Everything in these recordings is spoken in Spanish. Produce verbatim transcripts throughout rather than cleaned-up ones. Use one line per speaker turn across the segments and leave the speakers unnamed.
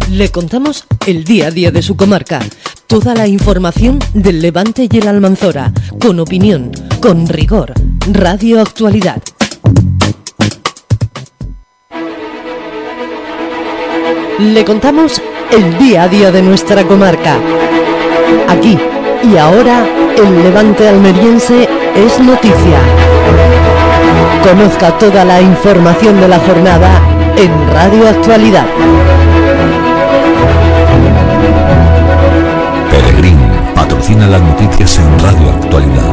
Le contamos el día a día de su comarca, toda la información del Levante y el Almanzora, con opinión, con rigor. Radio Actualidad. Le contamos el día a día de nuestra comarca. Aquí y ahora, el Levante almeriense es noticia. Conozca toda la información de la jornada en Radio Actualidad.
Peregrín patrocina las noticias en Radio Actualidad.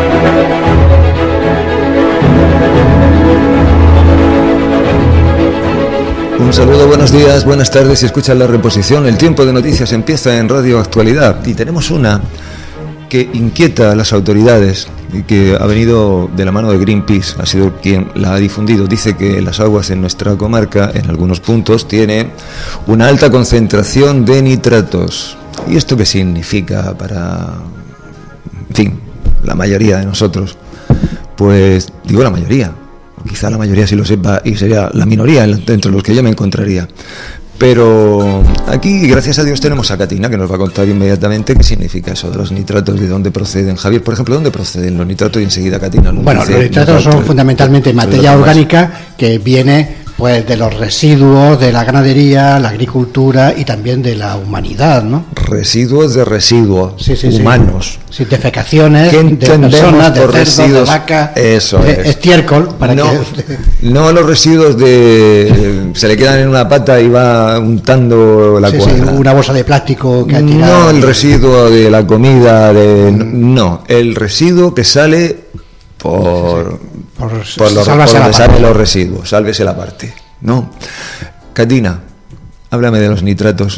Un saludo, buenos días, buenas tardes. Si escuchan la reposición, el tiempo de noticias empieza en Radio Actualidad. Y tenemos una que inquieta a las autoridades y que ha venido de la mano de Greenpeace, ha sido quien la ha difundido. Dice que las aguas en nuestra comarca, en algunos puntos, tienen una alta concentración de nitratos. ¿Y esto qué significa para, en fin, la mayoría de nosotros? Pues digo la mayoría, quizá la mayoría sí lo sepa y sería la minoría entre los que yo me encontraría. Pero aquí, gracias a Dios, tenemos a Catina, que nos va a contar inmediatamente qué significa eso de los nitratos, de dónde proceden. Javier, por ejemplo, ¿dónde proceden los nitratos? Y enseguida Catina nos
Bueno,
dice,
los nitratos son fundamentalmente materia orgánica que viene pues de los residuos de la ganadería, la agricultura y también de la humanidad, ¿no?
Residuos de residuos sí, sí, humanos.
Sí, defecaciones
¿Qué
de personas, de
por
cerdos,
residuos?
de vaca,
eso
de
es.
estiércol, para
no,
que...
no los residuos de... se le quedan en una pata y va untando la
sí,
cuadra.
Sí, una bolsa de plástico que ha tirado.
No el residuo de la comida, de no, el residuo que sale por... Sí, sí. Por, por, los, por donde salen los residuos, sálvese la parte, ¿no? Catina, háblame de los nitratos.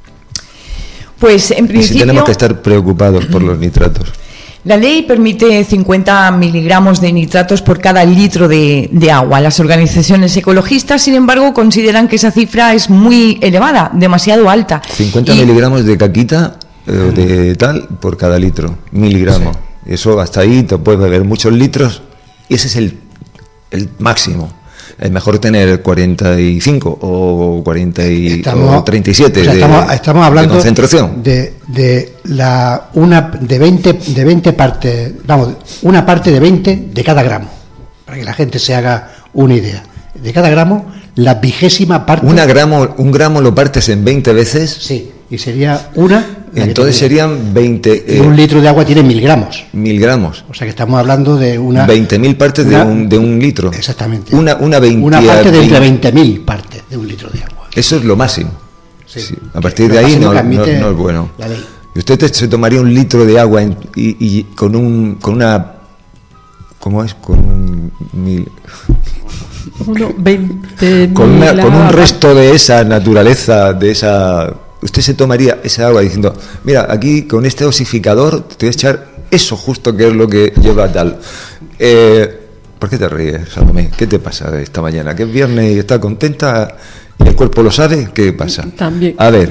Pues en principio...
Y si tenemos que estar preocupados por los nitratos.
La ley permite cincuenta miligramos de nitratos por cada litro de, de agua. Las organizaciones ecologistas, sin embargo, consideran que esa cifra es muy elevada, demasiado alta.
cincuenta y... miligramos de caquita, eh, de tal, por cada litro, miligramos. Sí. Eso hasta ahí te puedes beber muchos litros. Y ese es el, el máximo. Es mejor tener cuarenta y cinco o cuarenta y estamos, o treinta y siete, o sea,
de, estamos, estamos hablando
de concentración.
De, de la una de veinte de veinte partes, vamos, una parte de veinte de cada gramo, para que la gente se haga una idea. De cada gramo, la vigésima parte.
Una gramo, un gramo lo partes en veinte veces.
Sí, y sería una.
Entonces serían veinte.
Eh, un litro de agua tiene mil gramos.
Mil gramos.
O sea que estamos hablando de una.
veinte mil partes una, de, un, de un litro.
Exactamente.
Una, una, veinte,
una parte de entre veinte mil partes de un litro de agua.
Eso es lo máximo. Sí. Sí. A partir de ahí no, no, no es bueno. Y usted te, se tomaría un litro de agua en, y, y con un con una. ¿Cómo es? Con un mil.
Uno, veinte
con, una, con un resto de esa naturaleza, de esa. Usted se tomaría esa agua diciendo, mira, aquí con este osificador te voy a echar eso justo que es lo que lleva tal. Eh, ¿Por qué te ríes, Salomé? ¿Qué te pasa esta mañana? ¿Que es viernes y está contenta y el cuerpo lo sabe? ¿Qué pasa?
También.
A ver,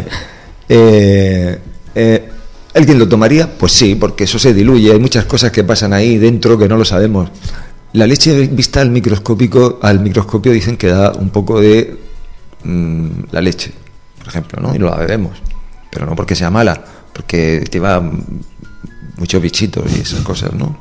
eh, eh, ¿alguien lo tomaría? Pues sí, porque eso se diluye. Hay muchas cosas que pasan ahí dentro que no lo sabemos. La leche vista al microscópico, al microscopio dicen que da un poco de mmm, la leche, por ejemplo, ¿no? Y no la bebemos, pero no porque sea mala, porque lleva muchos bichitos y esas cosas, ¿no?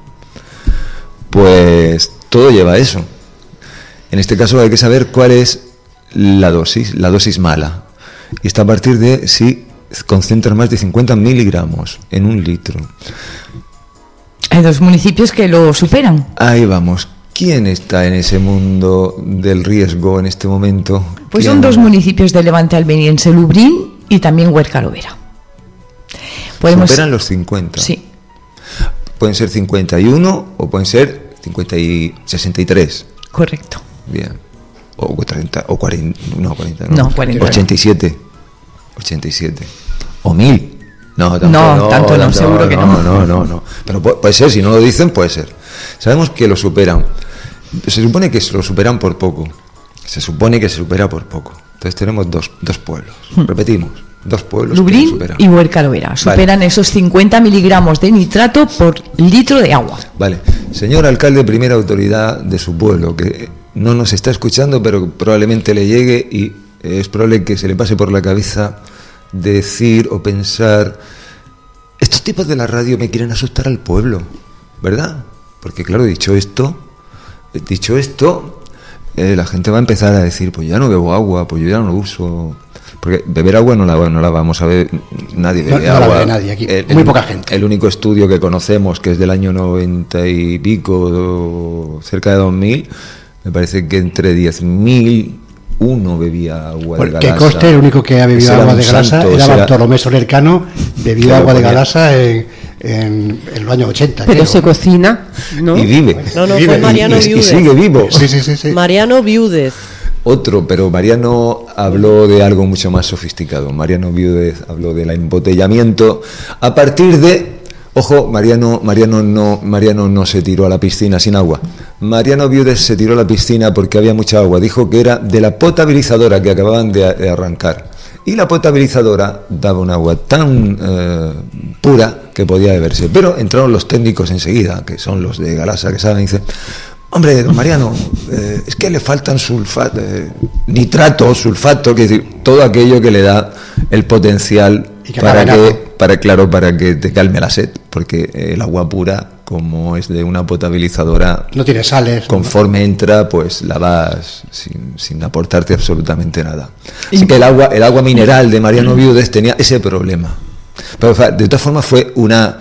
Pues todo lleva eso. En este caso hay que saber cuál es la dosis, la dosis mala. Y está a partir de si concentra más de cincuenta miligramos en un litro.
Hay dos municipios que lo superan.
Ahí vamos. ¿Quién está en ese mundo del riesgo en este momento?
Pues
¿Quién?
Son dos municipios de Levante almeriense, Lubrín y también Huerca Lovera.
Podemos... Superan los cincuenta.
Sí.
Pueden ser cincuenta y uno o pueden ser cincuenta y sesenta y tres.
Correcto.
Bien. O treinta o cuarenta, no cuarenta, no.
No, cuarenta.
ochenta y siete. ochenta y siete. O mil. No, tanto
no,
no,
tanto no,
tanto,
seguro
no,
que
no. No, no, no. Pero puede ser, si no lo dicen, puede ser. Sabemos que lo superan. Se supone que lo superan por poco. Se supone que se supera por poco. Entonces tenemos dos, dos pueblos. Hmm. Repetimos, dos pueblos.
Lubrín y Huerca Lovera. Superan vale. esos cincuenta miligramos de nitrato por litro de agua.
Vale. Señor alcalde, primera autoridad de su pueblo, que no nos está escuchando, pero probablemente le llegue y es probable que se le pase por la cabeza decir o pensar, estos tipos de la radio me quieren asustar al pueblo, ¿verdad? Porque claro, dicho esto, dicho esto, eh, la gente va a empezar a decir, pues ya no bebo agua, pues yo ya no uso... Porque beber agua no la, no la vamos a ver, nadie bebe
no, no
agua.
La bebe nadie aquí,
el,
muy
el,
poca gente.
El único estudio que conocemos, que es del año noventa y pico, do, cerca de dos mil, me parece que entre diez mil uno bebía agua
bueno,
de Galasa.
Que coste, el único que ha bebido agua de Galasa santo, era será... Bartolomé Soler Cano, bebió agua de Galasa en, en, en los años ochenta.
Pero
creo.
se cocina, ¿no?
Y vive.
No, no,
vive,
fue Mariano
y,
Viúdez.
Y sigue vivo.
Sí, sí, sí, sí.
Mariano Viúdez.
Otro, pero Mariano habló de algo mucho más sofisticado. Mariano Viúdez habló del embotellamiento a partir de, ojo, Mariano, Mariano no, Mariano no se tiró a la piscina sin agua. Mariano Viúdez se tiró a la piscina porque había mucha agua. Dijo que era de la potabilizadora que acababan de, de arrancar. Y la potabilizadora daba un agua tan eh, pura que podía beberse. Pero entraron los técnicos enseguida, que son los de Galasa, que saben, y dicen, hombre, don Mariano, eh, es que le faltan sulfato, eh, nitrato, sulfato, que es decir, todo aquello que le da el potencial que para que, para, claro, para que te calme la sed, porque el agua pura, como es de una potabilizadora,
no tiene sales,
conforme ¿no? entra, pues la vas sin, sin aportarte absolutamente nada. Así que el agua, el agua mineral de Mariano Viúdez tenía ese problema. Pero de todas formas fue una,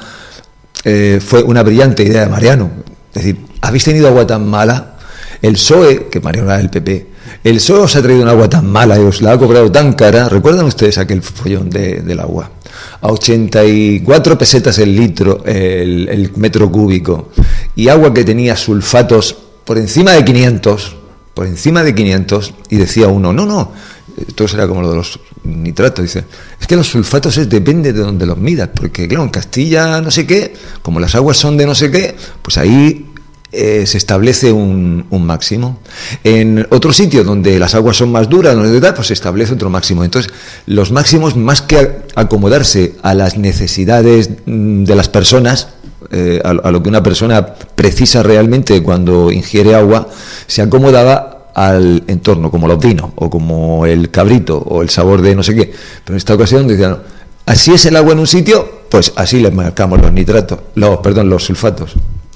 eh, fue una brillante idea de Mariano. Es decir, ¿habéis tenido agua tan mala? El P S O E, que Mariano era del P P, el P S O E os ha traído un agua tan mala y os la ha cobrado tan cara. ¿Recuerdan ustedes aquel follón de, del agua? A ochenta y cuatro pesetas el litro, el, el metro cúbico, y agua que tenía sulfatos por encima de quinientos, por encima de quinientos, y decía uno, no, no, esto será como lo de los nitratos, dice, es que los sulfatos es, depende de donde los midas, porque claro, en Castilla no sé qué, como las aguas son de no sé qué, pues ahí eh, se establece un, un máximo. En otros sitios donde las aguas son más duras, pues se establece otro máximo. Entonces, los máximos, más que acomodarse a las necesidades de las personas, eh, a, a lo que una persona precisa realmente cuando ingiere agua, se acomodaba al entorno, como los vinos, o como el cabrito, o el sabor de no sé qué. Pero en esta ocasión decían, no, así es el agua en un sitio, pues así les marcamos los nitratos, los, perdón, los sulfatos.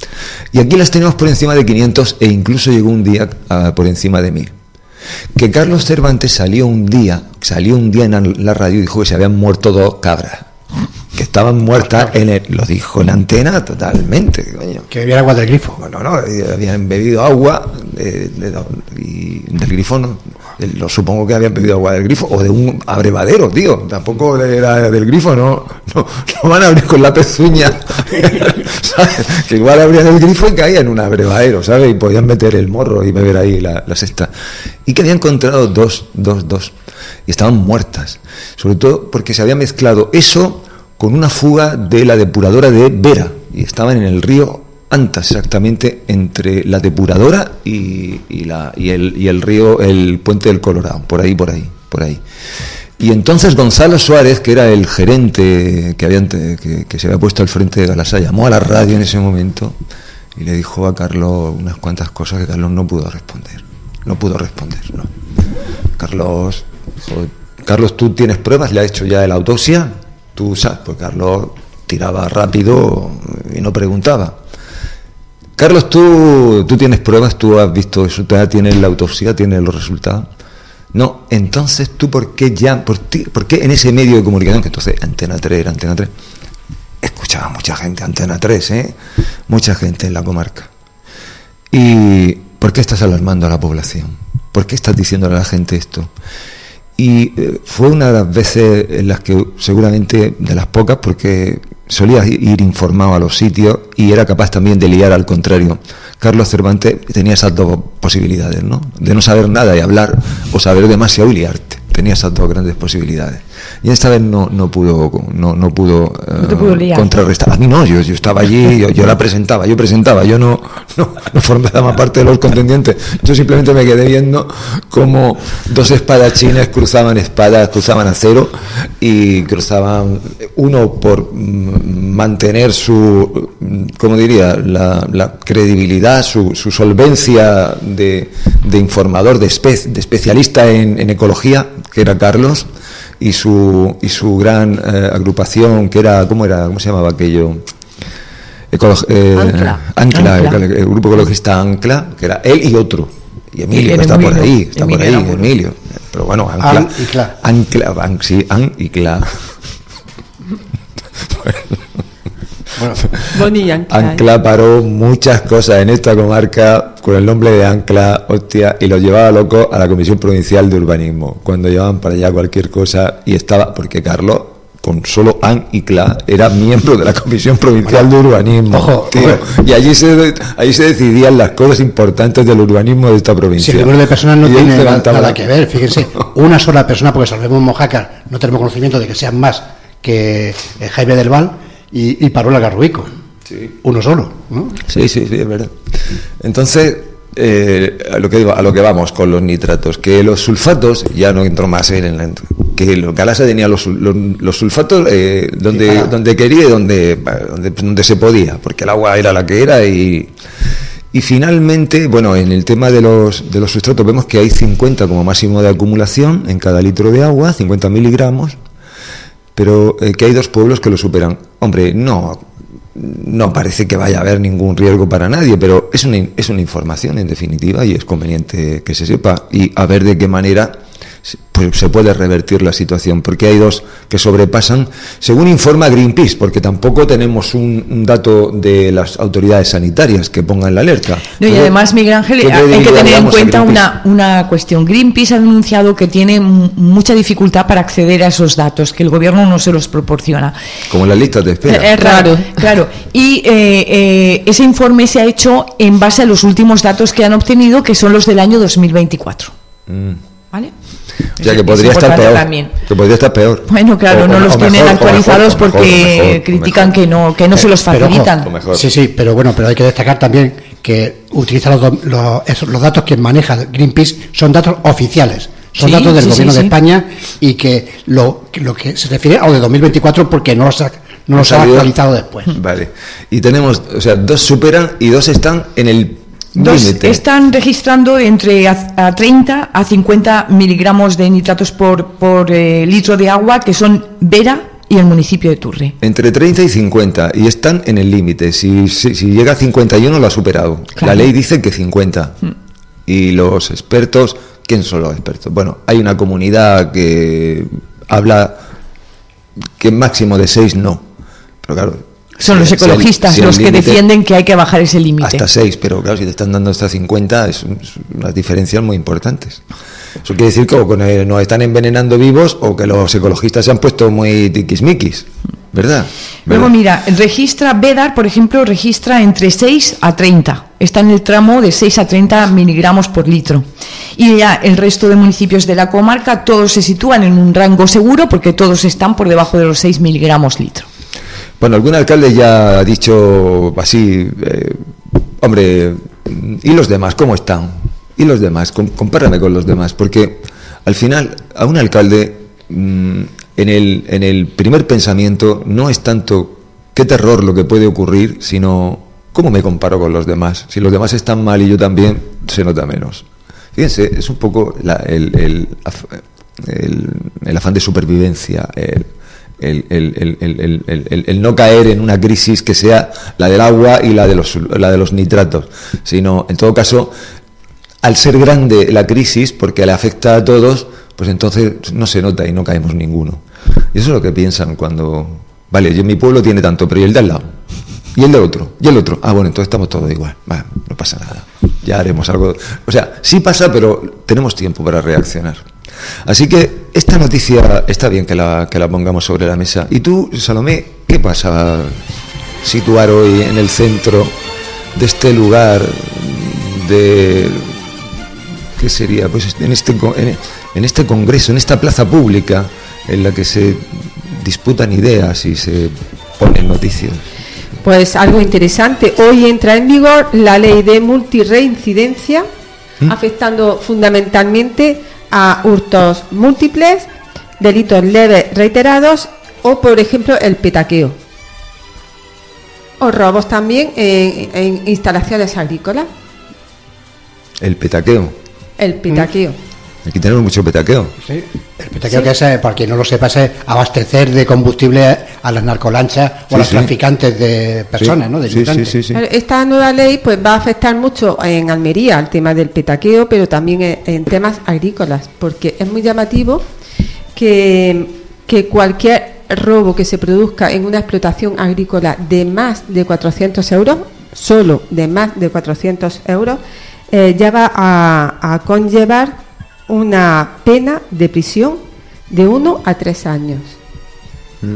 Y aquí las tenemos por encima de quinientos e incluso llegó un día a, por encima de mil. Que Carlos Cervantes salió un día, salió un día en la radio y dijo que se habían muerto dos cabras. Que estaban muertas, en el, lo dijo en antena totalmente, coño.
Que bebían agua del grifo.
Bueno, no, habían bebido agua de, de, de, y del grifo, no, lo supongo que habían bebido agua del grifo o de un abrevadero, tío. Tampoco era del grifo, no, no, no van a abrir con la pezuña, ¿sabes? Que igual abrían el grifo y caían en un abrevadero, ¿sabes? Y podían meter el morro y beber ahí la, la cesta. Y que había encontrado dos, dos, dos, y estaban muertas, sobre todo porque se había mezclado eso con una fuga de la depuradora de Vera, y estaban en el río Antas, exactamente entre la depuradora y, y, la, y, el, y el río, el puente del Colorado, por ahí, por ahí, por ahí. Y entonces Gonzalo Suárez, que era el gerente que, habían, que, que se había puesto al frente de Galasa, llamó a la radio en ese momento y le dijo a Carlos unas cuantas cosas que Carlos no pudo responder. No pudo responder, no. Carlos, dijo, Carlos, ¿tú tienes pruebas? ¿Le ha hecho ya la autopsia? Tú sabes, pues Carlos tiraba rápido y no preguntaba. Carlos, ¿tú, tú tienes pruebas? ¿Tú has visto eso? ¿Tienes la autopsia? ¿Tienes los resultados? No, entonces tú, ¿por qué ya? ¿Por, ti, ¿Por qué en ese medio de comunicación, que entonces Antena tres era Antena tres? Escuchaba mucha gente Antena tres, ¿eh? Mucha gente en la comarca. ¿Y por qué estás alarmando a la población? ¿Por qué estás diciéndole a la gente esto? Y eh, fue una de las veces en las que, seguramente de las pocas, porque solía ir informado a los sitios y era capaz también de liar al contrario. Carlos Cervantes tenía esas dos posibilidades, ¿no? De no saber nada y hablar, o saber demasiado y liarte. Tenía esas dos grandes posibilidades. Y esta vez no, no pudo, no, no pudo,
no te pudo
uh, contrarrestar. A mí no, yo, yo estaba allí, yo, yo la presentaba, yo presentaba, yo no, no, no formaba parte de los contendientes. Yo simplemente me quedé viendo cómo dos espadachines cruzaban espadas, cruzaban acero y cruzaban, uno por mantener su como diría, la, la credibilidad, su, su solvencia de, de informador, de, espe, de especialista en, en ecología, que era Carlos, y su y su gran eh, agrupación, que era, ¿cómo era? ¿Cómo se llamaba aquello? Ecolo eh,
Ancla.
Ancla,
Ancla.
El, el grupo ecologista Ancla, que era él y otro. Y Emilio, que está
Emilio,
por ahí, está
Emilio
por ahí,
era bueno.
Emilio. Pero bueno, Ancla.
An y Cla.
Ancla, an, sí, An y Cla.
Bueno, Boni Ancla.
Ancla paró muchas cosas en esta comarca con el nombre de Ancla, hostia, y lo llevaba loco a la Comisión Provincial de Urbanismo, cuando llevaban para allá cualquier cosa, y estaba, porque Carlos, con solo An y Cla, era miembro de la Comisión Provincial
bueno,
de Urbanismo,
ojo,
tío,
ojo.
y allí se, ahí se decidían las cosas importantes del urbanismo de esta
Si
provincia.
el número de personas no
Y él
tiene
se
nada,
levantaba
nada
la-
que ver, fíjense, una sola persona, porque salvemos Mojácar, no tenemos conocimiento de que sean más que eh, Jaime del Val y, y Parola Garruico.
Sí.
Uno solo, ¿no?
Sí, sí, sí, es verdad. Entonces, eh, a lo que digo, a lo que vamos con los nitratos, que los sulfatos, ya no entro más en la, que lo que Alasa tenía los, sul- los, los sulfatos eh, donde,
Sí, para-
donde quería y donde, donde, donde se podía, porque el agua era la que era y y finalmente, bueno, en el tema de los de los sustratos vemos que hay cincuenta como máximo de acumulación en cada litro de agua, cincuenta miligramos, pero eh, que hay dos pueblos que lo superan. Hombre, no, no parece que vaya a haber ningún riesgo para nadie, pero es una, es una información en definitiva y es conveniente que se sepa y a ver de qué manera se- pues, se puede revertir la situación, porque hay dos que sobrepasan, según informa Greenpeace, porque tampoco tenemos un, un dato de las autoridades sanitarias que pongan la alerta.
No, y
Pero,
además, Miguel Ángel,
¿qué
hay que tener en
credibilidad
cuenta
damos a
una, una cuestión. Greenpeace ha denunciado que tiene m- mucha dificultad para acceder a esos datos, que el gobierno no se los proporciona.
Greenpeace? Como en las listas de espera.
Es raro,
Claro.
claro. Y eh, eh, ese informe se ha hecho en base a los últimos datos que han obtenido, que son los del año dos mil veinticuatro.
Mm.
¿Vale?
O sea
Es-
que
es
podría estar
importante
peor.
también.
Que podría estar peor.
Bueno, claro,
O-
no
o-
los
o
tienen
mejor, o
actualizados
mejor, o
porque
mejor, o mejor, o
critican
mejor.
que no, que no se los
Pero, ojo,
facilitan.
o mejor.
Sí, sí, pero bueno, pero hay que destacar también que utiliza los, do- los, esos- los datos que maneja Greenpeace son datos oficiales, son
Sí,
datos del
sí, sí,
gobierno de
sí.
España y que lo, que lo que se refiere a lo de dos mil veinticuatro porque no los ha, no los ha
salido-
actualizado después.
Vale. Y tenemos, o sea, dos superan y dos están en el
Dos
límite.
están registrando entre a, a treinta a cincuenta miligramos de nitratos por, por eh, litro de agua, que son Vera y el municipio de Turre.
Entre treinta y cincuenta y están en el límite. Si, si, si llega a cincuenta y uno lo ha superado.
Claro.
La ley dice que cincuenta. Y los expertos, ¿quién son los expertos? Bueno, hay una comunidad que habla que máximo de seis no. Pero claro,
Son
si-
los
si el-
ecologistas
si el
los que
límite-
defienden que hay que bajar ese límite.
hasta seis, pero claro, si te están dando hasta cincuenta, es, un- es unas diferencias muy importantes. Eso quiere decir que o con el- nos están envenenando vivos o que los ecologistas se han puesto muy tiquismiquis, ¿verdad?
Luego,
¿Verdad?
mira, registra, Vedar, por ejemplo, registra entre seis a treinta. Está en el tramo de seis a treinta miligramos por litro. Y ya el resto de municipios de la comarca, todos se sitúan en un rango seguro porque todos están por debajo de los seis miligramos litro.
Bueno, algún alcalde ya ha dicho así, eh, hombre, ¿y los demás cómo están? ¿Y los demás? Com- Compárame con los demás, porque al final a un alcalde mm, en el, en el primer pensamiento no es tanto qué terror lo que puede ocurrir, sino cómo me comparo con los demás. Si los demás están mal y yo también, se nota menos. Fíjense, es un poco la- el, el, af- el- el afán de supervivencia, el, el, el, el, el, el, el- el- el no caer en una crisis que sea la del agua y la de los, la de los nitratos, sino, en todo caso, al ser grande la crisis, porque le afecta a todos, pues entonces no se nota y no caemos ninguno. Y eso es lo que piensan cuando, vale, yo, mi pueblo tiene tanto, pero ¿y el de al lado? ¿Y el del otro? ¿Y el otro? Ah, bueno, entonces estamos todos igual. Va, no pasa nada. Ya haremos algo. O sea, sí pasa, pero tenemos tiempo para reaccionar. Así que esta noticia está bien que la, que la pongamos sobre la mesa. Y tú, Salomé, ¿qué pasa situar hoy en el centro de este lugar de... ¿Qué sería? Pues en este, co- en, en este congreso, en esta plaza pública en la que se disputan ideas y se ponen noticias.
Pues algo interesante. Hoy entra en vigor la ley de multirreincidencia,
¿Mm?
afectando fundamentalmente a hurtos múltiples, delitos leves reiterados o, por ejemplo, el petaqueo. o robos también en, en instalaciones agrícolas.
El petaqueo.
El petaqueo.
Aquí tenemos mucho petaqueo.
Sí, el petaqueo
Sí.
que es, eh, para quien no lo sepa, es abastecer de combustible a las narcolanchas o
Sí,
a los
sí.
traficantes de personas,
Sí,
¿no? De
sí, sí,
migrantes.
sí, sí.
Esta nueva ley pues va a afectar mucho en Almería el tema del petaqueo, pero también en, en temas agrícolas, porque es muy llamativo que, que cualquier robo que se produzca en una explotación agrícola de más de cuatrocientos euros, solo de más de cuatrocientos euros, eh, ya va a, a conllevar una pena de prisión de uno a tres años.
Mm.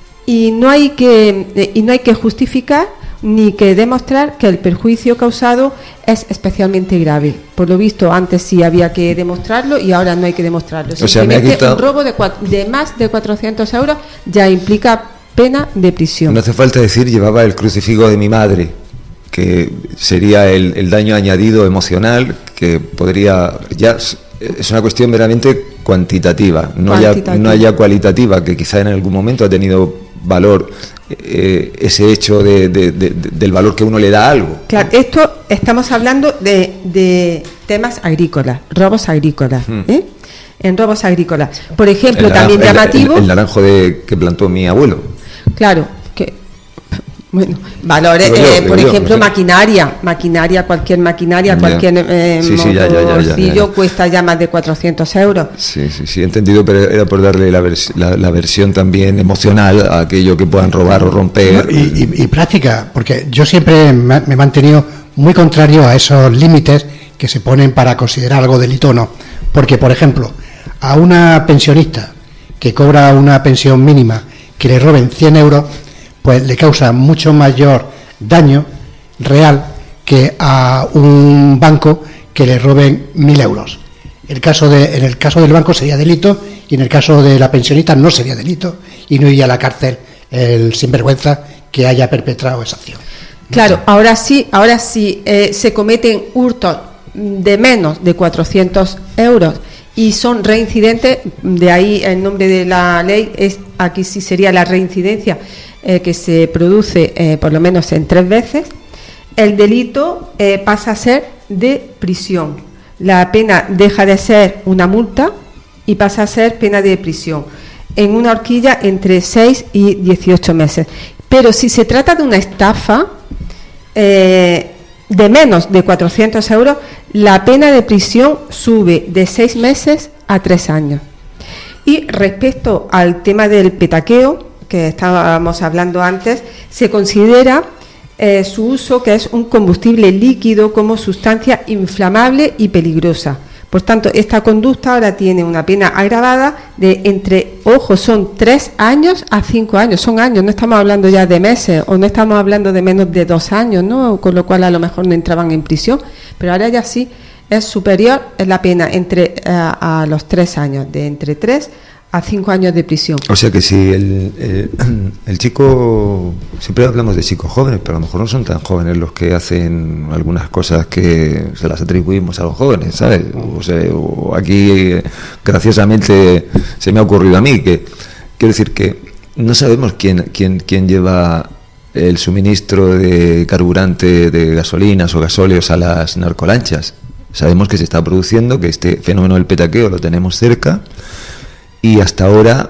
Y no hay que eh, y no hay que justificar ni que demostrar que el perjuicio causado es especialmente grave. Por lo visto, antes sí había que demostrarlo y ahora no hay que demostrarlo.
O sea, me ha
Simplemente
quitado-
un robo de, cua- de más de cuatrocientos euros ya implica pena de prisión.
No hace falta decir llevaba el crucifijo de mi madre, que sería el, el daño añadido emocional, que podría ya es- es una cuestión meramente cuantitativa, no ya
Cuantitativa.
no haya cualitativa, que quizá en algún momento ha tenido valor eh, ese hecho de, de- de- de- del valor que uno le da a algo.
Claro, esto estamos hablando de, de temas agrícolas, robos agrícolas, ¿eh? En robos agrícolas. Por ejemplo,
El
también
naran- el-
llamativo,
el, el naranjo de, que plantó mi abuelo.
claro, que bueno, valores,
Digo yo,
eh,
digo
por
yo,
ejemplo,
no sé.
maquinaria, maquinaria, cualquier maquinaria,
Ya.
cualquier eh,
Sí, sí, ya, ya, ya, ya,
motorcillo
ya, ya.
cuesta ya más de cuatrocientos euros.
Sí, sí, sí, he entendido, pero era por darle la, vers- la, la versión también emocional a aquello que puedan robar o romper.
Y, y- y práctica, porque yo siempre me me he mantenido muy contrario a esos límites que se ponen para considerar algo delito o no. Porque, por ejemplo, a una pensionista que cobra una pensión mínima que le roben cien euros, pues le causa mucho mayor daño real que a un banco que le roben mil euros. El caso de, en el caso del banco sería delito y en el caso de la pensionista no sería delito y no iría a la cárcel el sinvergüenza que haya perpetrado esa acción.
Claro, ahora sí, ahora sí eh, se cometen hurtos de menos de cuatrocientos euros y son reincidentes, de ahí el nombre de la ley es, aquí sí sería la reincidencia, eh, que se produce eh, por lo menos en tres veces, el delito eh, pasa a ser de prisión. La pena deja de ser una multa y pasa a ser pena de prisión, en una horquilla entre seis y dieciocho meses. Pero si se trata de una estafa eh, de menos de cuatrocientos euros, la pena de prisión sube de seis meses a tres años. Y respecto al tema del petaqueo, que estábamos hablando antes, se considera eh, su uso, que es un combustible líquido, como sustancia inflamable y peligrosa. Por tanto, esta conducta ahora tiene una pena agravada de entre, ojo, son tres años a cinco años, son años, no estamos hablando ya de meses, o no estamos hablando de menos de dos años, ¿no? Con lo cual a lo mejor no entraban en prisión, pero ahora ya sí es superior, es la pena entre a, a los tres años, de entre tres a cinco años de prisión.
O sea que si el, el, el chico, siempre hablamos de chicos jóvenes, pero a lo mejor no son tan jóvenes los que hacen algunas cosas que se las atribuimos a los jóvenes, ¿sabes? O sea, o aquí eh, graciosamente se me ha ocurrido a mí que, quiero decir que no sabemos quién, quién, quién lleva el suministro de carburante, de gasolinas o gasóleos a las narcolanchas. Sabemos que se está produciendo, que este fenómeno del petaqueo lo tenemos cerca. Y hasta ahora,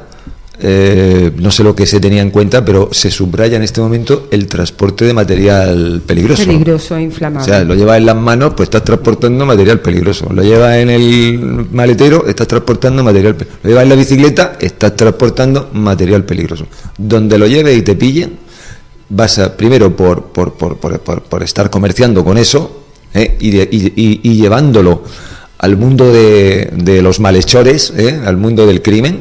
eh, no sé lo que se tenía en cuenta, pero se subraya en este momento el transporte de material peligroso.
Peligroso e inflamable.
O sea, lo llevas en las manos, pues estás transportando material peligroso. Lo llevas en el maletero, estás transportando material peligroso. Lo llevas en la bicicleta, estás transportando material peligroso. Donde lo lleves y te pillen, vas a, primero por, por, por, por, por, por estar comerciando con eso, ¿eh? y, de, y, y, y llevándolo al mundo de, de los malhechores, ¿eh? Al mundo del crimen,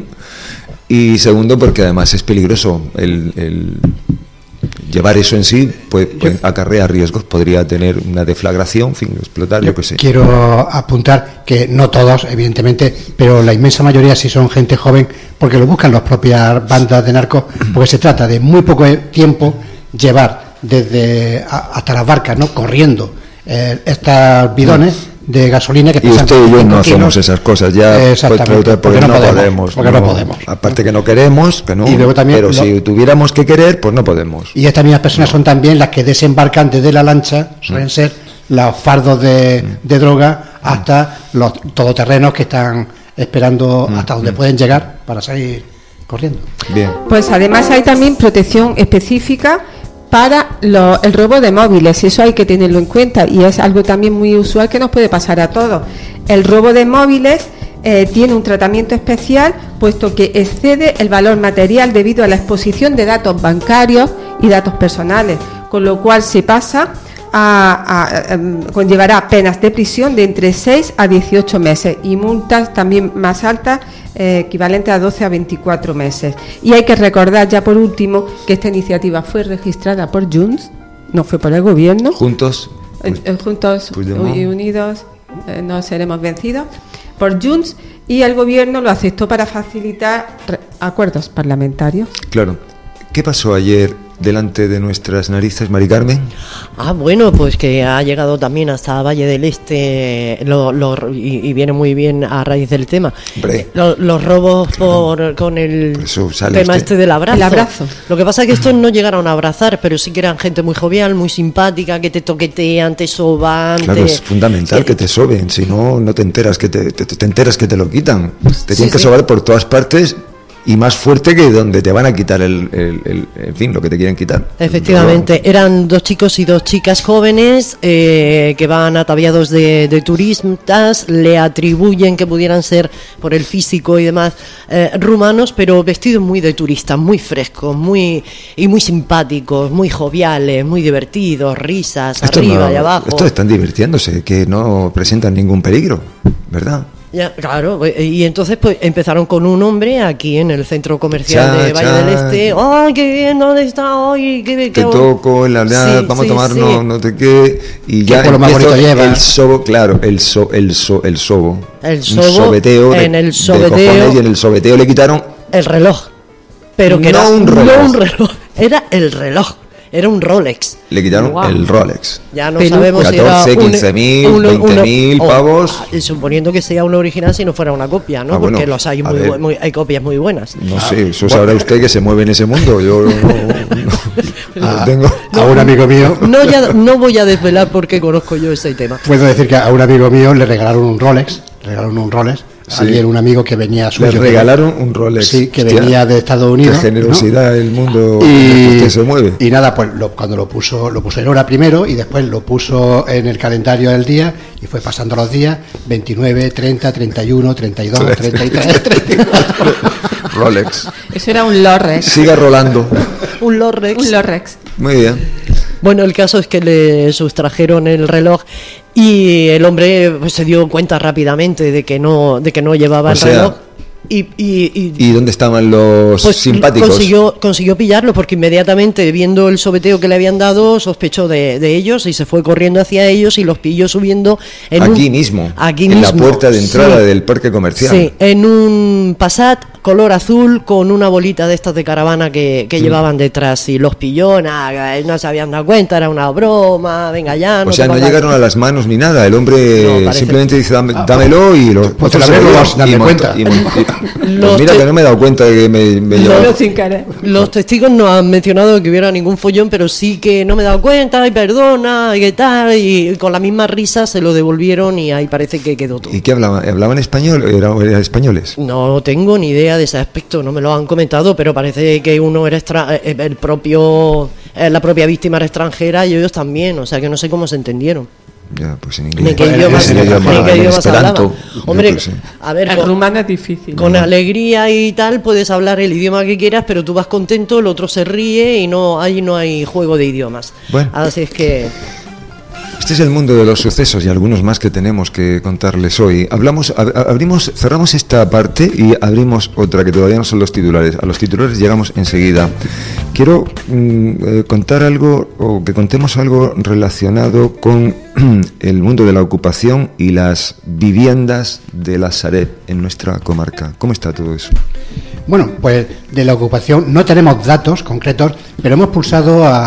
y segundo porque además es peligroso el, el llevar eso en sí, pues, pues acarrea riesgos, podría tener una deflagración, en fin, explotar, yo qué sé.
Quiero apuntar que no todos, evidentemente, pero la inmensa mayoría sí son gente joven, porque lo buscan las propias bandas de narcos, porque se trata de muy poco tiempo llevar desde a, hasta las barcas, ¿no? Corriendo eh, estos bidones de gasolina que
Y usted y yo no hacemos esas cosas ya.
Exactamente,
porque, porque no,
no podemos,
podemos.
porque no, no podemos.
Aparte que no queremos, que no,
y luego también
pero
lo,
si tuviéramos que querer, pues no podemos.
Y estas mismas personas no. son también las que desembarcan desde la lancha, suelen
mm.
ser los fardos de, mm. de droga hasta mm. los todoterrenos que están esperando mm. hasta donde mm. pueden llegar para salir corriendo.
Bien.
Pues además hay también protección específica para lo, el robo de móviles, eso hay que tenerlo en cuenta y es algo también muy usual que nos puede pasar a todos. El robo de móviles eh, tiene un tratamiento especial puesto que excede el valor material debido a la exposición de datos bancarios y datos personales, con lo cual se pasa a, a, a conllevará penas de prisión de entre seis a dieciocho meses y multas también más altas, eh, equivalentes a doce a veinticuatro meses. Y hay que recordar ya por último que esta iniciativa fue registrada por Junts, no fue por el gobierno.
Juntos.
Pues, eh, juntos y unidos eh, no seremos vencidos. Por Junts, y el gobierno lo aceptó para facilitar re- acuerdos parlamentarios.
Claro. ¿Qué pasó ayer delante de nuestras narices, Mari Carmen?
Ah, bueno, pues que ha llegado también hasta Valle del Este lo, lo, y, y viene muy bien a raíz del tema. Lo, los robos por con el tema
usted.
este del abrazo.
El abrazo.
Lo que pasa es que estos no llegaron a abrazar, pero sí que eran gente muy jovial, muy simpática, que te toquetean, te soban.
Claro,
te...
es fundamental que te soben, si no, no te enteras que te, te, te enteras que te lo quitan. Te
Sí,
tienen que
sí.
sobar por todas partes. Y más fuerte que donde te van a quitar el, el, el, en fin, lo que te quieren quitar.
Efectivamente, eran dos chicos y dos chicas jóvenes eh, que van ataviados de, de turistas, le atribuyen que pudieran ser por el físico y demás eh, rumanos, pero vestidos muy de turistas, muy frescos, muy y muy simpáticos, muy joviales, muy divertidos, risas,
Esto
arriba
no,
y abajo.
Estos están divirtiéndose, que no presentan ningún peligro, ¿verdad?
Ya, claro, y entonces pues empezaron con un hombre aquí en el centro comercial
Cha,
de Valle
cha.
del Este. ¡Ay, qué bien! ¿Dónde está hoy? ¿Qué, qué,
Te toco, el hablar,
Sí,
vamos
sí,
a tomarnos,
sí.
no te qué, y ya
por lo más
empiezo
bonito lleva.
el sobo, claro, el so, el so, el sobo,
El
un
sobo,
sobeteo de,
en el
de
sobeteo-
cojones, y en el sobeteo le quitaron
El reloj. Pero que
No
era
un reloj.
no un reloj, era el reloj. Era un Rolex.
le quitaron
Guau.
el Rolex.
Ya no
Peluco.
sabemos si era
catorce,
un-
quince mil,
uno-
veinte
uno-
mil
o-
pavos.
ah, suponiendo que sea una original si no fuera una copia, ¿no?
Ah, bueno,
Porque los hay,
a
muy,
ver.
bu- muy- hay copias muy buenas.
No sé, eso sabrá usted que se mueve en ese mundo. Yo no, no, no
a,
tengo.
a un amigo mío,
No, ya, no voy a desvelar porque conozco yo ese tema.
puedo decir que a un amigo mío le regalaron un Rolex, le regalaron un Rolex.
Sí.
Ayer un amigo que venía suyo.
Le
que-
regalaron un Rolex.
Sí, que
Hostia,
venía de Estados Unidos.
Qué generosidad
¿no?
el mundo en el que
y,
usted se mueve.
y nada, pues lo- cuando lo puso, lo puso en hora primero y después lo puso en el calendario del día y fue pasando los días, veintinueve, treinta, treinta y uno, treinta y dos, treinta y tres, treinta y cuatro.
Rolex.
Eso era un Lorex.
Siga rolando.
Un Rolex.
Un Lorex.
Muy bien.
Bueno, el caso es que le sustrajeron el reloj y el hombre pues, se dio cuenta rápidamente de que no, de que no llevaba
O
el
sea,
reloj. Y, y, y-
¿Y dónde estaban los
pues
simpáticos?
consiguió, consiguió pillarlo porque inmediatamente viendo el sobeteo que le habían dado sospechó de, de ellos y se fue corriendo hacia ellos y los pilló subiendo en
Aquí
un-
mismo,
aquí
en la
mismo,
puerta de entrada
sí.
del parque comercial.
Sí, en un Passat color azul con una bolita de estas de caravana que, que
Mm.
llevaban detrás y los pilló, nada, no se habían dado cuenta, era una broma, venga ya.
O sea,
te
no
pongas-
llegaron a las manos ni nada. El hombre
No, parece-
simplemente dice, "Dame- dámelo y lo
pues te lo
se
habré
lo
robado
dio
sin darme
y
cuenta".
monta- y monta- y- Pues
Los
mira
te-
que no me he dado cuenta de que me, me llevaba-
Pero sin querer.
Los testigos no han mencionado que hubiera ningún follón, pero sí que no me he dado cuenta, y perdona, y qué tal, y con la misma risa se lo devolvieron y ahí parece que quedó todo.
¿Y qué hablaban? ¿Hablaban español? ¿Eran eran españoles?
No tengo ni idea de ese aspecto, no me lo han comentado, pero parece que uno era extra- eh, el propio, eh, la propia víctima era extranjera y ellos también, o sea que no sé cómo se entendieron.
Ya, pues en
Ni
inglés.
qué
Pues,
idiomas,
en
ni
idioma,
qué
en
idiomas
esperanto,
hablaban.
yo
Hombre,
qué sé.
a ver,
El
con,
rumano es difícil.
con alegría y tal puedes hablar el idioma que quieras, pero tú vas contento, el otro se ríe y no ahí no hay juego de idiomas.
Bueno.
Así es que
Este es el mundo de los sucesos y algunos más que tenemos que contarles hoy. Hablamos, ab- abrimos, cerramos esta parte y abrimos otra que todavía no son los titulares. A los titulares llegamos enseguida. Quiero mm, eh, contar algo o que contemos algo relacionado con el mundo de la ocupación y las viviendas de la Sareb en nuestra comarca. ¿Cómo está todo eso?
Bueno, pues de la ocupación no tenemos datos concretos, pero hemos pulsado a,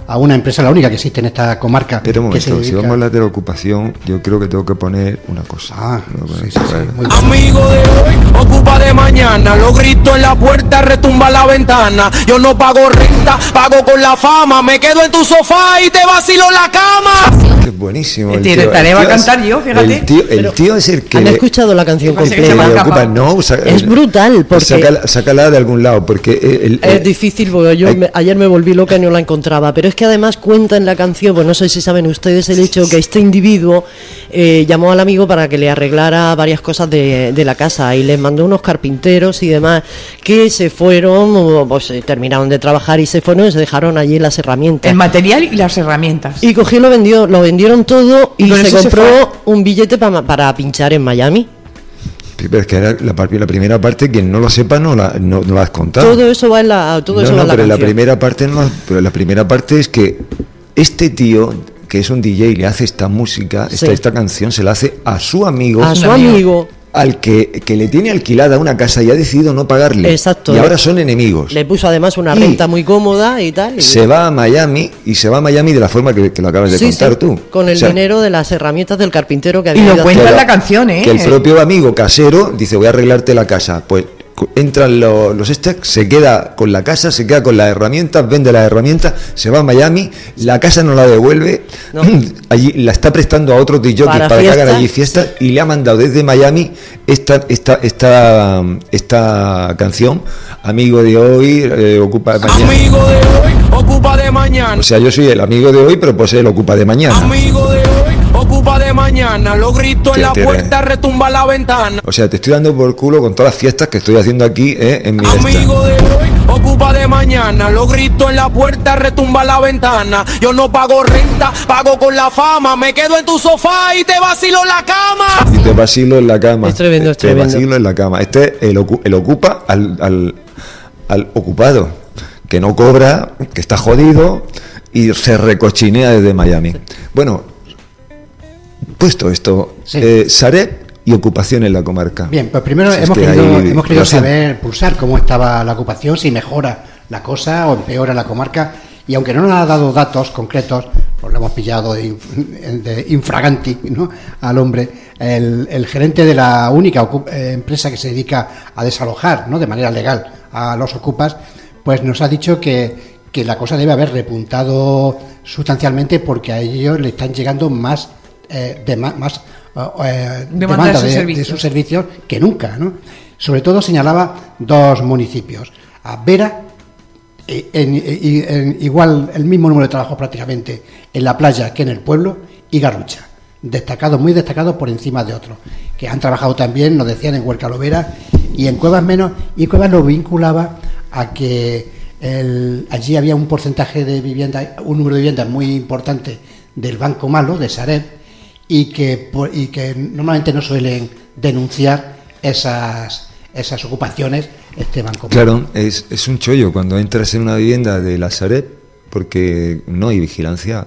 a una empresa, la única que existe en esta comarca.
Pero un
que se
momento, si
dedica-
vamos a hablar de la ocupación, yo creo que tengo que poner una cosa.
Ah,
Tengo que poner-
sí, sí, sí,
bueno.
muy bien.
Amigo de hoy, ocupa de mañana. Los gritos en la puerta, retumba la ventana. Yo no pago renta, pago con la fama. Me quedo en tu sofá y te vacilo en la cama.
Que es buenísimo.
Te- te la iba a cantar yo, fíjate.
El tío, el
Pero,
tío es el que.
¿Han
le-
escuchado la canción
Parece que
que
se
completa?
me
le
ha
ocupa,
escapado.
no, sa-
Es brutal, porque-
Sácala, sácala de algún lado, porque. el- el-
Es difícil porque yo
Hay-
me- ayer me volví loca y no la encontraba, pero es que además cuenta en la canción, pues no sé si saben ustedes el hecho que este individuo eh, llamó al amigo para que le arreglara varias cosas de, de la casa y les mandó unos carpinteros y demás que se fueron, o, pues eh, terminaron de trabajar y se fueron y se dejaron allí las herramientas.
El material y las herramientas.
Y cogió y lo vendió, lo vendieron todo y
Con
se
eso se
compró un billete pa- para pinchar en Miami.
Sí, pero es que era la, par- la primera parte, quien no lo sepa, no la, no, no la has contado.
Todo eso va en la, todo
no,
eso va
no,
en la
pero la
canción.
primera parte no, pero la primera parte es que este tío, que es un D J, le hace esta música, esta,
Sí.
esta canción, se la hace a su amigo,
A su
amigo.
amigo.
al que, que le tiene alquilada una casa y ha decidido no pagarle.
Exacto.
Y ahora son enemigos.
Le puso además una
Y
renta muy cómoda y tal. y-
Se va a Miami y se va a Miami de la forma que, que lo acabas de
Sí,
contar
sí,
tú.
con el
O sea,
dinero de las herramientas del carpintero que
Y
había
lo
ido a
cuenta
hacer.
en la canción, ¿eh?
Que el propio amigo casero dice, voy a arreglarte la casa. Pues cu- entran lo- los stacks, se queda con la casa, se queda con las herramientas, vende las herramientas, se va a Miami, la casa no la devuelve,
No.
allí la está prestando a otros D Js
Para
para, que hagan
fiestas.
allí fiestas y le ha mandado desde Miami esta esta esta esta canción, amigo de hoy, eh, ocupa de mañana.
Amigo de hoy, ocupa de mañana.
O sea, yo soy el amigo de hoy, pero pues él ocupa de mañana.
Amigo de hoy, ocupa de mañana. Los gritos en la
Qué
puerta,
tiene.
retumba la ventana.
O sea, te estoy dando por culo con todas las fiestas que estoy haciendo aquí, eh, en mi esta.
Amigo de hoy, ocupa de mañana. Los gritos en la puerta, retumba la ventana. Yo no pago renta, pago con la fama. Me quedo en tu sofá y te vacilo en la cama.
Y te vacilo en la cama.
Es tremendo, es
te
tremendo.
vacilo en la cama. Este es el, ocu- el ocupa al, al, al ocupado, que no cobra, que está jodido y se recochinea desde Miami. Bueno, puesto esto,
Sí.
eh, Sareb y ocupación en la comarca.
Bien, pues primero
Es
hemos
que
querido,
ahí
hemos querido
lo siento.
saber, pulsar cómo estaba la ocupación, si mejora la cosa o empeora la comarca. Y aunque no nos ha dado datos concretos, pues lo hemos pillado de, inf- de infraganti, ¿no?, al hombre, el, el gerente de la única ocu- eh, empresa que se dedica a desalojar, ¿no?, de manera legal a los ocupas, pues nos ha dicho que, que la cosa debe haber repuntado sustancialmente porque a ellos le están llegando más, eh, dema- más eh,
Demanda de sus
de,
servicios.
de sus servicios que nunca, ¿no? Sobre todo señalaba dos municipios, a Vera, eh, en, en- en igual el mismo número de trabajos prácticamente en la playa que en el pueblo, y Garrucha, destacados, muy destacados por encima de otros, que han trabajado también, nos decían, en Huercalovera y en Cuevas menos, y Cuevas lo vinculaba a que el- allí había un porcentaje de viviendas, un número de viviendas muy importante del Banco Malo, de Sareb, y que, por- y que normalmente no suelen denunciar esas, esas ocupaciones este Banco Malo.
Claro, es, es un chollo cuando entras en una vivienda de la Sareb, porque no hay vigilancia.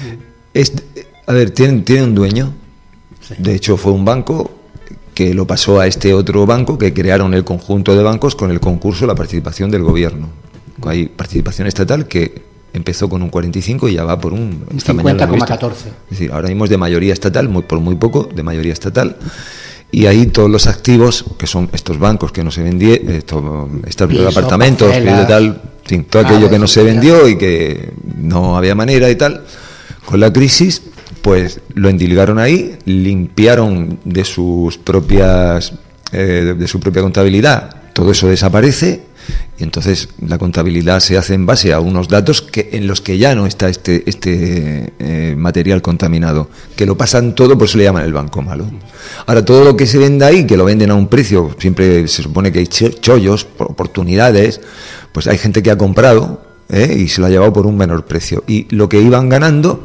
Es, a ver, tienen, tiene un dueño,
Sí.
de hecho fue un banco que lo pasó a este otro banco, que crearon el conjunto de bancos con el concurso, la participación del gobierno. Hay participación estatal que empezó con un cuarenta y cinco y ya va por un...
Un
esta mañana lo he
cincuenta coma
visto.
catorce.
Es decir, ahora mismo es de mayoría estatal, muy, por muy poco, de mayoría estatal. Y ahí todos los activos, que son estos bancos que no se vendieron, estos, estos
Pisos,
apartamentos,
parcelas,
y tal, en fin, todo
ah,
aquello que no se
ya.
vendió y que no había manera y tal, con la crisis, pues lo endilgaron ahí, limpiaron de sus propias, eh, de su propia contabilidad, todo eso desaparece. Y entonces la contabilidad se hace en base a unos datos que en los que ya no está este este eh, material contaminado, que lo pasan todo, por eso le llaman el banco malo. Ahora, todo lo que se vende ahí, que lo venden a un precio, siempre se supone que hay cho- chollos, por oportunidades, pues hay gente que ha comprado, ¿eh?, y se lo ha llevado por un menor precio. Y lo que iban ganando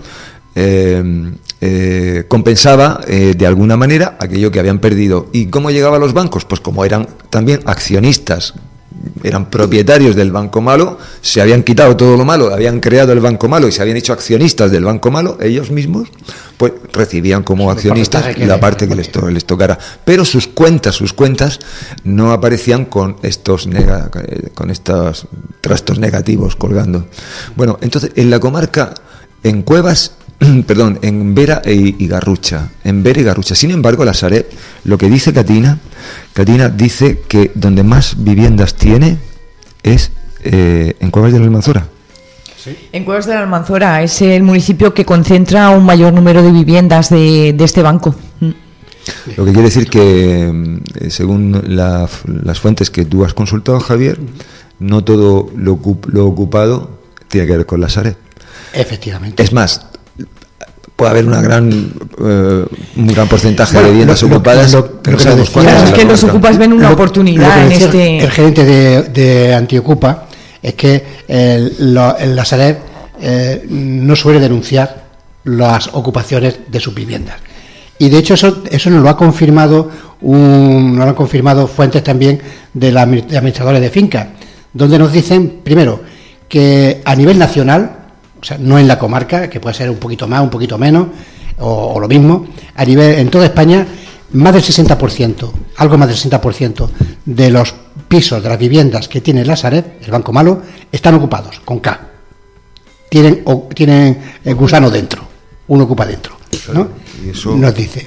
eh, eh, compensaba eh, de alguna manera aquello que habían perdido. ¿Y cómo llegaba a los bancos? Pues como eran también accionistas, eran propietarios del banco malo, se habían quitado todo lo malo, habían creado el banco malo y se habían hecho accionistas del banco malo, ellos mismos, pues recibían como
El
accionistas
porcentaje que
la
le-
parte que les, to- les tocara. Pero sus cuentas, sus cuentas no aparecían con estos nega- con estas trastos negativos colgando. Bueno, entonces, en la comarca, en Cuevas, perdón, en Vera y, y Garrucha, en Vera y Garrucha. Sin embargo, la Sareb, lo que dice Catina, Catina dice que donde más viviendas tiene es eh, en Cuevas de la Almanzora.
¿Sí? En Cuevas de la Almanzora es el municipio que concentra un mayor número de viviendas de, de este banco.
Lo que quiere decir que, según la, las fuentes que tú has consultado, Javier, no todo lo, lo ocupado tiene que ver con la Sareb.
Efectivamente.
Es más, puede haber una gran uh, un gran porcentaje bueno, de viviendas lo, ocupadas
lo, lo,
que
lo
no sabemos
cuántas. Claro, es que los ocupas ven una lo, oportunidad
lo
en este.
El gerente de, de Antiocupa es que eh, lo, la Sareb eh, no suele denunciar las ocupaciones de sus viviendas. Y de hecho eso eso nos lo ha confirmado un, nos lo han confirmado fuentes también de los administradores de fincas, donde nos dicen, primero, que a nivel nacional, o sea, no en la comarca, que puede ser un poquito más, un poquito menos, o, o lo mismo, a nivel, en toda España, más del sesenta por ciento, algo más del sesenta por ciento de los pisos, de las viviendas que tiene la Sareb, el Banco Malo, están ocupados, con K. Tienen, o, tienen el gusano dentro, uno ocupa dentro, ¿no?
Y eso...
Nos dice.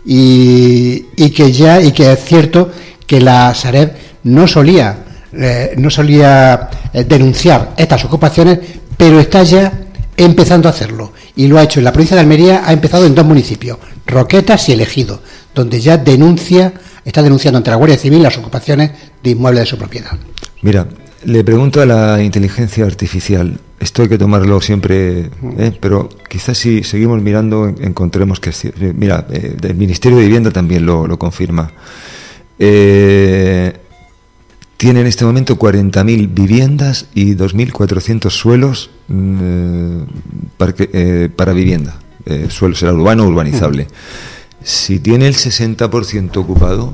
Y, y que ya, y que es cierto que la Sareb no solía, eh, no solía eh, denunciar estas ocupaciones, pero está ya empezando a hacerlo, y lo ha hecho en la provincia de Almería, ha empezado en dos municipios, Roquetas y El Ejido, donde ya denuncia, está denunciando ante la Guardia Civil las ocupaciones de inmuebles de su propiedad.
Mira, le pregunto a la inteligencia artificial, esto hay que tomarlo siempre, ¿eh? Pero quizás si seguimos mirando encontremos que, mira, eh, el Ministerio de Vivienda también lo, lo confirma. Eh, tiene en este momento cuarenta mil viviendas y dos mil cuatrocientos suelos eh, para, eh, para vivienda, eh, suelo será urbano o urbanizable. Si tiene el sesenta por ciento ocupado,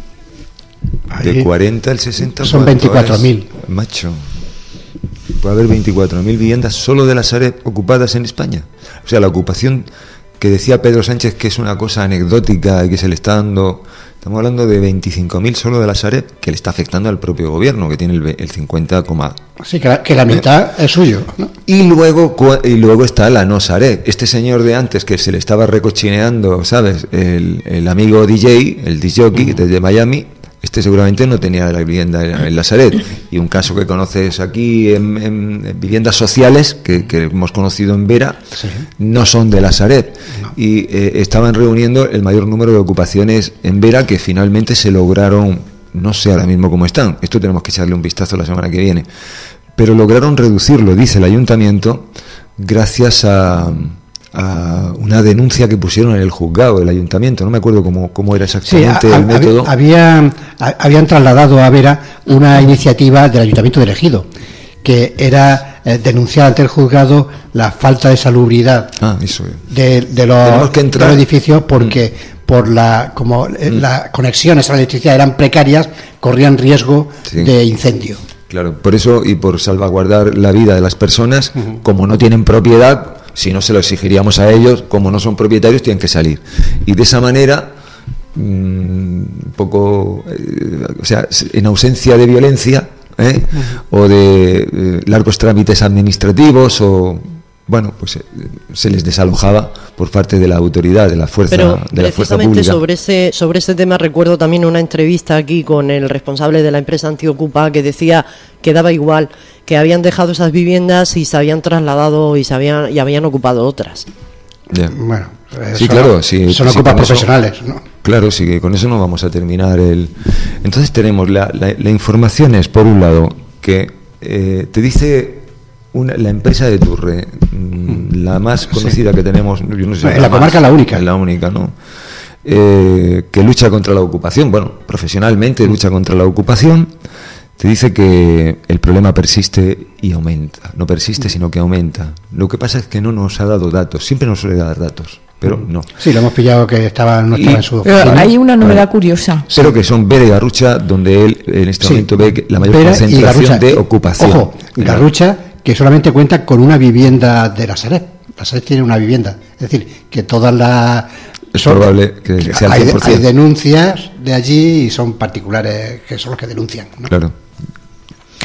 de Ahí cuarenta al sesenta
son veinticuatro mil.
Macho, puede haber veinticuatro mil viviendas solo de la Sareb ocupadas en España. O sea, la ocupación que decía Pedro Sánchez que es una cosa anecdótica y que se le está dando, estamos hablando de veinticinco mil solo de la Sareb, que le está afectando al propio gobierno, que tiene el, el cincuenta,
sí, que la, que la mitad ¿eh? es suyo, ¿no?
Y luego y luego está la no Sareb. Este señor de antes que se le estaba recochineando, ¿sabes? El, el amigo D J, el disc jockey uh-huh. desde Miami. Este seguramente no tenía la vivienda en la Sareb. Y un caso que conoces aquí en, en, en viviendas sociales, que, que hemos conocido en Vera, sí. no son de la Sareb. No. Y eh, estaban reuniendo el mayor número de ocupaciones en Vera, que finalmente se lograron, no sé ahora mismo cómo están, esto tenemos que echarle un vistazo la semana que viene, pero lograron reducirlo, dice el ayuntamiento, gracias a... a una denuncia que pusieron en el juzgado del ayuntamiento, no me acuerdo cómo, cómo era exactamente sí, a, el método.
Habían, habían trasladado a Vera una iniciativa del ayuntamiento de El Ejido, que era eh, denunciar ante el juzgado la falta de salubridad
ah, eso.
de, de, los, de los edificios, porque mm. por la como mm. las conexiones a la electricidad eran precarias, corrían riesgo sí. de incendio.
Claro, por eso y por salvaguardar la vida de las personas, uh-huh. como no tienen propiedad, si no se lo exigiríamos a ellos, como no son propietarios, tienen que salir. Y de esa manera, un mmm, poco, eh, o sea, en ausencia de violencia, ¿eh? uh-huh. o de eh, largos trámites administrativos, o bueno, pues eh, se les desalojaba por parte de la autoridad, de la fuerza,
Pero
de la fuerza
pública.
pública.
Sobre ese, sobre ese tema recuerdo también una entrevista aquí con el responsable de la empresa Antiocupa, que decía que daba igual, que habían dejado esas viviendas y se habían trasladado y se habían y habían ocupado otras.
Yeah.
Bueno,
sí, claro, sí,
son
sí,
ocupas profesionales, ¿no?
Claro, sí, que con eso no vamos a terminar el. Entonces tenemos la, la, la información es, por un lado, que eh, te dice una, la empresa de Turre, mmm, la más conocida sí. que tenemos, yo no sé,
en la comarca la única,
la única, ¿no? Eh, que lucha contra la ocupación, bueno, profesionalmente lucha contra la ocupación. Te dice que el problema persiste y aumenta. No persiste, sino que aumenta. Lo que pasa es que no nos ha dado datos. Siempre nos suele dar datos, pero no.
Sí, lo hemos pillado que estaba, no estaba
y,
en su
pero
oficina.
Hay una novedad
claro.
curiosa.
Pero que son Vera y Garrucha, donde él en este
sí.
momento ve que la mayor
Vera
concentración de ocupación.
Ojo, Garrucha, que solamente cuenta con una vivienda de la Sareb. La Sareb tiene una vivienda. Es decir, que todas las...
Es son, probable que, que sea el cien por ciento.
Hay, hay denuncias de allí y son particulares que son los que denuncian, ¿no?
Claro.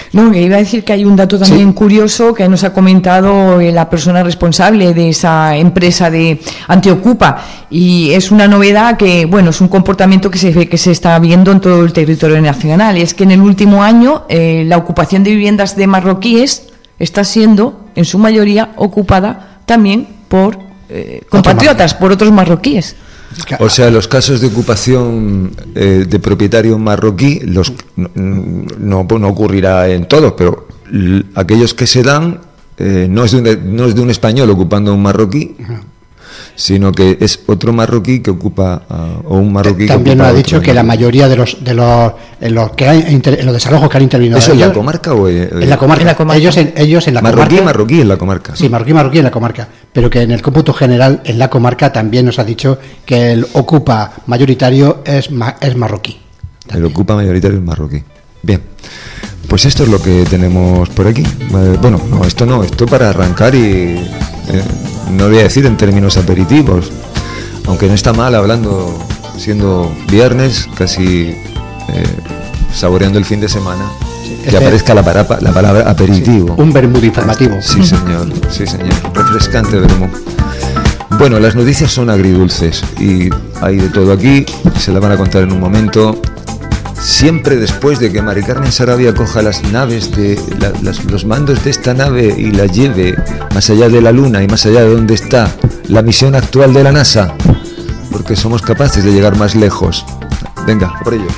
No, que iba a decir que hay un dato también sí. curioso que nos ha comentado eh, la persona responsable de esa empresa de Antiocupa, y es una novedad que, bueno, es un comportamiento que se ve que se está viendo en todo el territorio nacional. Es que en el último año eh, la ocupación de viviendas de marroquíes está siendo, en su mayoría, ocupada también por eh, compatriotas, por otros marroquíes.
O sea, los casos de ocupación eh, de propietario marroquí los, no, no, no ocurrirá en todos, pero l- aquellos que se dan eh, no, es de un, no es de un español ocupando a un marroquí, sino que es otro marroquí que ocupa uh, o un marroquí
también
que ocupa
nos ha dicho
otro
que la
marroquí.
mayoría de los de los en los que hay, en los desalojos que han intervenido
¿Eso en
ellos,
la comarca o en,
en la comarca?
En la comarca.
Ellos en ellos en la
marroquí,
comarca.
marroquí en la comarca.
Sí, marroquí, marroquí en la comarca, pero que en el cómputo general en la comarca también nos ha dicho que el ocupa mayoritario es ma, es marroquí.
El ocupa mayoritario es marroquí. Bien, pues esto es lo que tenemos por aquí. Eh, bueno, no, esto no, esto para arrancar y eh, no voy a decir en términos aperitivos, aunque no está mal hablando, siendo viernes, casi eh, saboreando el fin de semana, sí, que aparezca la, parapa, la palabra aperitivo.
Sí, un vermut informativo.
Sí, señor, sí, señor. Refrescante vermut. Bueno, las noticias son agridulces y hay de todo aquí, se la van a contar en un momento. Siempre después de que Mari Carmen Sarabia coja las naves de la, las, los mandos de esta nave y la lleve más allá de la Luna y más allá de donde está la misión actual de la NASA, porque somos capaces de llegar más lejos. Venga, por ello.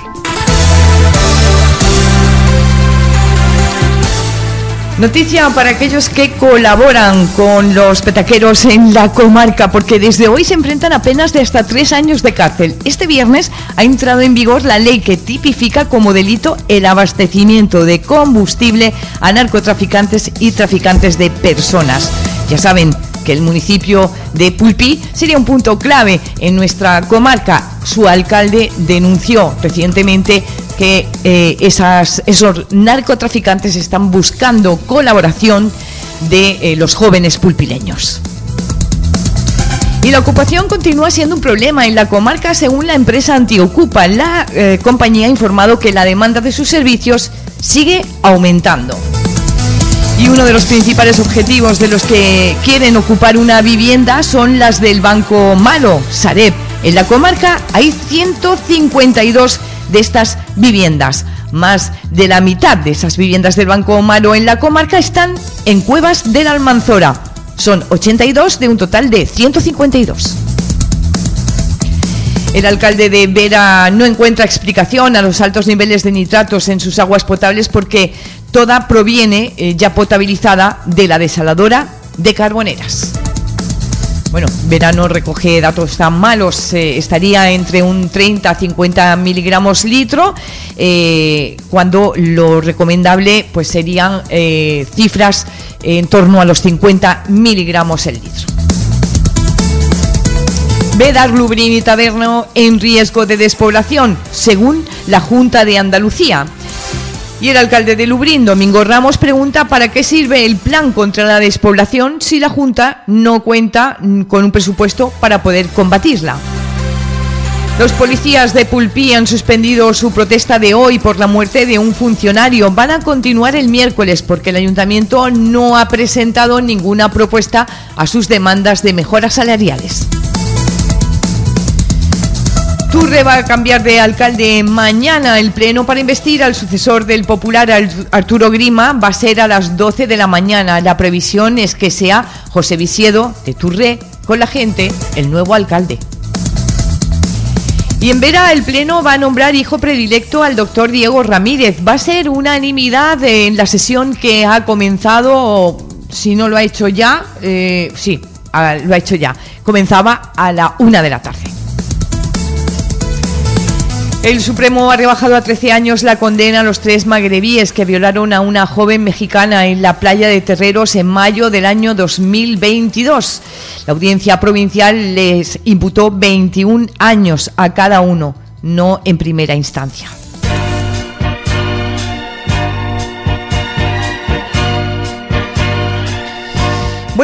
Noticia para aquellos que colaboran con los petaqueros en la comarca, porque desde hoy se enfrentan a penas de hasta tres años de cárcel. Este viernes ha entrado en vigor la ley que tipifica como delito el abastecimiento de combustible a narcotraficantes y traficantes de personas. Ya saben que el municipio de Pulpí sería un punto clave en nuestra comarca. Su alcalde denunció recientemente que eh, esas, esos narcotraficantes están buscando colaboración de eh, los jóvenes pulpileños. Y la ocupación continúa siendo un problema en la comarca según la empresa Antiocupa. La eh, compañía ha informado que la demanda de sus servicios sigue aumentando. Y uno de los principales objetivos de los que quieren ocupar una vivienda son las del Banco Malo, Sareb. En la comarca hay ciento cincuenta y dos de estas viviendas. Más de la mitad de esas viviendas del Banco Malo en la comarca están en Cuevas de la Almanzora. Son ochenta y dos de un total de ciento cincuenta y dos. El alcalde de Vera no encuentra explicación a los altos niveles de nitratos en sus aguas potables porque toda proviene eh, ya potabilizada de la desaladora de Carboneras. Bueno, Vera no recoge datos tan malos, eh, estaría entre un treinta a cincuenta miligramos litro, eh, cuando lo recomendable pues serían eh, cifras en torno a los cincuenta miligramos el litro. Vedar, Lubrín y Taberno en riesgo de despoblación, según la Junta de Andalucía. Y el alcalde de Lubrín, Domingo Ramos, pregunta para qué sirve el plan contra la despoblación si la Junta no cuenta con un presupuesto para poder combatirla. Los policías de Pulpí han suspendido su protesta de hoy por la muerte de un funcionario. Van a continuar el miércoles porque el ayuntamiento no ha presentado ninguna propuesta a sus demandas de mejoras salariales. Turre va a cambiar de alcalde mañana. El pleno para investir al sucesor del popular Arturo Grima va a ser a las doce de la mañana. La previsión es que sea José Visiedo de Turre con la gente el nuevo alcalde. Y en Vera el pleno va a nombrar hijo predilecto al doctor Diego Ramírez. Va a ser unanimidad en la sesión que ha comenzado, si no lo ha hecho ya, eh, sí, lo ha hecho ya. Comenzaba a la una de la tarde. El Supremo ha rebajado a trece años la condena a los tres magrebíes que violaron a una joven mexicana en la playa de Terreros en mayo del año dos mil veintidós. La audiencia provincial les imputó veintiún años a cada uno, no en primera instancia. Bueno,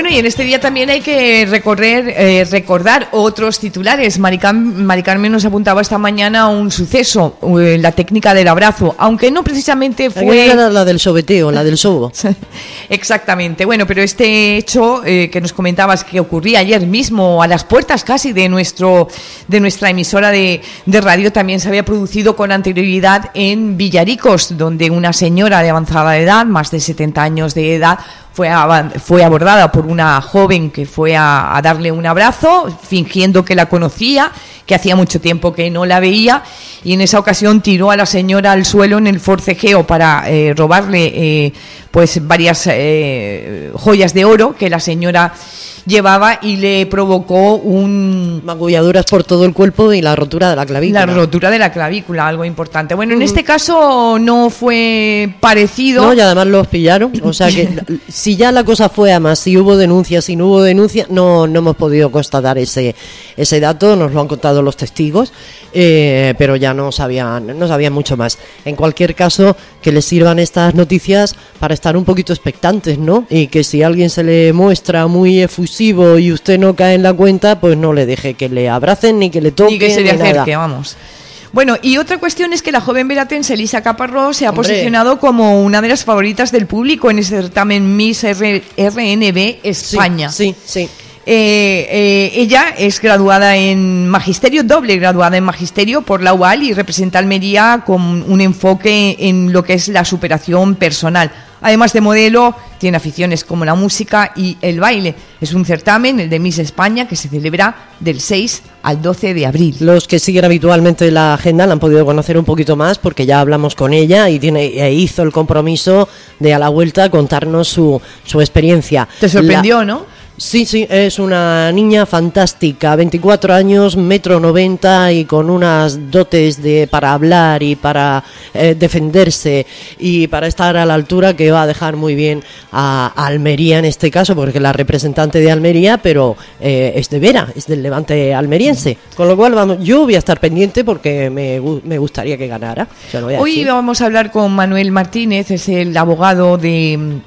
Bueno, y en este día también hay que recorrer, eh, recordar otros titulares. Mari, Cam- Mari Carmen nos apuntaba esta mañana un suceso, eh, la técnica del abrazo, aunque no precisamente fue...
Era la del sobeteo, la del sobo.
Exactamente. Bueno, pero este hecho eh, que nos comentabas que ocurría ayer mismo a las puertas casi de nuestro de nuestra emisora de, de radio también se había producido con anterioridad en Villaricos, donde una señora de avanzada edad, más de setenta años de edad, Fue, a, fue abordada por una joven que fue a, a darle un abrazo, fingiendo que la conocía, que hacía mucho tiempo que no la veía, y en esa ocasión tiró a la señora al suelo en el forcejeo para eh, robarle eh, pues varias eh, joyas de oro que la señora llevaba y le provocó un...
magulladuras por todo el cuerpo y la rotura de la clavícula.
La rotura de la clavícula, algo importante. Bueno, en este caso no fue parecido.
No, y además los pillaron. O sea que si ya la cosa fue a más, si hubo denuncias, si no hubo denuncias, no, no hemos podido constatar ese, ese dato, nos lo han contado los testigos, eh, pero ya no sabían, no sabían mucho más. En cualquier caso, que les sirvan estas noticias para estar un poquito expectantes, ¿no? Y que si a alguien se le muestra muy efusivo y usted no cae en la cuenta, pues no le deje que le abracen ni que le toquen
ni que se le
ni
acerque,
nada.
vamos. Bueno, y otra cuestión es que la joven veratense Elisa Caparrós se ha
Hombre.
posicionado como una de las favoritas del público en ese certamen Miss R- RNB España.
Sí, sí, sí.
Eh, eh, ella es graduada en Magisterio, doble graduada en Magisterio por la U A L y representa a Almería con un enfoque en lo que es la superación personal. Además de modelo, tiene aficiones como la música y el baile. Es un certamen, el de Miss España, que se celebra del seis al doce de abril.
Los que siguen habitualmente la agenda la han podido conocer un poquito más porque ya hablamos con ella y tiene e hizo el compromiso de a la vuelta contarnos su, su experiencia.
¿Te sorprendió,
La...
no?
Sí, sí, es una niña fantástica, veinticuatro años, metro noventa y con unas dotes de para hablar y para eh, defenderse y para estar a la altura que va a dejar muy bien a, a Almería en este caso, porque es la representante de Almería, pero eh, es de Vera, es del Levante almeriense. Con lo cual vamos, yo voy a estar pendiente porque me, me gustaría que ganara. Se lo voy a
Hoy
decir.
vamos a hablar con Manuel Martínez, es el abogado de,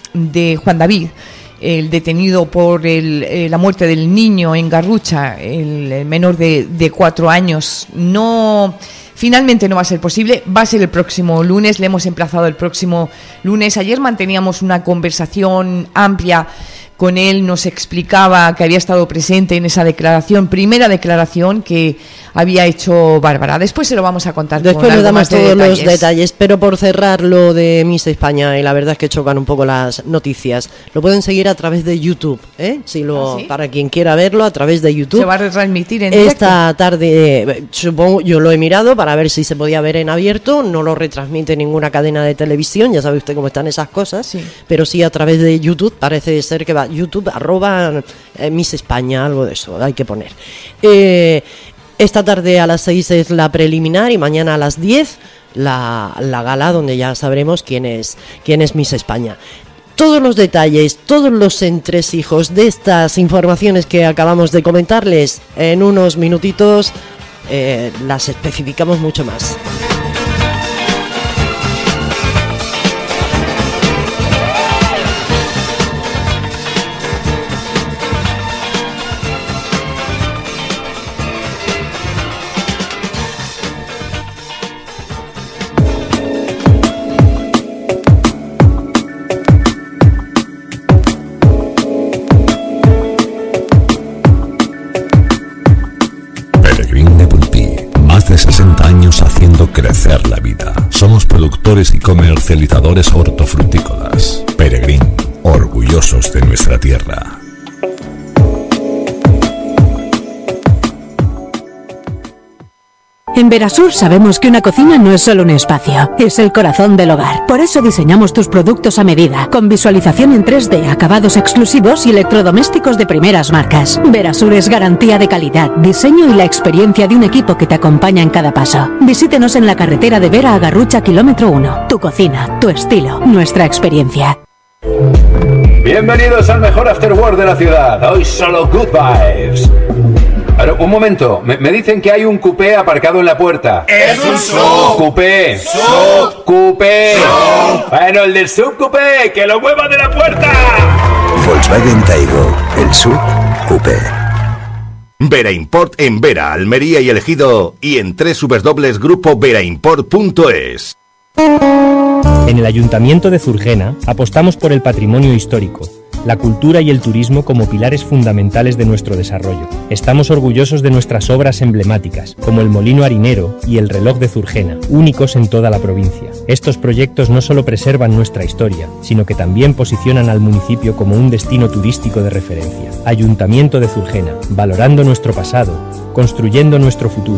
de Juan David, el detenido por el, eh, la muerte del niño en Garrucha, el, el menor de, de cuatro años. No, finalmente no va a ser posible, va a ser el próximo lunes, le hemos emplazado el próximo lunes. Ayer manteníamos una conversación amplia con él, nos explicaba que había estado presente en esa declaración, primera declaración que había hecho Bárbara. Después se lo vamos a contar.
Después
con
le damos
más de
todos
detalles.
los detalles, pero por cerrar lo de Miss España, y la verdad es que chocan un poco las noticias, lo pueden seguir a través de YouTube, ¿eh? Si lo,
¿Ah, sí?
para quien quiera verlo, a través de YouTube.
Se va a retransmitir en directo.
Esta tarde, eh, supongo, yo lo he mirado para ver si se podía ver en abierto, no lo retransmite ninguna cadena de televisión, ya sabe usted cómo están esas cosas,
Sí.
pero sí a través de YouTube, parece ser que va, YouTube, arroba eh, Miss España, algo de eso, hay que poner. Eh, esta tarde a las seis es la preliminar y mañana a las diez la, la gala donde ya sabremos quién es, quién es Miss España. Todos los detalles, todos los entresijos de estas informaciones que acabamos de comentarles en unos minutitos eh, las especificamos mucho más.
sesenta años haciendo crecer la vida. Somos productores y comercializadores hortofrutícolas. Peregrín, orgullosos de nuestra tierra.
En Verasur sabemos que una cocina no es solo un espacio, es el corazón del hogar. Por eso diseñamos tus productos a medida, con visualización en tres D, acabados exclusivos y electrodomésticos de primeras marcas. Verasur es garantía de calidad, diseño y la experiencia de un equipo que te acompaña en cada paso. Visítenos en la carretera de Vera a Garrucha, kilómetro uno. Tu cocina, tu estilo, nuestra experiencia.
Bienvenidos al mejor afterwork de la ciudad. Hoy solo good vibes. Pero un momento, me, me dicen que hay un coupé aparcado en la puerta.
¡Es un sub!
¡Coupé!
¡Sub!
¡Coupé!
¡Sub!
Bueno, el del sub coupé, que lo mueva de la puerta.
Volkswagen Taigo, el S U V Coupé.
Vera Import en Vera, Almería y El Ejido y en doble u doble u doble u punto grupo vera import punto es.
En el Ayuntamiento de Zurgena apostamos por el patrimonio histórico, la cultura y el turismo como pilares fundamentales de nuestro desarrollo. Estamos orgullosos de nuestras obras emblemáticas, como el Molino Harinero y el Reloj de Zurgena, únicos en toda la provincia. Estos proyectos no solo preservan nuestra historia, sino que también posicionan al municipio como un destino turístico de referencia. Ayuntamiento de Zurgena, valorando nuestro pasado, construyendo nuestro futuro.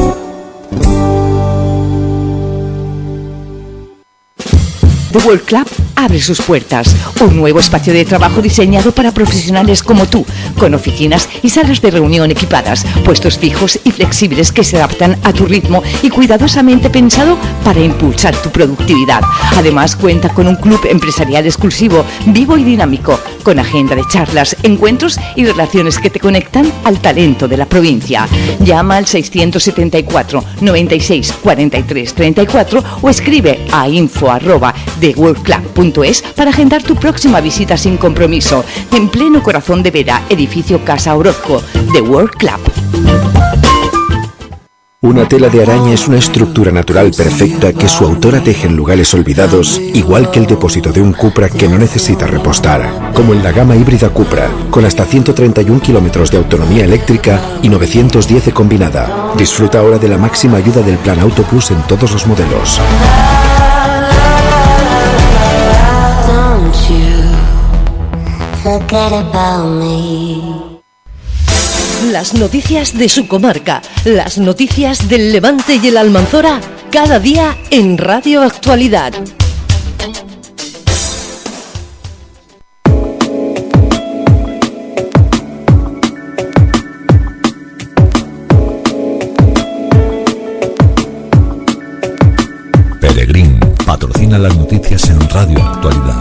The World Club abre sus puertas. Un nuevo espacio de trabajo diseñado para profesionales como tú, con oficinas y salas de reunión equipadas, puestos fijos y flexibles que se adaptan a tu ritmo y cuidadosamente pensado para impulsar tu productividad. Además, cuenta con un club empresarial exclusivo, vivo y dinámico, con agenda de charlas, encuentros y relaciones que te conectan al talento de la provincia. Llama al seiscientos setenta y cuatro, noventa y seis, cuarenta y tres, treinta y cuatro o escribe a info arroba the world club punto es para agendar tu próxima visita sin compromiso. En pleno corazón de Vera, edificio Casa Orozco, The World Club.
Una tela de araña es una estructura natural perfecta que su autora teje en lugares olvidados, igual que el depósito de un Cupra que no necesita repostar, como en la gama híbrida Cupra, con hasta ciento treinta y un kilómetros de autonomía eléctrica y novecientos diez de combinada. Disfruta ahora de la máxima ayuda del Plan Auto Plus en todos los modelos.
Las noticias de su comarca, las noticias del Levante y el Almanzora, cada día en Radio Actualidad.
Peregrín patrocina las noticias en Radio Actualidad.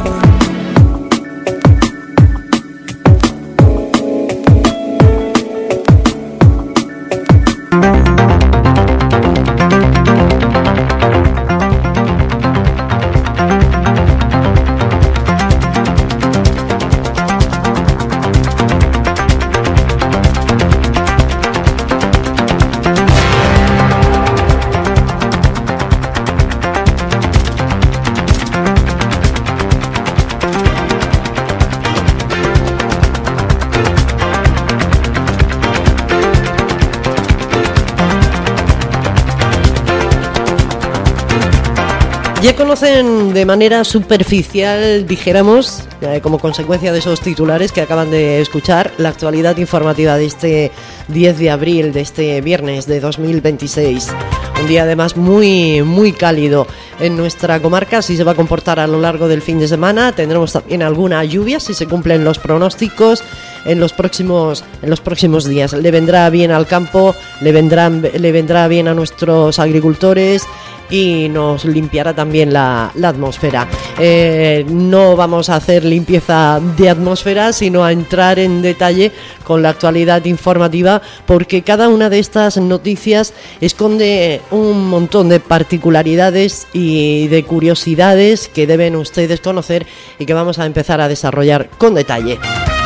Ya conocen de manera superficial, dijéramos, eh, como consecuencia de esos titulares que acaban de escuchar, la actualidad informativa de este diez de abril, de este viernes de dos mil veintiséis. Un día además muy, muy cálido en nuestra comarca, así se va a comportar a lo largo del fin de semana. Tendremos también alguna lluvia, si se cumplen los pronósticos, en los próximos, en los próximos días. Le vendrá bien al campo, le, vendrán, le vendrá bien a nuestros agricultores y nos limpiará también la, la atmósfera. Eh, no vamos a hacer limpieza de atmósfera, sino a entrar en detalle con la actualidad informativa, porque cada una de estas noticias esconde un montón de particularidades y de curiosidades que deben ustedes conocer y que vamos a empezar a desarrollar con detalle.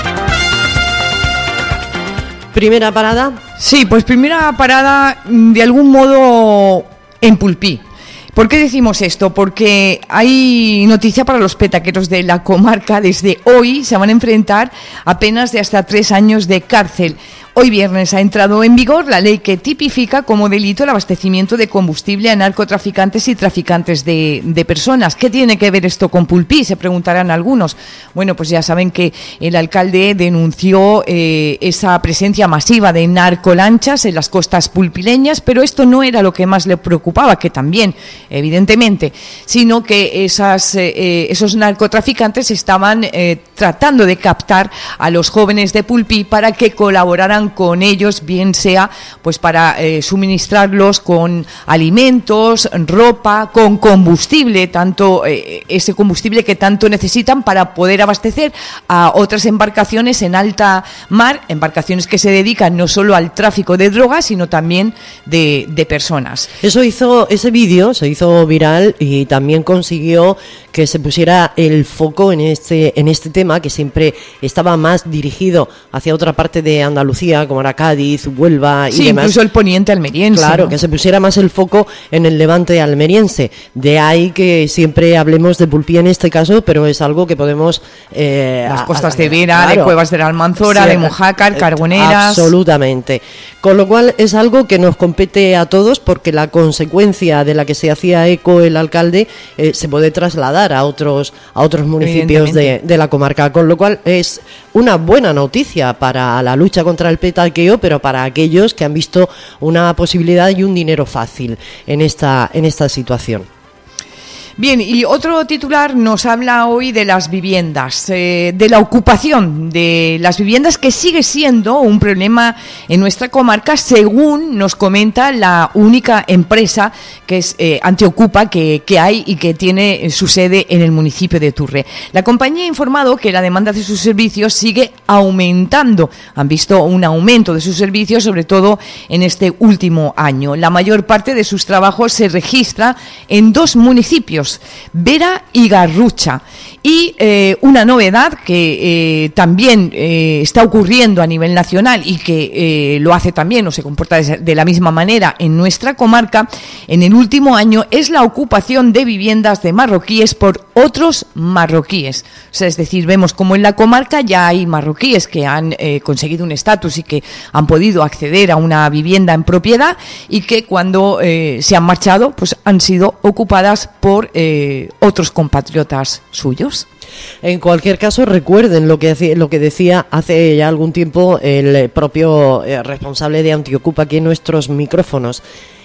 ¿Primera parada?
Sí, pues primera parada de algún modo en Pulpí. ¿Por qué decimos esto? Porque hay noticia para los petaqueros de la comarca. Desde hoy se van a enfrentar a penas de hasta tres años de cárcel. Hoy viernes ha entrado en vigor la ley que tipifica como delito el abastecimiento de combustible a narcotraficantes y traficantes de, de personas. ¿Qué tiene que ver esto con Pulpí? Se preguntarán algunos. Bueno, pues ya saben que el alcalde denunció eh, esa presencia masiva de narcolanchas en las costas pulpileñas, pero esto no era lo que más le preocupaba, que también, evidentemente, sino que esas, eh, esos narcotraficantes estaban eh, tratando de captar a los jóvenes de Pulpí para que colaboraran cuentan con ellos, bien sea pues para eh, suministrarlos con alimentos, ropa, con combustible, tanto eh, ese combustible que tanto necesitan para poder abastecer a otras embarcaciones en alta mar, embarcaciones que se dedican no solo al tráfico de drogas, sino también de, de personas.
Eso hizo, ese vídeo se hizo viral y también consiguió que se pusiera el foco en este, en este tema, que siempre estaba más dirigido hacia otra parte de Andalucía, como era Cádiz, Huelva y
sí,
demás.
Incluso el poniente almeriense.
Claro,
¿no?
que se pusiera más el foco en el levante almeriense. De ahí que siempre hablemos de Pulpí en este caso, pero es algo que podemos... Eh,
Las
a,
costas
a,
de Vera,
claro,
de Cuevas de la Almanzora,
sí,
de Mojácar, Carboneras...
Absolutamente. Con lo cual es algo que nos compete a todos, porque la consecuencia de la que se hacía eco el alcalde eh, se puede trasladar a otros a otros municipios de, de la comarca, con lo cual es una buena noticia para la lucha contra el petaqueo, pero para aquellos que han visto una posibilidad y un dinero fácil en esta en esta situación.
Bien, y otro titular nos habla hoy de las viviendas, eh, de la ocupación de las viviendas, que sigue siendo un problema en nuestra comarca, según nos comenta la única empresa que es eh, Antiocupa que, que hay y que tiene su sede en el municipio de Turre. La compañía ha informado que la demanda de sus servicios sigue aumentando. Han visto un aumento de sus servicios, sobre todo en este último año. La mayor parte de sus trabajos se registra en dos municipios, Vera y Garrucha. Y eh, una novedad que eh, también eh, está ocurriendo a nivel nacional y que eh, lo hace también o se comporta de la misma manera en nuestra comarca en el último año es la ocupación de viviendas de marroquíes por otros marroquíes. O sea, es decir, vemos como en la comarca ya hay marroquíes que han eh, conseguido un estatus y que han podido acceder a una vivienda en propiedad y que cuando eh, se han marchado pues han sido ocupadas por eh, otros compatriotas suyos.
En cualquier caso, recuerden lo que, lo que decía hace ya algún tiempo el propio eh, responsable de Antiocupa aquí en nuestros micrófonos.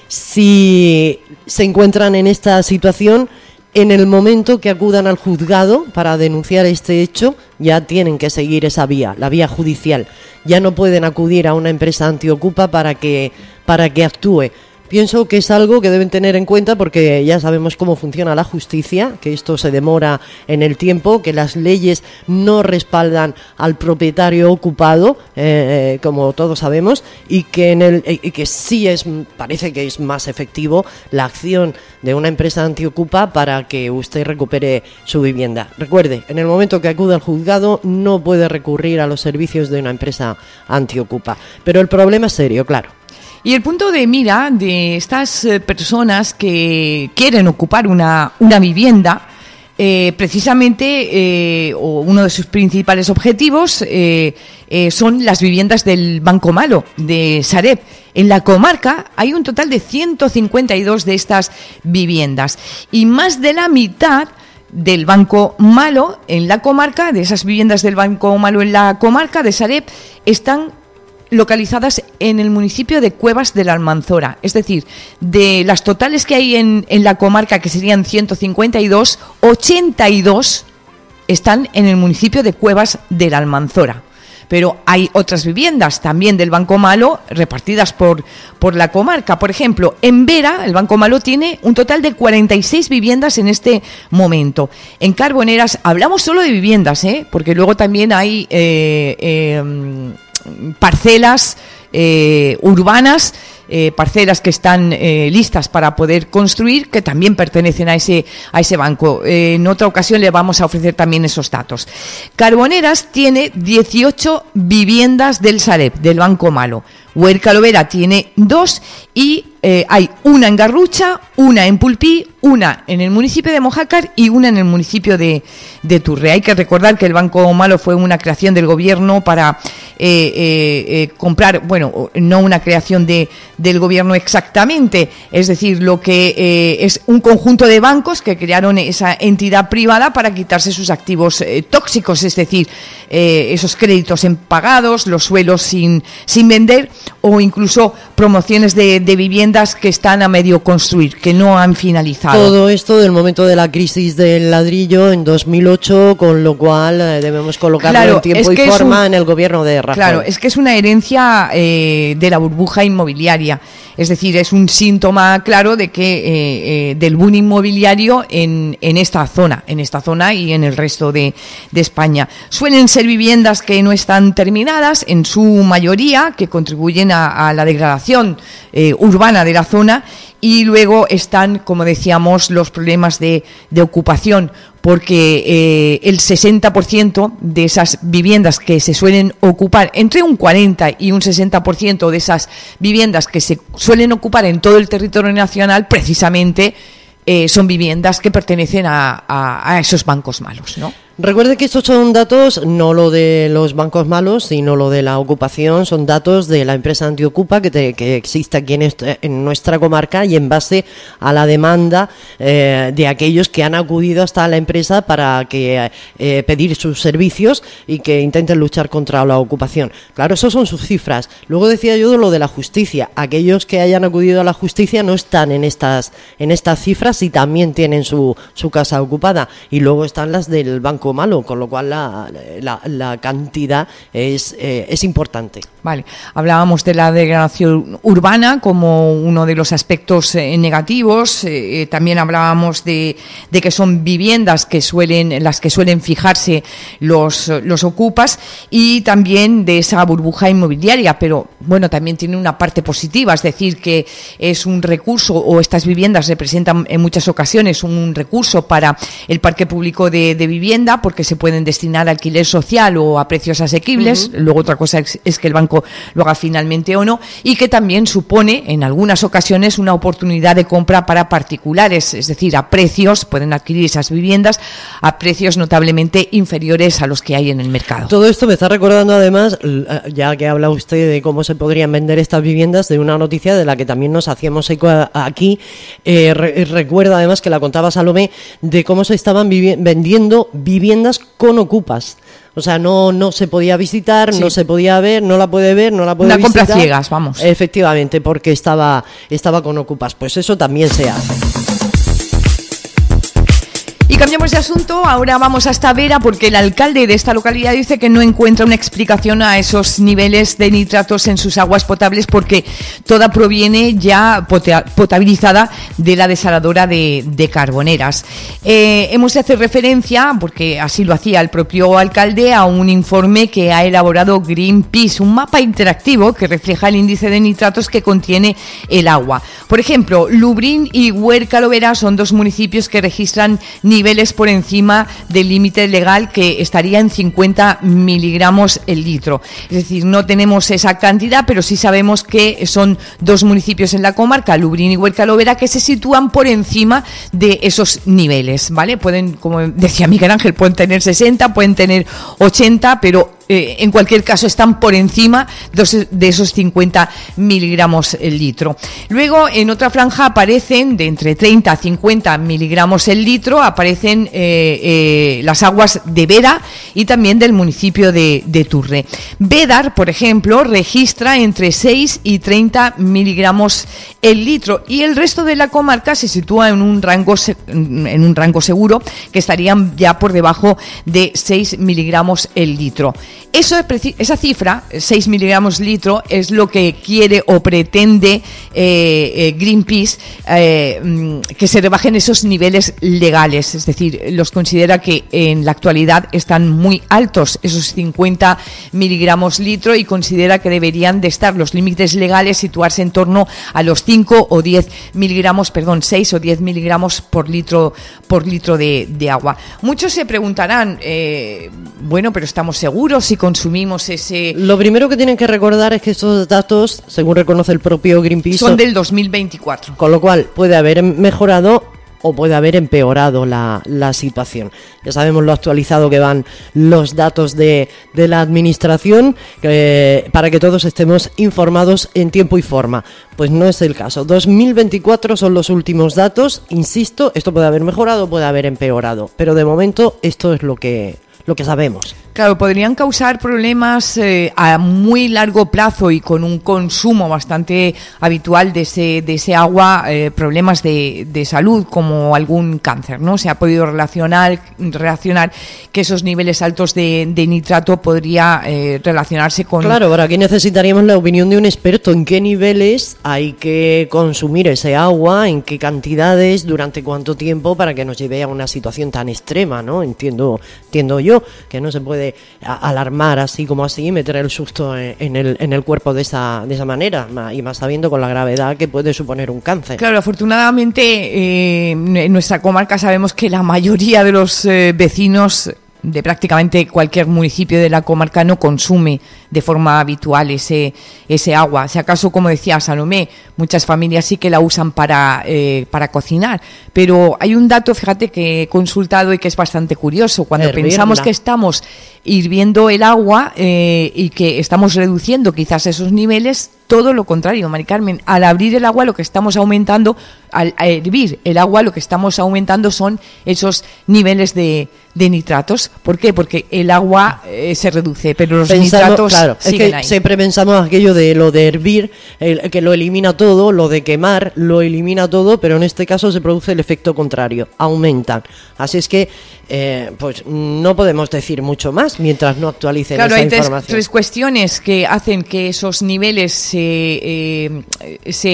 Si se encuentran en esta situación, en el momento que acudan al juzgado para denunciar este hecho, ya tienen que seguir esa vía, la vía judicial. Ya no pueden acudir a una empresa Antiocupa para que, para que actúe. Pienso que es algo que deben tener en cuenta, porque ya sabemos cómo funciona la justicia, que esto se demora en el tiempo, que las leyes no respaldan al propietario ocupado, eh, como todos sabemos, y que en el y que sí es parece que es más efectivo la acción de una empresa Antiocupa para que usted recupere su vivienda. Recuerde, en el momento que acuda al juzgado no puede recurrir a los servicios de una empresa Antiocupa, pero el problema es serio, claro.
Y el punto de mira de estas eh, personas que quieren ocupar una, una vivienda, eh, precisamente, eh, o uno de sus principales objetivos eh, eh, son las viviendas del Banco Malo de Sareb. En la comarca hay un total de ciento cincuenta y dos de estas viviendas y más de la mitad del Banco Malo en la comarca, de esas viviendas del Banco Malo en la comarca de Sareb, están localizadas en el municipio de Cuevas de la Almanzora. Es decir, de las totales que hay en, en la comarca, que serían ciento cincuenta y dos, ochenta y dos están en el municipio de Cuevas de la Almanzora. Pero hay otras viviendas también del Banco Malo repartidas por, por la comarca. Por ejemplo, en Vera, el Banco Malo tiene un total de cuarenta y seis viviendas en este momento. En Carboneras, hablamos solo de viviendas, ¿eh? Porque luego también hay eh, eh, parcelas eh, urbanas, eh, parcelas que están eh, listas para poder construir, que también pertenecen a ese a ese banco. Eh, en otra ocasión le vamos a ofrecer también esos datos. Carboneras tiene dieciocho viviendas del Sareb, del Banco Malo. Huerca Lovera tiene dos y eh, hay una en Garrucha, una en Pulpí, una en el municipio de Mojácar y una en el municipio de, de Turre. Hay que recordar que el Banco Malo fue una creación del gobierno para eh, eh, eh, comprar, bueno, no una creación de del gobierno exactamente, es decir, lo que eh, es un conjunto de bancos que crearon esa entidad privada para quitarse sus activos eh, tóxicos, es decir, eh, esos créditos impagados, los suelos sin, sin vender o incluso promociones de, de viviendas que están a medio construir, que no han finalizado.
Todo esto del momento de la crisis del ladrillo en dos mil ocho, con lo cual eh, debemos colocarlo
claro,
en tiempo
es
y forma
un...
en el gobierno de Rajoy. Rajoy.
Claro, es que es una herencia eh, de la burbuja inmobiliaria. Es decir, es un síntoma claro de que eh, eh, del boom inmobiliario en, en esta zona, en esta zona y en el resto de, de España. Suelen ser viviendas que no están terminadas, en su mayoría, que contribuyen a, a la degradación eh, urbana de la zona, y luego están, como decíamos, los problemas de, de ocupación, porque eh, el sesenta por ciento de esas viviendas que se suelen ocupar, entre un cuarenta y un sesenta por ciento de esas viviendas que se suelen ocupar en todo el territorio nacional, precisamente eh, son viviendas que pertenecen a, a, a esos bancos malos, ¿no?
Recuerde que estos son datos, no lo de los bancos malos, sino lo de la ocupación, son datos de la empresa Antiocupa que, te, que existe aquí en, este, en nuestra comarca, y en base a la demanda eh, de aquellos que han acudido hasta la empresa para que eh, pedir sus servicios y que intenten luchar contra la ocupación. Claro, esas son sus cifras. Luego decía yo de lo de la justicia. Aquellos que hayan acudido a la justicia no están en estas en estas cifras y también tienen su, su casa ocupada. Y luego están las del banco malo, con lo cual la, la, la cantidad es, eh, es importante.
Vale, hablábamos de la degradación urbana como uno de los aspectos eh, negativos, eh, también hablábamos de, de que son viviendas que suelen, las que suelen fijarse los, los ocupas, y también de esa burbuja inmobiliaria, pero bueno, también tiene una parte positiva, es decir, que es un recurso, o estas viviendas representan en muchas ocasiones un recurso para el parque público de, de vivienda, porque se pueden destinar a alquiler social o a precios asequibles. Uh-huh. Luego otra cosa es, es que el banco lo haga finalmente o no, y que también supone en algunas ocasiones una oportunidad de compra para particulares, es decir, a precios, pueden adquirir esas viviendas a precios notablemente inferiores a los que hay en el mercado.
Todo esto me está recordando además, ya que habla usted de cómo se podrían vender estas viviendas, de una noticia de la que también nos hacíamos eco aquí. Eh, re, recuerda además que la contaba Salomé, de cómo se estaban vivi- vendiendo viviendas con ocupas. O sea, no no se podía visitar, sí. no se podía ver, no la puede ver, no la puede
Una
visitar.
Una compra ciegas, vamos.
Efectivamente, porque estaba estaba con ocupas. Pues eso también se hace.
Y cambiamos de asunto, ahora vamos hasta Vera, porque el alcalde de esta localidad dice que no encuentra una explicación a esos niveles de nitratos en sus aguas potables, porque toda proviene ya potabilizada de la desaladora de, de Carboneras. Eh, hemos de hacer referencia, porque así lo hacía el propio alcalde, a un informe que ha elaborado Greenpeace, un mapa interactivo que refleja el índice de nitratos que contiene el agua. Por ejemplo, Lubrín y Huércal-Overa son dos municipios que registran niveles niveles por encima del límite legal, que estaría en cincuenta miligramos el litro. Es decir, no tenemos esa cantidad, pero sí sabemos que son dos municipios en la comarca, Lubrín y Huércal-Overa, que se sitúan por encima de esos niveles, ¿vale? Pueden, como decía Miguel Ángel, pueden tener sesenta, pueden tener ochenta, pero Eh, en cualquier caso están por encima de esos cincuenta miligramos el litro. Luego, en otra franja aparecen de entre treinta a cincuenta miligramos el litro, aparecen eh, eh, las aguas de Vera y también del municipio de, de Turre. Bédar, por ejemplo, registra entre seis y treinta miligramos el litro, y el resto de la comarca se sitúa en un rango en un rango seguro, que estarían ya por debajo de seis miligramos el litro. Eso, esa cifra, seis miligramos litro, es lo que quiere o pretende eh, eh, Greenpeace, eh, que se rebajen esos niveles legales. Es decir, los considera que en la actualidad están muy altos, esos cincuenta miligramos litro, y considera que deberían de estar los límites legales situarse en torno a los cinco o diez miligramos, perdón, seis o diez miligramos por litro por litro de, de agua. Muchos se preguntarán, eh, bueno, pero estamos seguros si consumimos ese...
Lo primero que tienen que recordar es que estos datos, según reconoce el propio Greenpeace,
son del dos mil veinticuatro.
Con lo cual puede haber mejorado o puede haber empeorado la, la situación. Ya sabemos lo actualizado que van los datos de, de la administración, eh, para que todos estemos informados en tiempo y forma. Pues no es el caso. dos mil veinticuatro son los últimos datos. Insisto, esto puede haber mejorado o puede haber empeorado, pero de momento esto es lo que, lo que sabemos.
Claro, podrían causar problemas eh, a muy largo plazo y con un consumo bastante habitual de ese, de ese agua, eh, problemas de, de salud como algún cáncer, ¿no? Se ha podido relacionar, relacionar que esos niveles altos de, de nitrato podría eh, relacionarse con...
Claro, pero aquí necesitaríamos la opinión de un experto en qué niveles hay que consumir ese agua, en qué cantidades, durante cuánto tiempo para que nos lleve a una situación tan extrema, ¿no? Entiendo, entiendo yo que no se puede alarmar así como así y meter el susto en el, en el cuerpo de esa, de esa manera, y más sabiendo con la gravedad que puede suponer un cáncer.
Claro, afortunadamente eh, en nuestra comarca sabemos que la mayoría de los eh, vecinos de prácticamente cualquier municipio de la comarca no consume de forma habitual ese ese agua. Si acaso, como decía Salomé, muchas familias sí que la usan para eh, para cocinar, pero hay un dato, fíjate, que he consultado y que es bastante curioso. Cuando
Hervirla.
pensamos que estamos hirviendo el agua eh, y que estamos reduciendo quizás esos niveles, todo lo contrario, Mari Carmen. Al abrir el agua lo que estamos aumentando, al hervir el agua lo que estamos aumentando son esos niveles de, de nitratos. ¿Por qué? Porque el agua eh, se reduce, pero los
Pensamos,
nitratos
claro,
siguen
es que
ahí.
siempre pensamos aquello de lo de hervir, el, que lo elimina todo, lo de quemar lo elimina todo, pero en este caso se produce el efecto contrario, aumentan. Así es que eh, pues no podemos decir mucho más mientras no actualicen
Claro,
esa
hay tres,
información.
tres cuestiones que hacen que esos niveles se, eh, se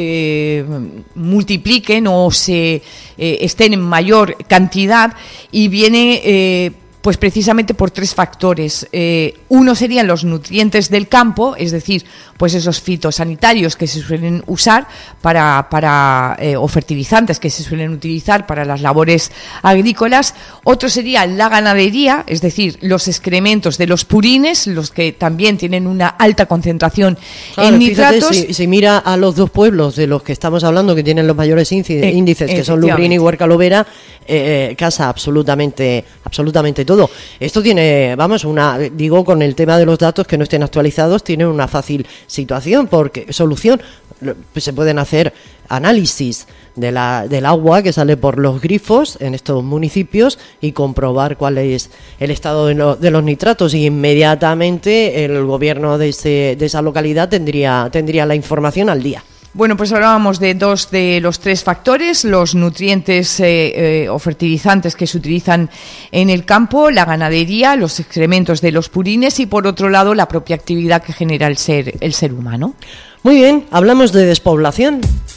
eh, multipliquen o se eh, estén en mayor cantidad, y viene eh, pues precisamente por tres factores. Eh, uno serían los nutrientes del campo, es decir, pues esos fitosanitarios que se suelen usar para, para eh, o fertilizantes que se suelen utilizar para las labores agrícolas. Otro sería la ganadería, es decir, los excrementos de los purines, los que también tienen una alta concentración
Claro,
en
fíjate,
nitratos.
si, si mira a los dos pueblos de los que estamos hablando que tienen los mayores índices,
Eh,
índices que son Lubrín y Huerca-Lovera, eh, casa absolutamente, absolutamente todo. Esto tiene, vamos, una, digo, con el tema de los datos que no estén actualizados, tiene una fácil situación, porque solución, pues se pueden hacer análisis de la, del agua que sale por los grifos en estos municipios y comprobar cuál es el estado de, lo, de los nitratos, y inmediatamente el gobierno de, ese, de esa localidad tendría, tendría la información al día.
Bueno, pues hablábamos de dos de los tres factores: los nutrientes eh, eh, o fertilizantes que se utilizan en el campo, la ganadería, los excrementos de los purines y, por otro lado, la propia actividad que genera el ser, el ser humano.
Muy bien, hablamos de despoblación.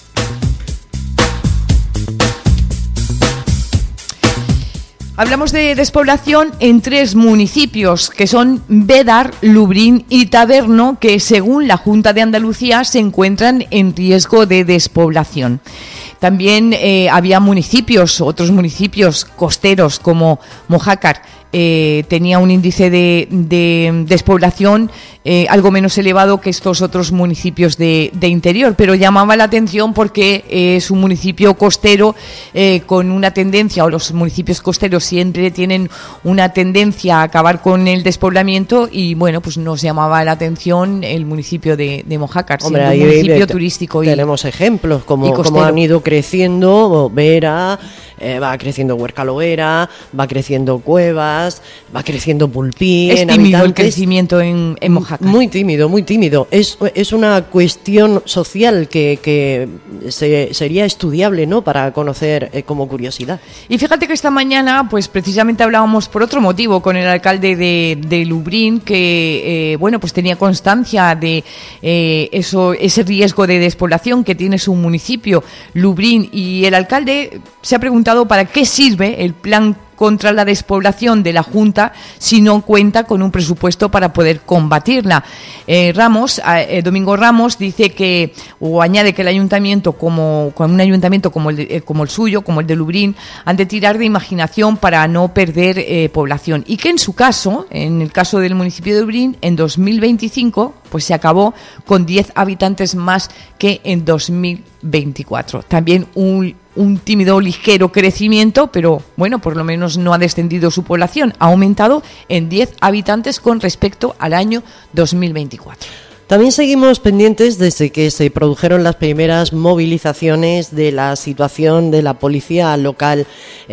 Hablamos de despoblación en tres municipios, que son Bédar, Lubrín y Taberno, que según la Junta de Andalucía se encuentran en riesgo de despoblación. También eh, había municipios, otros municipios costeros como Mojácar, eh, tenía un índice de, de despoblación eh, algo menos elevado que estos otros municipios de, de interior, pero llamaba la atención porque eh, es un municipio costero eh, con una tendencia, o los municipios costeros siempre tienen una tendencia a acabar con el despoblamiento, y bueno, pues nos llamaba la atención el municipio de, de Mojácar,
Hombre,
siendo
ahí
un municipio
te-
turístico y
tenemos ejemplos como,
y
como
costero.
han ido creciendo Vera, eh, va creciendo Huerca-Lovera, va creciendo Cuevas, va creciendo Pulpí.
Es
en
tímido el
habitantes.
crecimiento en, en Mojácar.
Muy tímido, muy tímido. Es, es una cuestión social que, que se- sería estudiable, ¿no?, para conocer eh, como curiosidad.
Y fíjate que esta mañana, pues precisamente hablábamos por otro motivo con el alcalde de, de Lubrín, que eh, bueno, pues tenía constancia de eh, eso, ese riesgo de despoblación que tiene su municipio, Lubrín, y el alcalde se ha preguntado para qué sirve el plan contra la despoblación de la Junta si no cuenta con un presupuesto para poder combatirla. Eh, Ramos, eh, Domingo Ramos, dice que, o añade que el ayuntamiento, como, como un ayuntamiento como el, de- eh, como el suyo, como el de Lubrín, han de tirar de imaginación para no perder eh, población, y que en su caso, en el caso del municipio de Lubrín, en dos mil veinticinco, pues se acabó con diez habitantes más que en dos mil veinticuatro. También un un tímido, ligero crecimiento, pero bueno, por lo menos no ha descendido su población, ha aumentado en diez habitantes con respecto al año dos mil veinticuatro.
También seguimos pendientes desde que se produjeron las primeras movilizaciones de la situación de la policía local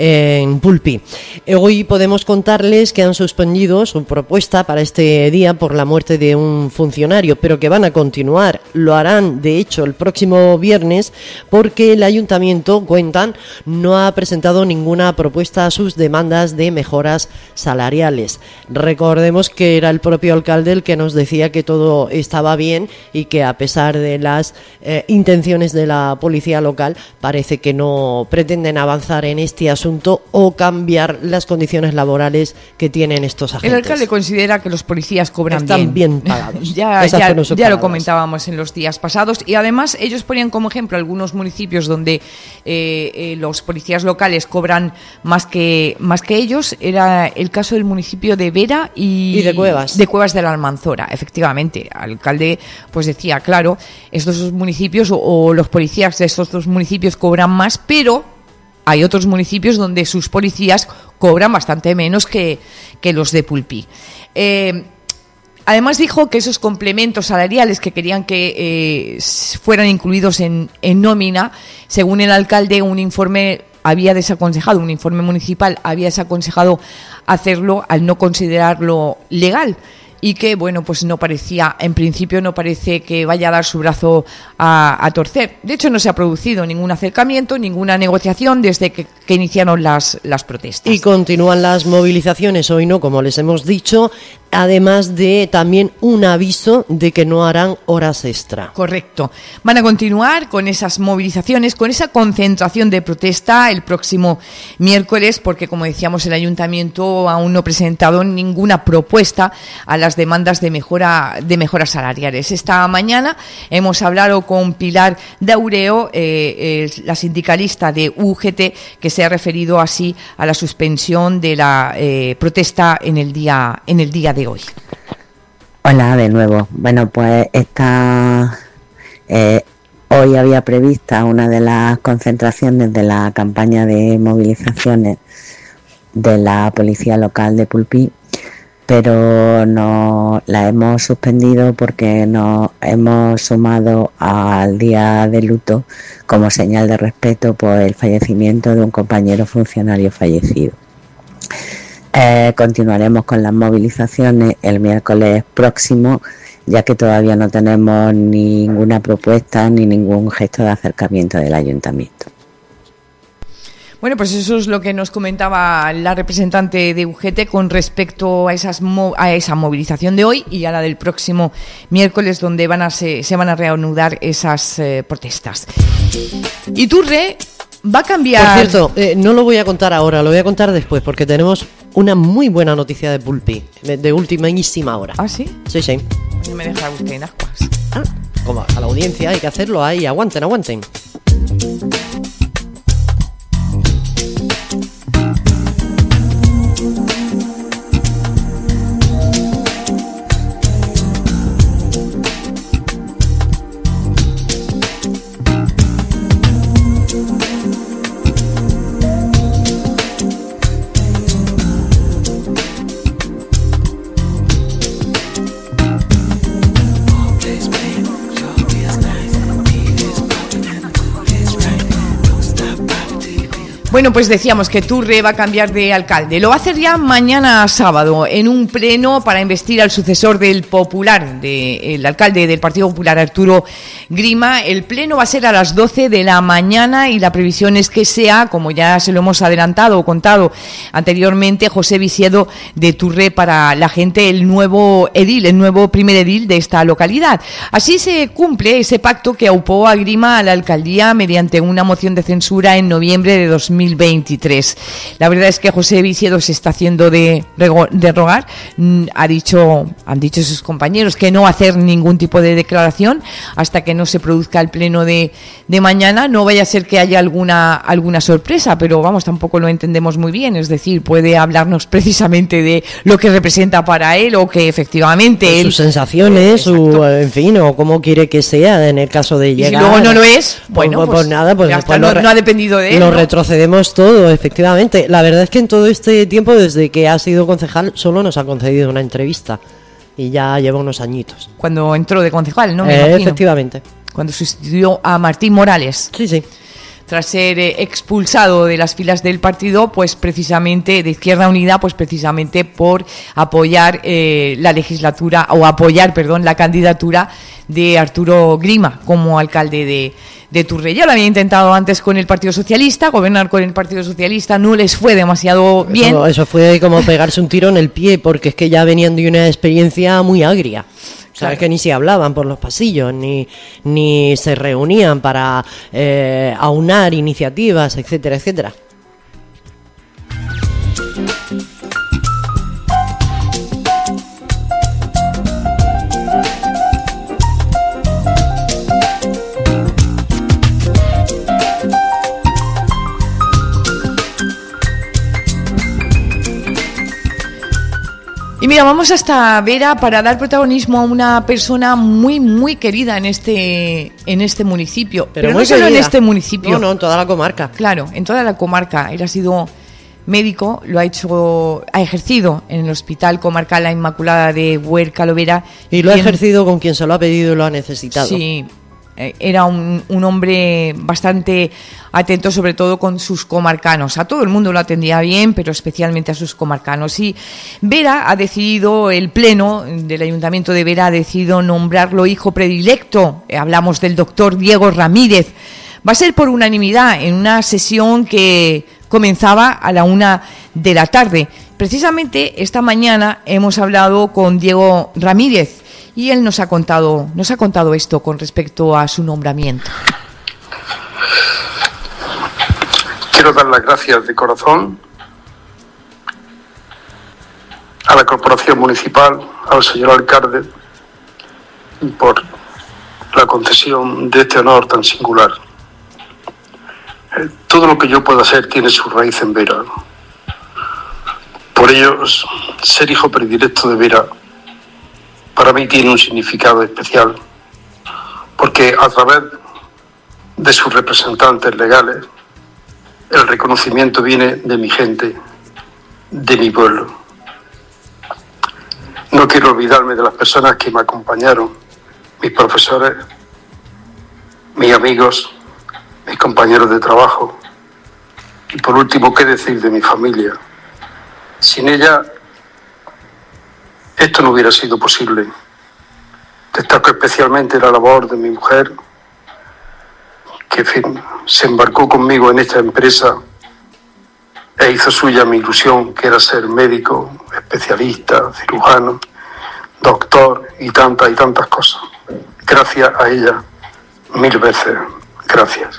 en Pulpí. Hoy podemos contarles que han suspendido su propuesta para este día por la muerte de un funcionario, pero que van a continuar. Lo harán, de hecho, el próximo viernes, porque el ayuntamiento, cuentan, no ha presentado ninguna propuesta a sus demandas de mejoras salariales. Recordemos que era el propio alcalde el que nos decía que todo estaba va bien y que a pesar de las eh, intenciones de la policía local parece que no pretenden avanzar en este asunto o cambiar las condiciones laborales que tienen estos agentes.
El alcalde considera que los policías cobran
Están
bien,
bien pagados.
ya ya, ya lo comentábamos en los días pasados y además ellos ponían como ejemplo algunos municipios donde eh, eh, los policías locales cobran más que más que ellos. Era el caso del municipio de Vera y,
y de Cuevas
de Cuevas de la Almanzora. Efectivamente, al alcalde pues decía, claro, estos dos municipios o, o los policías de estos dos municipios cobran más, pero hay otros municipios donde sus policías cobran bastante menos que, que los de Pulpí. Eh, además dijo que esos complementos salariales que querían que eh, fueran incluidos en, en nómina, según el alcalde, un informe había desaconsejado, un informe municipal había desaconsejado hacerlo al no considerarlo legal. Y que, bueno, pues no parecía, en principio no parece que vaya a dar su brazo a, a torcer. De hecho, no se ha producido ningún acercamiento, ninguna negociación desde que, que iniciaron las, las protestas.
Y continúan las movilizaciones, hoy no, como les hemos dicho, además de también un aviso de que no harán horas extra.
Correcto. Van a continuar con esas movilizaciones, con esa concentración de protesta el próximo miércoles, porque, como decíamos, el ayuntamiento aún no ha presentado ninguna propuesta a las demandas de mejora de mejoras salariales. Esta mañana hemos hablado con Pilar Daureo, eh, eh, la sindicalista de U G T, que se ha referido así a la suspensión de la eh, protesta en el día en el día de hoy.
Hola de nuevo. Bueno, pues esta eh, hoy había prevista una de las concentraciones de la campaña de movilizaciones de la policía local de Pulpí, pero no la hemos suspendido porque nos hemos sumado al día de luto como señal de respeto por el fallecimiento de un compañero funcionario fallecido. Eh, continuaremos con las movilizaciones el miércoles próximo, ya que todavía no tenemos ninguna propuesta ni ningún gesto de acercamiento del ayuntamiento.
Bueno, pues eso es lo que nos comentaba la representante de U G T con respecto a esas mo- a esa movilización de hoy y a la del próximo miércoles, donde van a se, se van a reanudar esas eh, protestas. Iturre va a cambiar.
Por cierto, eh, no lo voy a contar ahora, lo voy a contar después, porque tenemos una muy buena noticia de Pulpí, de, de ultimísima hora.
¿Ah, sí?
Sí, sí.
No me deja usted en ascuas.
Ah, como a la audiencia hay que hacerlo ahí, aguanten, aguanten.
Bueno, pues decíamos que Turre va a cambiar de alcalde. Lo va a hacer ya mañana sábado en un pleno para investir al sucesor del Popular, de, el alcalde del Partido Popular, Arturo Grima. El pleno va a ser a las doce de la mañana y la previsión es que sea, como ya se lo hemos adelantado o contado anteriormente, José Visiedo de Turre para la gente, el nuevo edil, el nuevo primer edil de esta localidad. Así se cumple ese pacto que aupó a Grima a la alcaldía mediante una moción de censura en noviembre de dos mil veintitrés. La verdad es que José Visiedo se está haciendo de, de rogar. Ha dicho, han dicho sus compañeros que no va a hacer ningún tipo de declaración hasta que no se produzca el pleno de, de mañana. No vaya a ser que haya alguna, alguna sorpresa, pero vamos, tampoco lo entendemos muy bien. Es decir, puede hablarnos precisamente de lo que representa para él o que efectivamente
pues
él,
sus sensaciones, su, en fin, o cómo quiere que sea en el caso de llegar.
Y si luego no lo es, bueno,
pues,
pues,
pues nada, pues
ya
después
está,
lo,
no, no ha dependido de él.
Lo
¿no?
retrocedemos todo, efectivamente. La verdad es que en todo este tiempo, desde que ha sido concejal, solo nos ha concedido una entrevista. y ya lleva unos añitos.
Cuando entró de concejal, ¿no? Me
Eh,
imagino.
efectivamente.
Cuando sustituyó a Martín Morales.
Sí, sí.
Tras ser eh, expulsado de las filas del partido, pues precisamente de Izquierda Unida, pues precisamente por apoyar eh, la legislatura, o apoyar, perdón, la candidatura de Arturo Grima como alcalde de, de Turré. Ya lo había intentado antes con el Partido Socialista, gobernar con el Partido Socialista no les fue demasiado bien.
Eso, eso fue como pegarse un tiro en el pie, porque es que ya venían de una experiencia muy agria. O sea,
Claro.
es que ni se hablaban por los pasillos, ni, ni se reunían para eh, aunar iniciativas, etcétera, etcétera.
Y mira, vamos hasta Vera para dar protagonismo a una persona muy, muy querida en este, en este municipio. Pero, no
muy
solo en
querida.
este municipio.
No, no, en toda la comarca.
Claro, en toda la comarca. Él ha sido médico, lo ha hecho, ha ejercido en el Hospital Comarcal La Inmaculada de Huércal-Overa.
Y lo ha
Quien-
ejercido con quien se lo ha pedido y lo ha necesitado.
Sí, eh, era un, un hombre bastante atento, sobre todo con sus comarcanos. A todo el mundo lo atendía bien, pero especialmente a sus comarcanos. Y Vera ha decidido, el Pleno del Ayuntamiento de Vera ha decidido nombrarlo hijo predilecto. Eh, Hablamos del doctor Diego Ramírez. Va a ser por unanimidad en una sesión que comenzaba a la una de la tarde. Precisamente esta mañana hemos hablado con Diego Ramírez y él nos ha contado, nos ha contado esto con respecto a su nombramiento.
Quiero dar las gracias de corazón a la Corporación Municipal, al señor alcalde, por la concesión de este honor tan singular. Eh, Todo lo que yo pueda hacer tiene su raíz en Vera. Por ello, ser hijo predilecto de Vera para mí tiene un significado especial, porque a través de sus representantes legales, el reconocimiento viene de mi gente, de mi pueblo. No quiero olvidarme de las personas que me acompañaron, mis profesores, mis amigos, mis compañeros de trabajo. Y por último, ¿qué decir de mi familia? Sin ella, esto no hubiera sido posible. Destaco especialmente la labor de mi mujer, que en fin, se embarcó conmigo en esta empresa e hizo suya mi ilusión, que era ser médico, especialista, cirujano, doctor y tantas y tantas cosas. Gracias a ella, mil veces, gracias.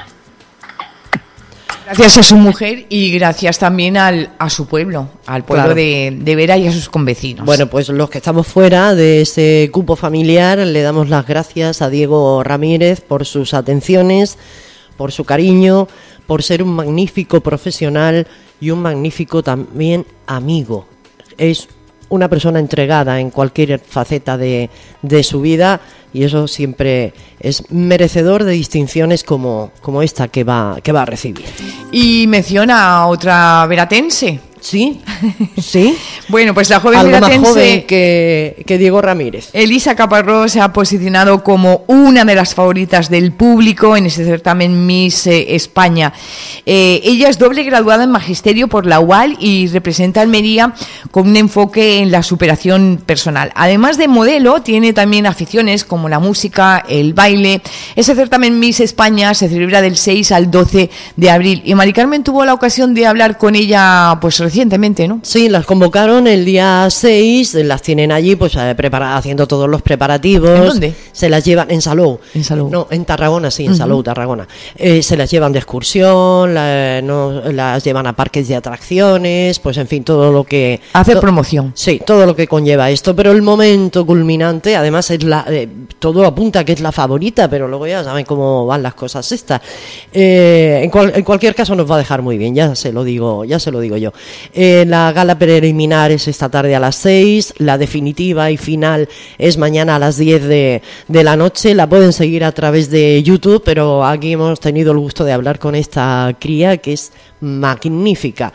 Gracias a su mujer y gracias también al, a su pueblo, al pueblo
Claro.
de, de Vera y a sus convecinos.
Bueno, pues los que estamos fuera de ese cupo familiar le damos las gracias a Diego Ramírez por sus atenciones, por su cariño, por ser un magnífico profesional y un magnífico también amigo. Es una persona entregada en cualquier faceta de, de su vida y eso siempre es merecedor de distinciones como, como esta que va, que va a recibir.
Y menciona a otra veratense.
Sí, sí.
Bueno, pues la joven
Algo más
veratense
joven que, que Diego Ramírez.
Elisa Caparrós se ha posicionado como una de las favoritas del público en ese certamen Miss eh, España. Eh, ella es doble graduada en Magisterio por la U A L y representa a Almería con un enfoque en la superación personal. Además de modelo, tiene también aficiones como la música, el baile. Ese certamen Miss España se celebra del seis al doce de abril y Mari Carmen tuvo la ocasión de hablar con ella pues recientemente, ¿no?
Sí, las convocaron el día seis, las tienen allí pues eh, prepara- haciendo todos los preparativos.
¿En dónde?
Se las llevan en Salou.
En Salou.
No, en Tarragona, sí, en
Ujú.
Salou, Tarragona. Eh, se las llevan de excursión, la- no, las llevan a parques de atracciones, pues en fin, todo lo que...
Hacer
to-
promoción.
Sí, todo lo que conlleva esto, pero el momento culminante, además es la, eh, todo apunta que es la favorita, pero luego ya saben cómo van las cosas estas. Eh, en, cual- en cualquier caso nos va a dejar muy bien, ya se lo digo, ya se lo digo yo. Eh, la gala preliminar es esta tarde a las seis, la definitiva y final es mañana a las diez de, de la noche. La pueden seguir a través de YouTube, pero aquí hemos tenido el gusto de hablar con esta cría que es magnífica.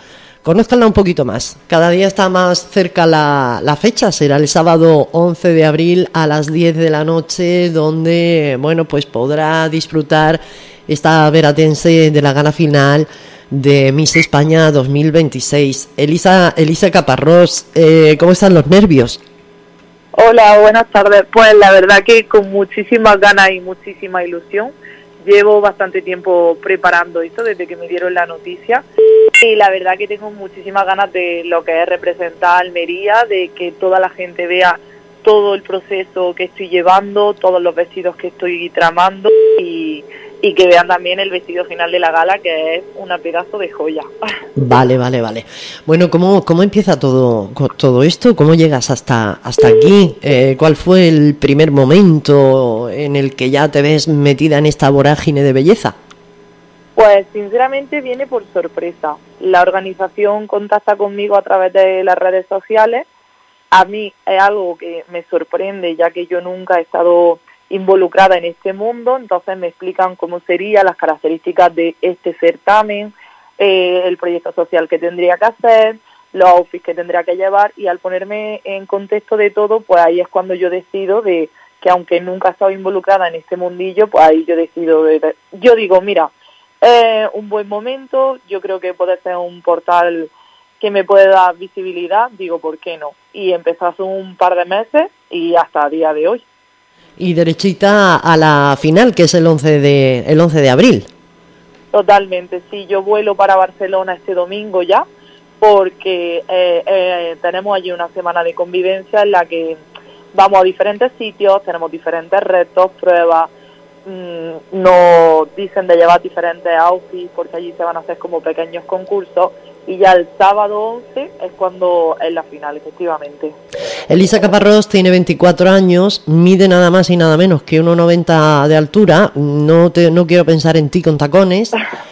conózcanla un poquito más. Cada día está más cerca la, la fecha, será el sábado once de abril a las diez de la noche, donde, bueno, pues podrá disfrutar esta veratense de la gala final de Miss España dos mil veintiséis. Elisa, Elisa Caparrós, eh, ¿cómo están los nervios?
Hola, buenas tardes. Pues la verdad que con muchísimas ganas y muchísima ilusión. Llevo bastante tiempo preparando esto desde que me dieron la noticia y la verdad que tengo muchísimas ganas de lo que es representar a Almería, de que toda la gente vea todo el proceso que estoy llevando, todos los vestidos que estoy tramando y, y que vean también el vestido final de la gala, que es una pedazo de joya.
Vale, vale, vale. Bueno, ¿cómo, cómo empieza todo, todo esto? ¿Cómo llegas hasta, hasta aquí? Eh, ¿Cuál fue el primer momento en el que ya te ves metida en esta vorágine de belleza?
Pues sinceramente viene por sorpresa. La organización contacta conmigo a través de las redes sociales. A mí es algo que me sorprende, ya que yo nunca he estado involucrada en este mundo, entonces me explican cómo sería, las características de este certamen, eh, el proyecto social que tendría que hacer, los outfits que tendría que llevar, y al ponerme en contexto de todo, pues ahí es cuando yo decido de que aunque nunca he estado involucrada en este mundillo, pues ahí yo decido, de, de, yo digo, mira, eh, un buen momento, yo creo que puede ser un portal que me puede dar visibilidad, digo, ¿por qué no? Y empezó hace un par de meses y hasta el día de hoy.
Y derechita a la final, que es el once de, el once de abril.
Totalmente, sí, yo vuelo para Barcelona este domingo ya, porque eh, eh, tenemos allí una semana de convivencia en la que vamos a diferentes sitios, tenemos diferentes retos, pruebas, mmm, nos dicen de llevar diferentes outfits, porque allí se van a hacer como pequeños concursos, y ya el sábado once es cuando es la final, efectivamente.
Elisa Caparrós tiene veinticuatro años, mide nada más y nada menos que uno noventa de altura, no te, no quiero pensar en ti con tacones,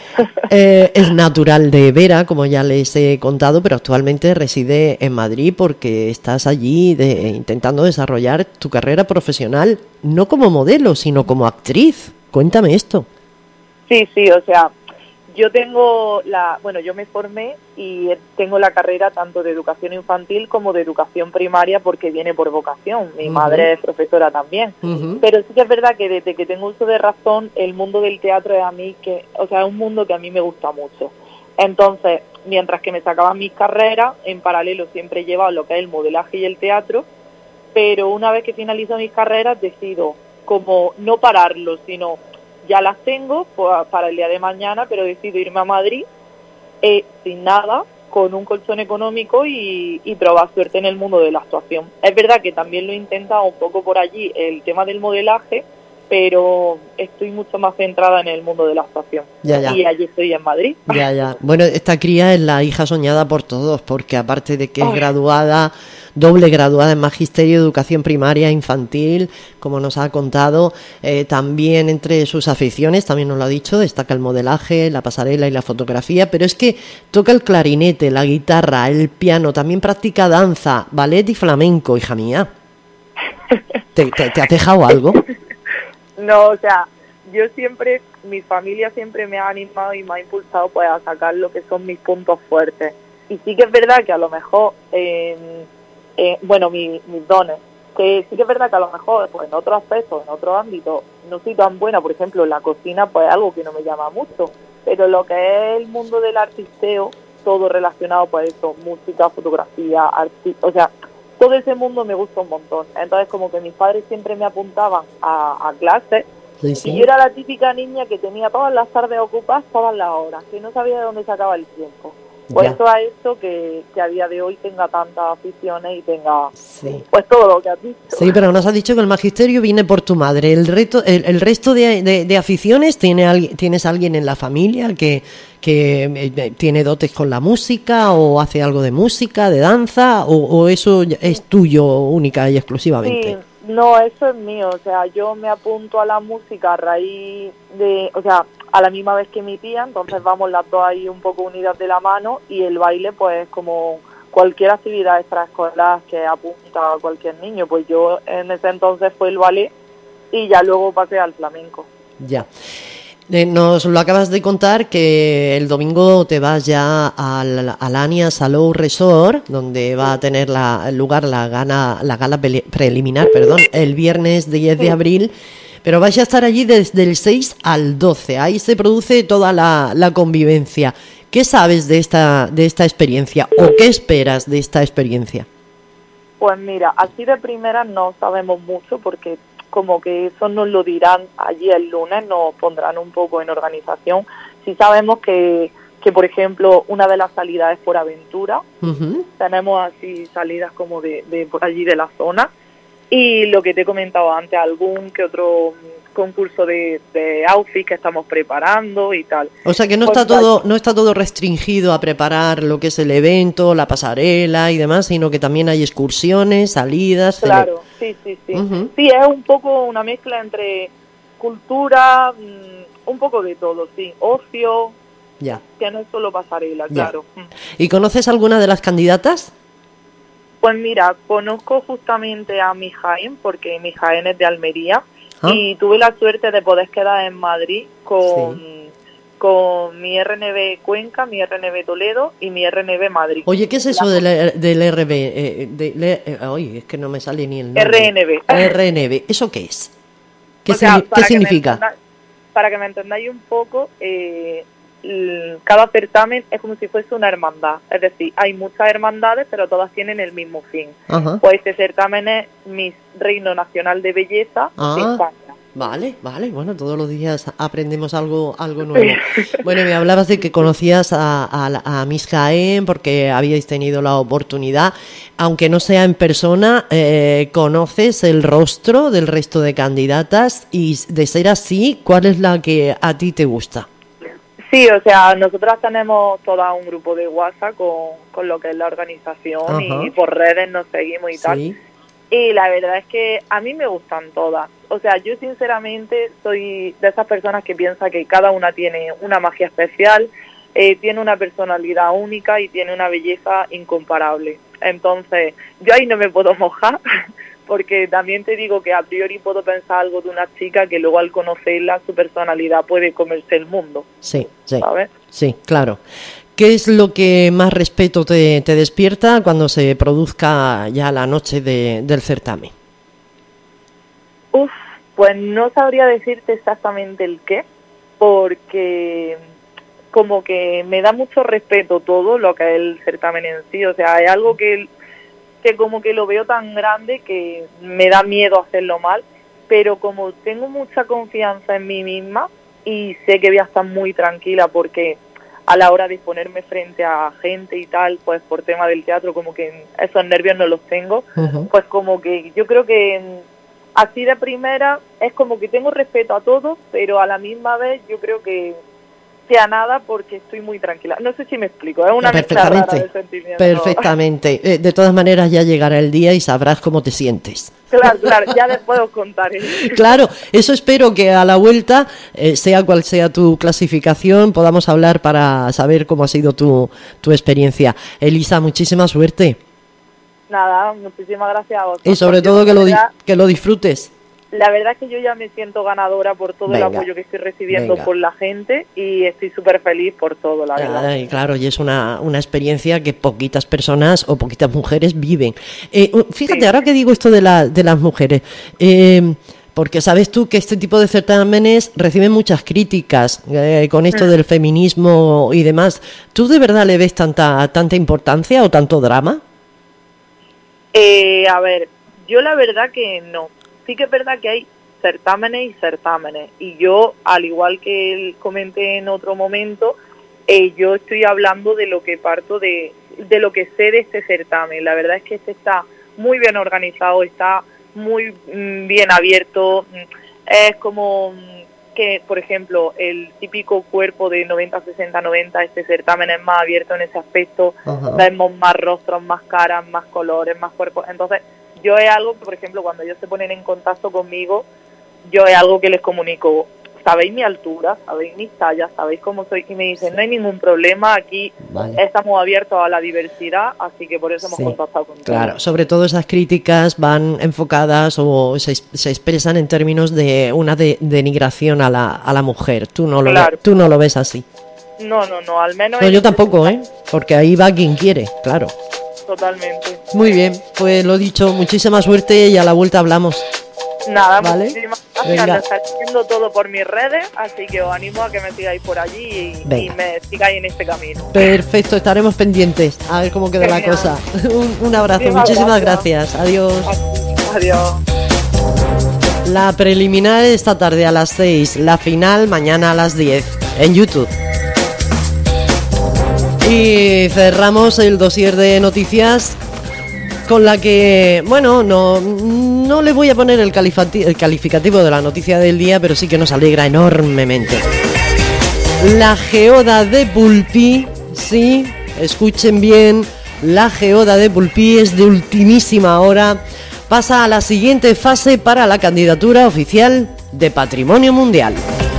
eh, es natural de Vera, como ya les he contado, pero actualmente reside en Madrid porque estás allí de, intentando desarrollar tu carrera profesional, no como modelo, sino como actriz. Cuéntame esto.
Sí, sí, o sea, yo tengo la, bueno, yo me formé y tengo la carrera tanto de educación infantil como de educación primaria porque viene por vocación. Mi uh-huh. madre es profesora también. Uh-huh. Pero sí que es verdad que desde que tengo uso de razón, el mundo del teatro es a mí que, o sea, es un mundo que a mí me gusta mucho. Entonces, mientras que me sacaban mis carreras, en paralelo siempre he llevado lo que es el modelaje y el teatro, pero una vez que finalizo mis carreras decido como no pararlo, sino ya las tengo pues, para el día de mañana, pero decido irme a Madrid eh, sin nada, con un colchón económico y, y probar suerte en el mundo de la actuación. Es verdad que también lo he intentado un poco por allí, el tema del modelaje, pero estoy mucho más centrada en el mundo de la actuación.
Ya, ya.
Y allí estoy en Madrid.
Ya, ya. Bueno, esta cría es la hija soñada por todos, porque aparte de que es Ay. graduada, doble graduada en Magisterio, Educación Primaria, Infantil, como nos ha contado, eh, también entre sus aficiones, también nos lo ha dicho, destaca el modelaje, la pasarela y la fotografía, pero es que toca el clarinete, la guitarra, el piano, también practica danza, ballet y flamenco, hija mía. ¿Te, te, te ha dejado algo?
No, o sea, yo siempre, mi familia siempre me ha animado y me ha impulsado pues a sacar lo que son mis puntos fuertes. Y sí que es verdad que a lo mejor, eh, eh, bueno, mi, mis dones, que sí que es verdad que a lo mejor pues en otros aspectos, en otros ámbitos, no soy tan buena, por ejemplo, en la cocina, pues algo que no me llama mucho. Pero lo que es el mundo del artisteo, todo relacionado pues eso, música, fotografía, arti- o sea... todo ese mundo me gusta un montón. Entonces como que mis padres siempre me apuntaban a, a clases sí, sí. y yo era la típica niña que tenía todas las tardes ocupadas, todas las horas, que no sabía de dónde sacaba el tiempo. Por ya. eso ha hecho que, que a día de hoy tenga tantas aficiones y tenga sí. pues todo lo que has dicho.
Sí, pero nos has dicho que el magisterio viene por tu madre. ¿El reto, el, el resto de, de, de aficiones tiene alguien, tienes alguien en la familia que, que eh, tiene dotes con la música o hace algo de música, de danza o, o eso es tuyo única y exclusivamente?
Sí. No, eso es mío, o sea, yo me apunto a la música a raíz de, o sea, a la misma vez que mi tía, entonces vamos las dos ahí un poco unidas de la mano y el baile pues como cualquier actividad extraescolar que apunta a cualquier niño, pues yo en ese entonces fue el ballet y ya luego pasé al flamenco.
Ya. Eh, nos lo acabas de contar que el domingo te vas ya al, al Ania Salou Resort, donde va a tener la, lugar la gala, la gala preliminar, perdón, el viernes diez de abril, pero vais a estar allí desde el seis al doce. Ahí se produce toda la, la convivencia. ¿Qué sabes de esta, de esta experiencia o qué esperas de esta experiencia?
Pues mira, así de primera no sabemos mucho porque como que eso nos lo dirán allí el lunes, nos pondrán un poco en organización. Sí sabemos que, que por ejemplo, una de las salidas es por aventura. Uh-huh. Tenemos así salidas como de, de por allí de la zona. Y lo que te he comentado antes, algún que otro concurso de, de outfit que estamos preparando y tal.
O sea que no
pues
está todo no está todo restringido a preparar lo que es el evento, la pasarela y demás, sino que también hay excursiones, salidas.
Claro, sí, sí, sí.
Uh-huh.
Sí, es un poco una mezcla entre cultura, mmm, un poco de todo, sí. Ocio,
ya.
Que no es solo pasarela,
Ya.
claro.
¿Y conoces alguna de las candidatas?
Pues mira, conozco justamente a mi Jaén, porque mi Jaén es de Almería, ¿ah? Y tuve la suerte de poder quedar en Madrid con, sí. con mi R N B Cuenca, mi R N B Toledo y mi R N B Madrid.
Oye, ¿qué es eso del, del R B? Eh, de, de, eh, oye, es que no me sale ni el nombre.
R N B.
R N B, ¿eso qué es? ¿Qué,
o sea,
¿qué significa?
Entendáis, para que me entendáis un poco, eh, cada certamen es como si fuese una hermandad, es decir, hay muchas hermandades pero todas tienen el mismo fin.
Ajá.
Pues este certamen es Miss Reino Nacional de Belleza
ah,
de España.
Vale, vale, bueno, todos los días aprendemos algo algo nuevo. Bueno, me hablabas de que conocías a, a, a Miss Jaén porque habíais tenido la oportunidad, aunque no sea en persona, eh, ¿conoces el rostro del resto de candidatas? Y de ser así, ¿cuál es la que a ti te gusta?
Sí, o sea, nosotras tenemos todo un grupo de WhatsApp con, con lo que es la organización. Ajá. Y por redes nos seguimos y sí. Tal. Y la verdad es que a mí me gustan todas. O sea, yo sinceramente soy de esas personas que piensa que cada una tiene una magia especial, eh, tiene una personalidad única y tiene una belleza incomparable. Entonces, yo ahí no me puedo mojar. Porque también te digo que a priori puedo pensar algo de una chica que luego al conocerla, su personalidad puede comerse el mundo.
Sí, sí,
¿sabes?
Sí, claro. ¿Qué es lo que más respeto te, te despierta cuando se produzca ya la noche de, del certamen?
Uf, pues no sabría decirte exactamente el qué, porque como que me da mucho respeto todo lo que es el certamen en sí. O sea, es algo que... que como que lo veo tan grande que me da miedo hacerlo mal, pero como tengo mucha confianza en mí misma y sé que voy a estar muy tranquila porque a la hora de ponerme frente a gente y tal, pues por tema del teatro como que esos nervios no los tengo, uh-huh. Pues como que yo creo que así de primera es como que tengo respeto a todos, pero a la misma vez yo creo que sea nada porque estoy muy tranquila. No sé si me explico, es una mezcla rara de sentimientos.
Perfectamente. Eh, de todas maneras ya llegará el día y sabrás cómo te sientes.
Claro, claro, ya después os contaré.
Claro, eso espero que a la vuelta, eh, sea cual sea tu clasificación, podamos hablar para saber cómo ha sido tu, tu experiencia. Elisa, muchísima suerte.
Nada, muchísimas gracias a vosotros.
Y sobre todo que lo, di- que lo disfrutes.
La verdad es que yo ya me siento ganadora por todo venga, el apoyo que estoy recibiendo venga. por la gente y estoy súper feliz por todo, la verdad.
Ay, claro, y es una, una experiencia que poquitas personas o poquitas mujeres viven. Eh, fíjate, sí. Ahora que digo esto de, la, de las mujeres, eh, porque sabes tú que este tipo de certámenes reciben muchas críticas eh, con esto mm. del feminismo y demás. ¿Tú de verdad le ves tanta, tanta importancia o tanto drama?
Eh, a ver, yo la verdad que no. Sí que es verdad que hay certámenes y certámenes y yo, al igual que él comenté en otro momento, eh, yo estoy hablando de lo que parto de, de lo que sé de este certamen. La verdad es que este está muy bien organizado, está muy mm, bien abierto, es como que, por ejemplo, el típico cuerpo de noventa, sesenta, noventa, este certamen es más abierto en ese aspecto. Ajá. Vemos más rostros, más caras, más colores, más cuerpos, entonces yo es algo que, por ejemplo, cuando ellos se ponen en contacto conmigo, yo es algo que les comunico. sabéis mi altura, sabéis mis tallas, sabéis cómo soy, y me dicen, no hay ningún problema, aquí
Vale.
estamos abiertos a la diversidad, así que por eso hemos
Sí,
contactado contigo.
Claro, sobre todo esas críticas van enfocadas o se, se expresan en términos de una de, denigración a la, a la mujer. Tú no, lo
Claro.
ve- tú no lo ves así.
No, no, no, al menos...
No,
en
yo
este
tampoco, ¿eh? Porque ahí va quien quiere, claro.
Totalmente.
Muy bien, pues lo dicho, muchísima suerte y a la vuelta hablamos.
Nada,
Vale.
muchísimas gracias.
Venga.
Lo estáis haciendo todo por mis redes, así que os animo a que me sigáis por allí y, y
Venga.
me sigáis en este camino.
Perfecto, estaremos pendientes a ver cómo queda la
Genial.
cosa. Un, un abrazo,
Muchísimas
muchísimas
gracias.
gracias. Adiós.
Adiós.
La preliminar esta tarde a las seis, la final mañana a las diez en YouTube. Y cerramos el dossier de noticias con la que, bueno, no, no le voy a poner el, califati- el calificativo de la noticia del día, pero sí que nos alegra enormemente. La geoda de Pulpí, sí, escuchen bien, la geoda de Pulpí es de ultimísima hora, pasa a la siguiente fase para la candidatura oficial de Patrimonio Mundial.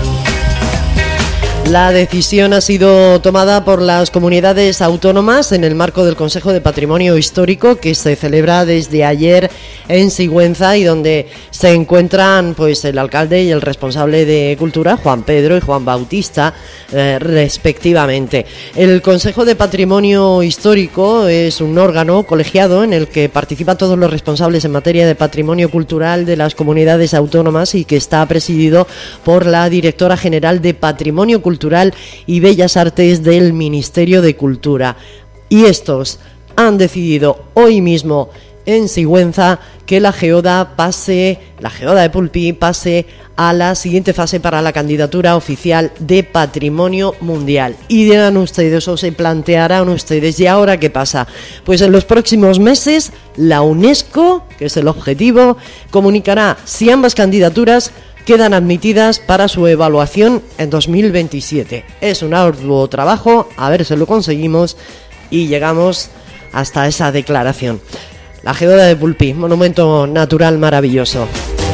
La decisión ha sido tomada por las comunidades autónomas en el marco del Consejo de Patrimonio Histórico que se celebra desde ayer en Sigüenza y donde se encuentran pues el alcalde y el responsable de Cultura, Juan Pedro y Juan Bautista, eh, respectivamente. El Consejo de Patrimonio Histórico es un órgano colegiado en el que participan todos los responsables en materia de patrimonio cultural de las comunidades autónomas y que está presidido por la directora general de Patrimonio Cultural Cultural y Bellas Artes del Ministerio de Cultura. Y estos han decidido hoy mismo en Sigüenza que la geoda pase, la geoda de Pulpí pase a la siguiente fase para la candidatura oficial de Patrimonio Mundial. Y dirán ustedes, o se plantearán ustedes, ¿y ahora qué pasa? Pues en los próximos meses la UNESCO, que es el objetivo, comunicará si ambas candidaturas quedan admitidas para su evaluación en dos mil veintisiete. Es un arduo trabajo, a ver si lo conseguimos y llegamos hasta esa declaración. La geoda de Pulpí, monumento natural maravilloso.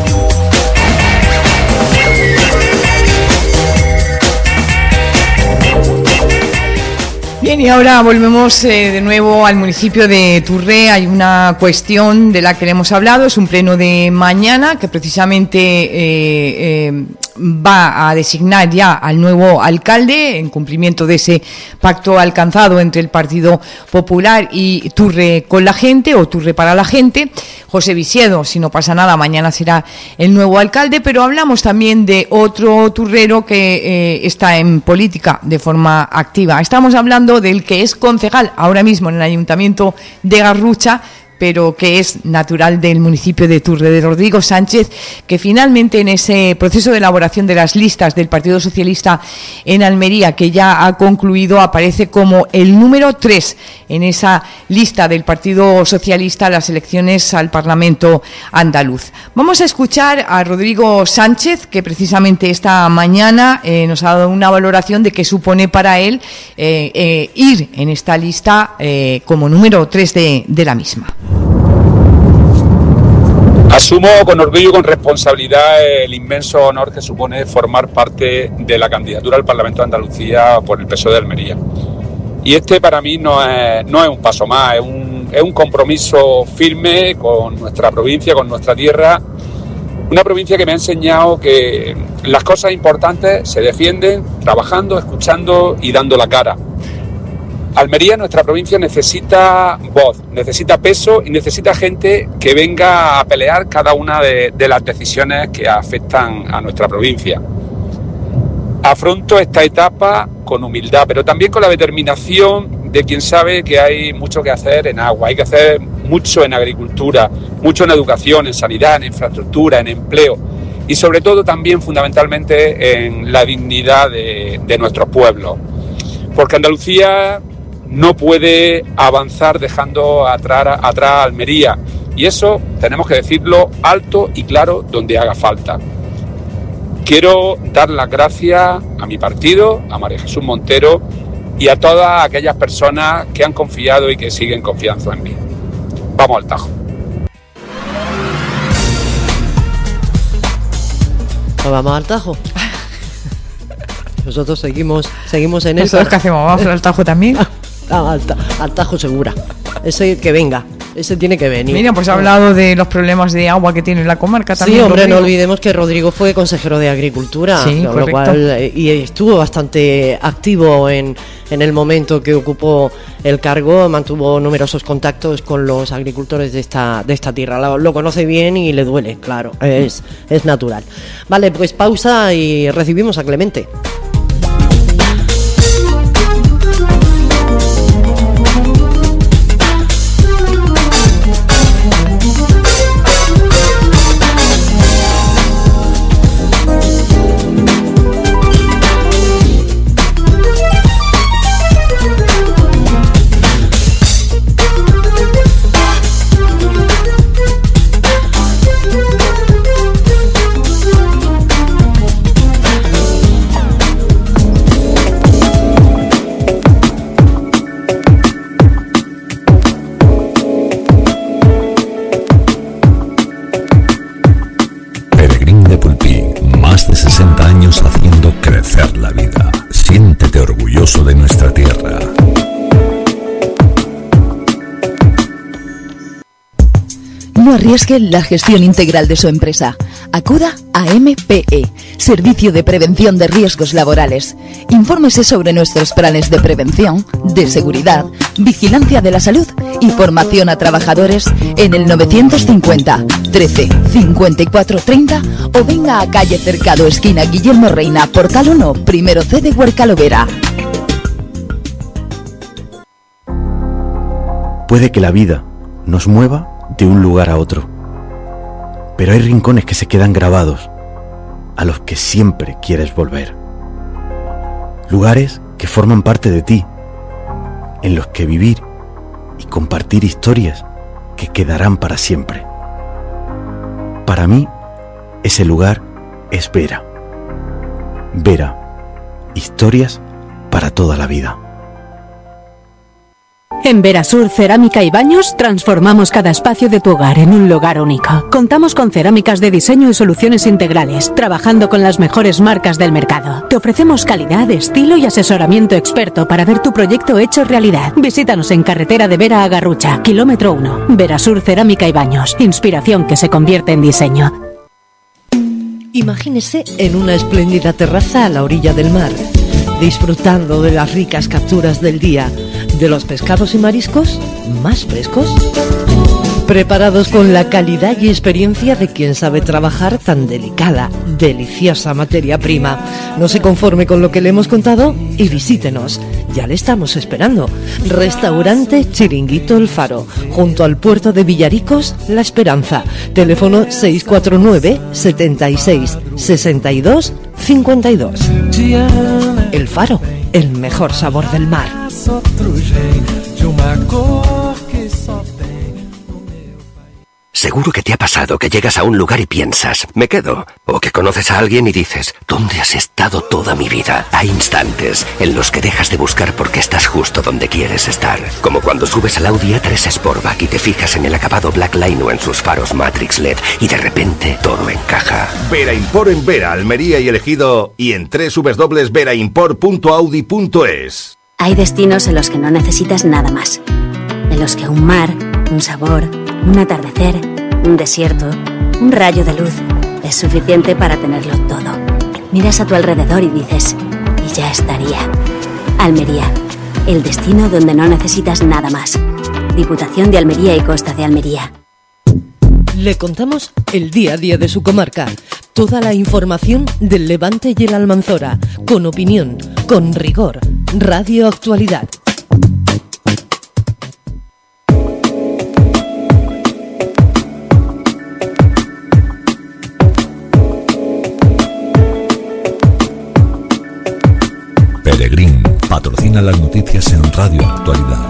Bien, y ahora volvemos eh, de nuevo al municipio de Turré. Hay una cuestión de la que le hemos hablado, es un pleno de mañana que precisamente eh, eh, va a designar ya al nuevo alcalde en cumplimiento de ese pacto alcanzado entre el Partido Popular y Turré con la gente, o Turré para la gente. José Visiedo, si no pasa nada, mañana será el nuevo alcalde, pero hablamos también de otro turrero que eh, está en política de forma activa. Estamos hablando del que es concejal ahora mismo en el Ayuntamiento de Garrucha, pero que es natural del municipio de Turré, de Rodrigo Sánchez, que finalmente en ese proceso de elaboración de las listas del Partido Socialista en Almería, que ya ha concluido, aparece como el número tres en esa lista del Partido Socialista a las elecciones al Parlamento andaluz. Vamos a escuchar a Rodrigo Sánchez, que precisamente esta mañana eh, nos ha dado una valoración de qué supone para él eh, eh, ir en esta lista eh, como número tres de, de la misma.
Asumo con orgullo y con responsabilidad el inmenso honor que supone formar parte de la candidatura al Parlamento de Andalucía por el P S O E de Almería. Y este para mí no es, no es un paso más, es un, es un compromiso firme con nuestra provincia, con nuestra tierra. Una provincia que me ha enseñado que las cosas importantes se defienden trabajando, escuchando y dando la cara. Almería, nuestra provincia, necesita voz, necesita peso y necesita gente que venga a pelear cada una de, de las decisiones que afectan a nuestra provincia. Afronto esta etapa con humildad, pero también con la determinación de quien sabe que hay mucho que hacer en agua, hay que hacer mucho en agricultura, mucho en educación, en sanidad, en infraestructura, en empleo y sobre todo también fundamentalmente en la dignidad de, de nuestros pueblos. Porque Andalucía no puede avanzar dejando atrás, atrás a Almería, y eso tenemos que decirlo alto y claro donde haga falta. Quiero dar las gracias a mi partido, a María Jesús Montero y a todas aquellas personas que han confiado y que siguen confiando en mí. Vamos al Tajo.
Pues vamos al Tajo. Nosotros seguimos, seguimos en eso.
¿Nosotros qué hacemos? ¿Vamos al Tajo también?
al, al Tajo segura. Ese que venga. Ese tiene que venir.
Mira, pues ha hablado de los problemas de agua que tiene la comarca también.
Sí, hombre,
Rodrigo.
no olvidemos que Rodrigo fue consejero de Agricultura,
Sí,
con lo
correcto.
cual, y estuvo bastante activo en, en el momento que ocupó el cargo, mantuvo numerosos contactos con los agricultores de esta, de esta tierra. Lo, lo conoce bien y le duele, claro, es, es natural. Vale, pues pausa y recibimos a Clemente.
sesenta años haciendo crecer la vida. Siéntete orgulloso de nuestra tierra.
No arriesgue la gestión integral de su empresa. Acuda a M P E, Servicio de Prevención de Riesgos Laborales. Infórmese sobre nuestros planes de prevención, de seguridad, vigilancia de la salud y formación a trabajadores en el novecientos cincuenta, trece, cincuenta y cuatro, treinta o venga a calle Cercado, esquina Guillermo Reina, Portal uno, primero C de Huercalovera.
Puede que la vida nos mueva de un lugar a otro, pero hay rincones que se quedan grabados, a los que siempre quieres volver. Lugares que forman parte de ti, en los que vivir y compartir historias que quedarán para siempre. Para mí, ese lugar es Vera. Vera, historias para toda la vida.
En Verasur Cerámica y Baños transformamos cada espacio de tu hogar en un lugar único. Contamos con cerámicas de diseño y soluciones integrales, trabajando con las mejores marcas del mercado. Te ofrecemos calidad, estilo y asesoramiento experto para ver tu proyecto hecho realidad. Visítanos en Carretera de Vera a Garrucha, kilómetro uno. Verasur Cerámica y Baños, inspiración que se convierte en diseño.
Imagínese en una espléndida terraza a la orilla del mar, disfrutando de las ricas capturas del día, de los pescados y mariscos más frescos, preparados con la calidad y experiencia de quien sabe trabajar tan delicada, deliciosa materia prima. No se conforme con lo que le hemos contado y visítenos. Ya le estamos esperando. Restaurante Chiringuito El Faro, junto al puerto de Villaricos, La Esperanza. Teléfono seis cuatro nueve, setenta y seis, sesenta y dos, cincuenta y dos. El Faro, el mejor sabor del mar.
Seguro que te ha pasado que llegas a un lugar y piensas, me quedo. O que conoces a alguien y dices, ¿dónde has estado toda mi vida? Hay instantes en los que dejas de buscar porque estás justo donde quieres estar. Como cuando subes al Audi A tres Sportback y te fijas en el acabado Black Line o en sus faros Matrix L E D y de repente todo encaja.
Vera Import en Vera, Almería y Elegido y en doble u doble u doble u punto vera import punto audi punto es.
Hay destinos en los que no necesitas nada más. En los que un mar, un sabor, un atardecer, un desierto, un rayo de luz es suficiente para tenerlo todo. Miras a tu alrededor y dices, y ya estaría. Almería, el destino donde no necesitas nada más. Diputación de Almería y Costa de Almería.
Le contamos el día a día de su comarca. Toda la información del Levante y el Almanzora, con opinión, con rigor. Radio Actualidad.
Peregrín patrocina las noticias en Radio Actualidad.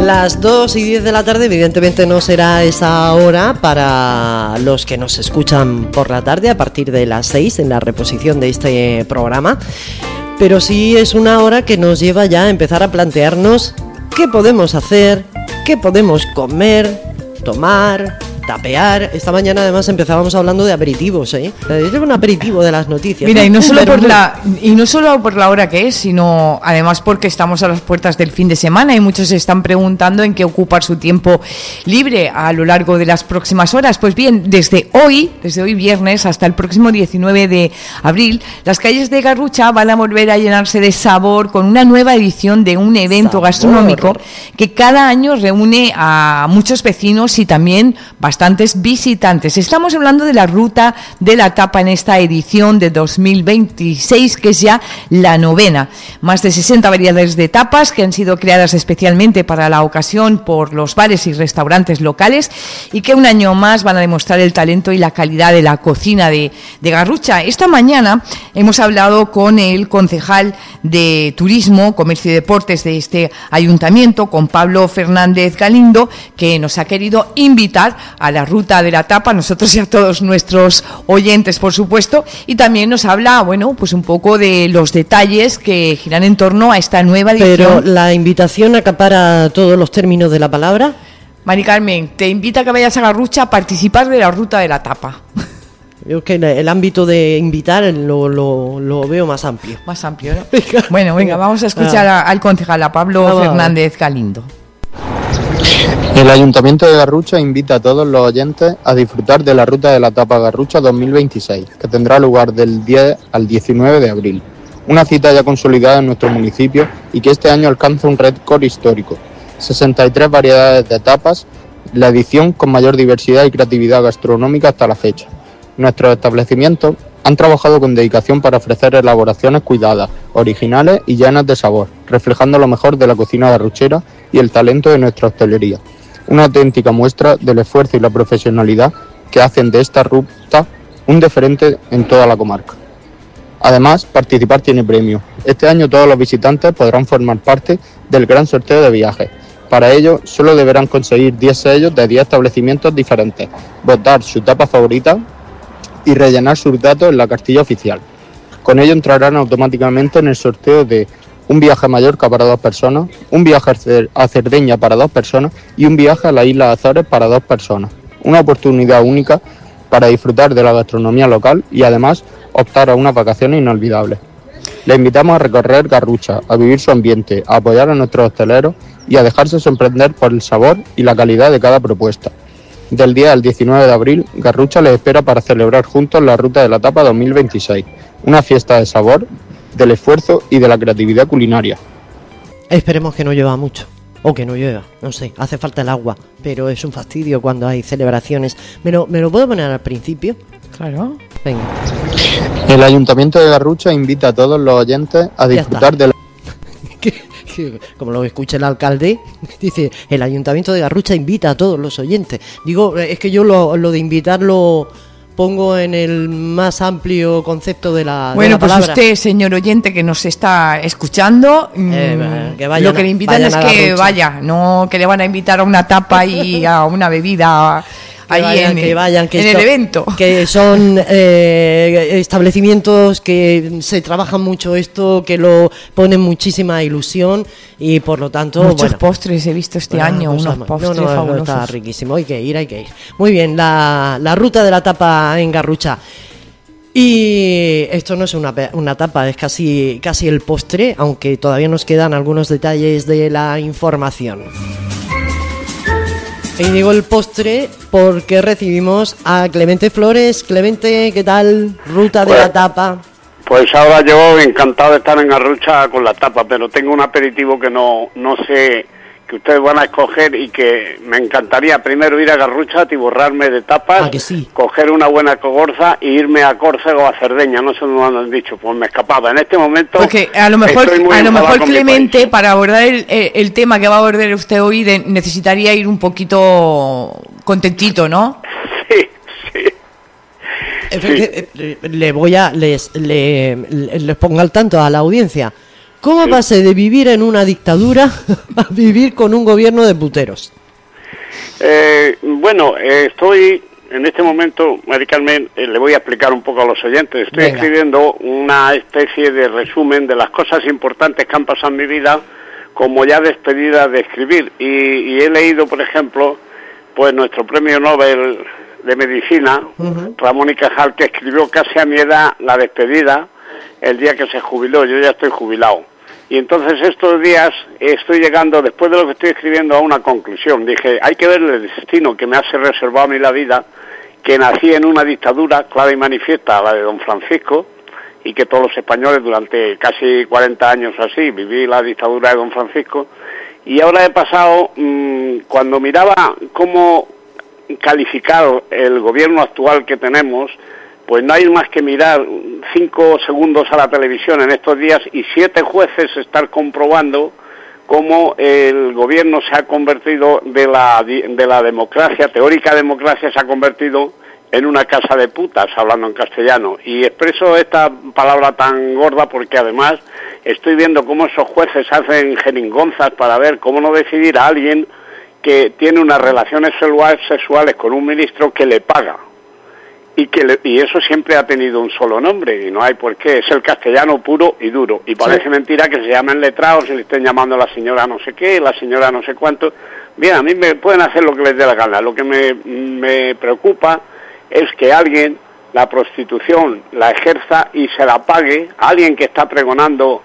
Las dos y diez de la tarde, evidentemente no será esa hora para los que nos escuchan por la tarde, a partir de las seis en la reposición de este programa, pero sí es una hora que nos lleva ya a empezar a plantearnos qué podemos hacer, qué podemos comer, tomar, tapear. Esta mañana además empezábamos hablando de aperitivos, ¿eh? Es un aperitivo de las noticias.
Mira,
¿no?
y no solo por
Vermú.
la y no solo por la hora que es, sino además porque estamos a las puertas del fin de semana y muchos se están preguntando en qué ocupar su tiempo libre a lo largo de las próximas horas. Pues bien, desde hoy, desde hoy viernes hasta el próximo diecinueve de abril, las calles de Garrucha van a volver a llenarse de sabor con una nueva edición de un evento sabor. gastronómico que cada año reúne a muchos vecinos y también bastantes visitantes. Estamos hablando de la Ruta de la Tapa en esta edición de dos mil veintiséis, que es ya la novena. Más de sesenta variedades de tapas que han sido creadas especialmente para la ocasión por los bares y restaurantes locales y que un año más van a demostrar el talento y la calidad de la cocina de, de Garrucha. Esta mañana hemos hablado con el concejal de Turismo, Comercio y Deportes de este ayuntamiento, con Pablo Fernández Galindo, que nos ha querido invitar a la Ruta de la Tapa, nosotros y a todos nuestros oyentes, por supuesto, y también nos habla, bueno, pues un poco de los detalles que giran en torno a esta nueva edición.
Pero la invitación acapara todos los términos de la palabra.
Mari Carmen, te invita a que vayas a Garrucha a participar de la Ruta de la Tapa.
Yo que el ámbito de invitar lo, lo, lo veo más amplio.
Más amplio, ¿no? Bueno, venga, vamos a escuchar
ah.
a, al concejal, a Pablo
ah,
Fernández Galindo.
El Ayuntamiento de Garrucha invita a todos los oyentes a disfrutar de la Ruta de la Tapa Garrucha dos mil veintiséis, que tendrá lugar del diez al diecinueve de abril. Una cita ya consolidada en nuestro municipio y que este año alcanza un récord histórico. sesenta y tres variedades de tapas, la edición con mayor diversidad y creatividad gastronómica hasta la fecha. Nuestros establecimientos han trabajado con dedicación para ofrecer elaboraciones cuidadas, originales y llenas de sabor, reflejando lo mejor de la cocina garruchera y el talento de nuestra hostelería. Una auténtica muestra del esfuerzo y la profesionalidad que hacen de esta ruta un diferente en toda la comarca. Además, participar tiene premio. Este año todos los visitantes podrán formar parte del gran sorteo de viajes. Para ello, solo deberán conseguir diez sellos de diez establecimientos diferentes, votar su tapa favorita y rellenar sus datos en la cartilla oficial. Con ello entrarán automáticamente en el sorteo de un viaje a Mallorca para dos personas, un viaje a Cerdeña para dos personas y un viaje a la isla Azores para dos personas. Una oportunidad única para disfrutar de la gastronomía local y además optar a unas vacaciones inolvidables. Les invitamos a recorrer Garrucha, a vivir su ambiente, a apoyar a nuestros hosteleros y a dejarse sorprender por el sabor y la calidad de cada propuesta. Del diez al diecinueve de abril, Garrucha les espera para celebrar juntos la Ruta de la Tapa dos mil veintiséis, una fiesta de sabor, del esfuerzo y de la creatividad culinaria.
Esperemos que no llueva mucho, o que no llueva, no sé, hace falta el agua, pero es un fastidio cuando hay celebraciones. ¿Me lo, me lo puedo poner al principio?
Claro.
Venga.
El Ayuntamiento de Garrucha invita a todos los oyentes a disfrutar de la...
Como lo escucha el alcalde, dice, el Ayuntamiento de Garrucha invita a todos los oyentes. Digo, es que yo lo, lo de invitar lo pongo en el más amplio concepto de la,
bueno,
de la palabra.
Pues usted, señor oyente, que nos está escuchando,
eh, que
vayan, lo que le invitan es que vaya, no que le van a invitar a una tapa y a una bebida allí
vayan,
en,
que vayan, que
en
esto,
el evento.
Que son eh, establecimientos que se trabajan mucho esto, que lo ponen muchísima ilusión y por lo tanto...
Muchos
bueno,
postres he visto este
bueno,
año,
pues,
unos
no,
postres
no, no,
fabulosos.
Está riquísimo, hay que ir, hay que ir. Muy bien, la, la Ruta de la Tapa en Garrucha. Y esto no es una, una tapa, es casi, casi el postre, aunque todavía nos quedan algunos detalles de la información. Y digo el postre porque recibimos a Clemente Flores. Clemente, ¿qué tal? Ruta de
pues,
la Tapa.
Pues ahora yo encantado de estar en Garrucha con la tapa, pero tengo un aperitivo que no, no sé, que ustedes van a escoger y que me encantaría primero ir a Garrucha, atiborrarme de tapas,
ah, que sí.
coger una buena cogorza e irme a Córcega o a Cerdeña, no sé dónde me han dicho, pues me escapaba. En este momento
porque a lo mejor, a lo mejor Clemente, para abordar el, el tema que va a abordar usted hoy, de, necesitaría ir un poquito contentito, ¿no?
Sí, sí.
Sí. Le voy a les, le, les pongo al tanto a la audiencia. ¿Cómo
Sí.
pasé de vivir en una dictadura a vivir con un gobierno de puteros?
Eh, bueno, eh, estoy en este momento, Mari Carmen, eh, le voy a explicar un poco a los oyentes. Estoy
Venga.
escribiendo una especie de resumen de las cosas importantes que han pasado en mi vida, como ya despedida de escribir. Y, y he leído, por ejemplo, pues nuestro premio Nobel de Medicina,
Ujú.
Ramón y Cajal, que escribió casi a mi edad la despedida el día que se jubiló. Yo ya estoy jubilado. Y entonces estos días estoy llegando, después de lo que estoy escribiendo, a una conclusión. Dije, hay que ver el destino que me hace reservado a mí la vida, que nací en una dictadura clara y manifiesta, la de don Francisco, y que todos los españoles durante casi cuarenta años así, viví la dictadura de don Francisco, y ahora he pasado, mmm, cuando miraba cómo calificar el gobierno actual que tenemos, pues no hay más que mirar cinco segundos a la televisión en estos días y siete jueces estar comprobando cómo el gobierno se ha convertido de la, de la democracia, teórica democracia, se ha convertido en una casa de putas, hablando en castellano. Y expreso esta palabra tan gorda porque además estoy viendo cómo esos jueces hacen jeringonzas para ver cómo no decidir a alguien que tiene unas relaciones sexuales con un ministro que le paga. Y que le, y eso siempre ha tenido un solo nombre y no hay por qué, es el castellano puro y duro, y parece sí. mentira que se llamen letrados y le estén llamando a la señora no sé qué, la señora no sé cuánto. Bien, a mí me pueden hacer lo que les dé la gana, lo que me, me preocupa es que alguien la prostitución la ejerza y se la pague a alguien que está pregonando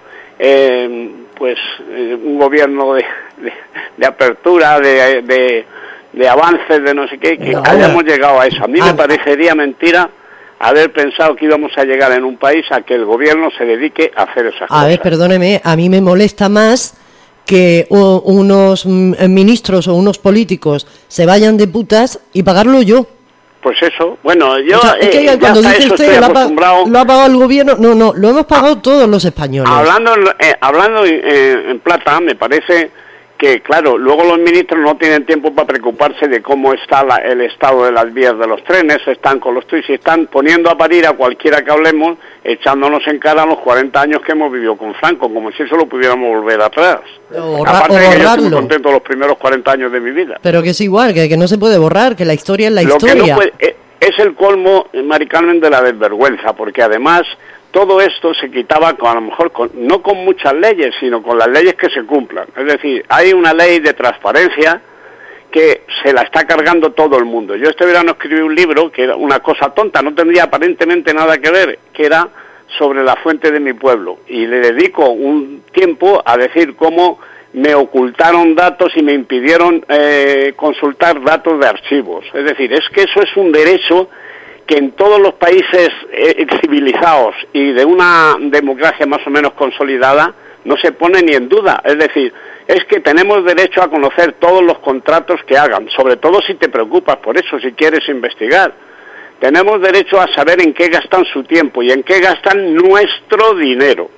eh, pues eh, un gobierno de, de, de apertura, de... de de avances, de no sé qué, que no, hayamos llegado a eso. A mí me parecería mentira haber pensado que íbamos a llegar en un país a que el gobierno se dedique a hacer esas
a
cosas.
A ver, perdóneme, a mí me molesta más que uh, unos mm, ministros o unos políticos se vayan de putas y pagarlo yo.
Pues eso, bueno, yo...
O sea, es que,
eh,
cuando
ya
dice
eso
usted, lo ha,
acostumbrado...
lo ha pagado el gobierno, no, no, lo hemos pagado todos los españoles.
Hablando, eh, hablando eh, en plata, me parece... que claro, luego los ministros no tienen tiempo para preocuparse de cómo está la, el estado de las vías de los trenes, están con los tuits y están poniendo a parir a cualquiera que hablemos, echándonos en cara los cuarenta años que hemos vivido con Franco, como si eso lo pudiéramos volver atrás.
O
Aparte de que yo estuve
borrarlo.
contento los primeros cuarenta años de mi vida.
Pero que es igual, que, que no se puede borrar, que la historia es la
Lo
historia.
que no puede, eh, es el colmo, eh, Mari Carmen, de la desvergüenza, porque además... todo esto se quitaba con, a lo mejor con, no con muchas leyes, sino con las leyes que se cumplan. Es decir, hay una ley de transparencia que se la está cargando todo el mundo. Yo este verano escribí un libro que era una cosa tonta, no tendría aparentemente nada que ver, que era sobre la fuente de mi pueblo. Y le dedico un tiempo a decir cómo me ocultaron datos y me impidieron eh, consultar datos de archivos. Es decir, es que eso es un derecho que en todos los países eh, civilizados y de una democracia más o menos consolidada no se pone ni en duda. Es decir, es que tenemos derecho a conocer todos los contratos que hagan, sobre todo si te preocupas por eso, si quieres investigar. Tenemos derecho a saber en qué gastan su tiempo y en qué gastan nuestro dinero.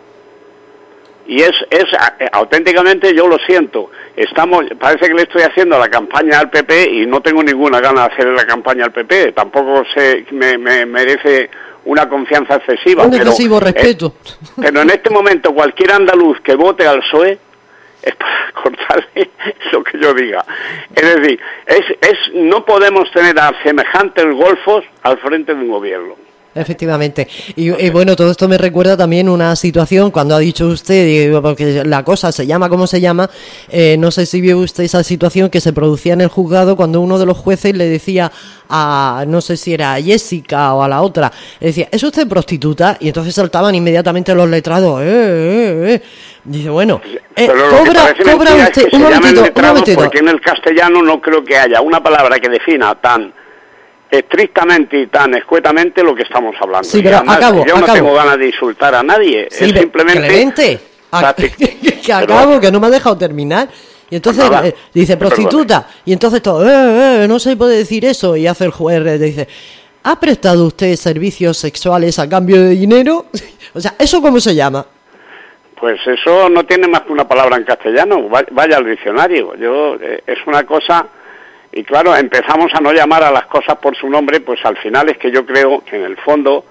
Y es, es auténticamente, yo lo siento, estamos, parece que le estoy haciendo la campaña al P P y no tengo ninguna gana de hacer la campaña al P P, tampoco se me, me merece una confianza excesiva.
Un
pero,
excesivo respeto.
Eh, pero en este momento cualquier andaluz que vote al P S O E es para cortarle lo que yo diga. Es decir, es, es no podemos tener a semejantes golfos al frente de un gobierno.
Efectivamente. Y, y bueno, todo esto me recuerda también una situación, cuando ha dicho usted, y, porque la cosa se llama como se llama, eh, no sé si vio usted esa situación que se producía en el juzgado cuando uno de los jueces le decía a, no sé si era a Jessica o a la otra, le decía, ¿es usted prostituta? Y entonces saltaban inmediatamente los letrados, eh, eh, eh. Dice, bueno, eh, cobra, cobra usted,
es que
un momentito, un momentito.
Porque en el castellano no creo que haya una palabra que defina tan estrictamente y tan escuetamente lo que estamos hablando.
Sí, pero
además,
acabo,
yo no
acabo.
tengo ganas de insultar a nadie,
Sí,
es
de-
simplemente...
Clemente, a- que
Pero-
acabo, que no me ha dejado terminar. Y entonces
Nada,
eh, dice prostituta, y entonces todo, eh, eh, no se puede decir eso, y hace el juez, eh, dice, ¿ha prestado usted servicios sexuales a cambio de dinero? O sea, ¿eso cómo se llama?
Pues eso no tiene más que una palabra en castellano, va- vaya al diccionario. Yo eh, es una cosa, y claro, empezamos a no llamar a las cosas por su nombre, pues al final es que yo creo que en el fondo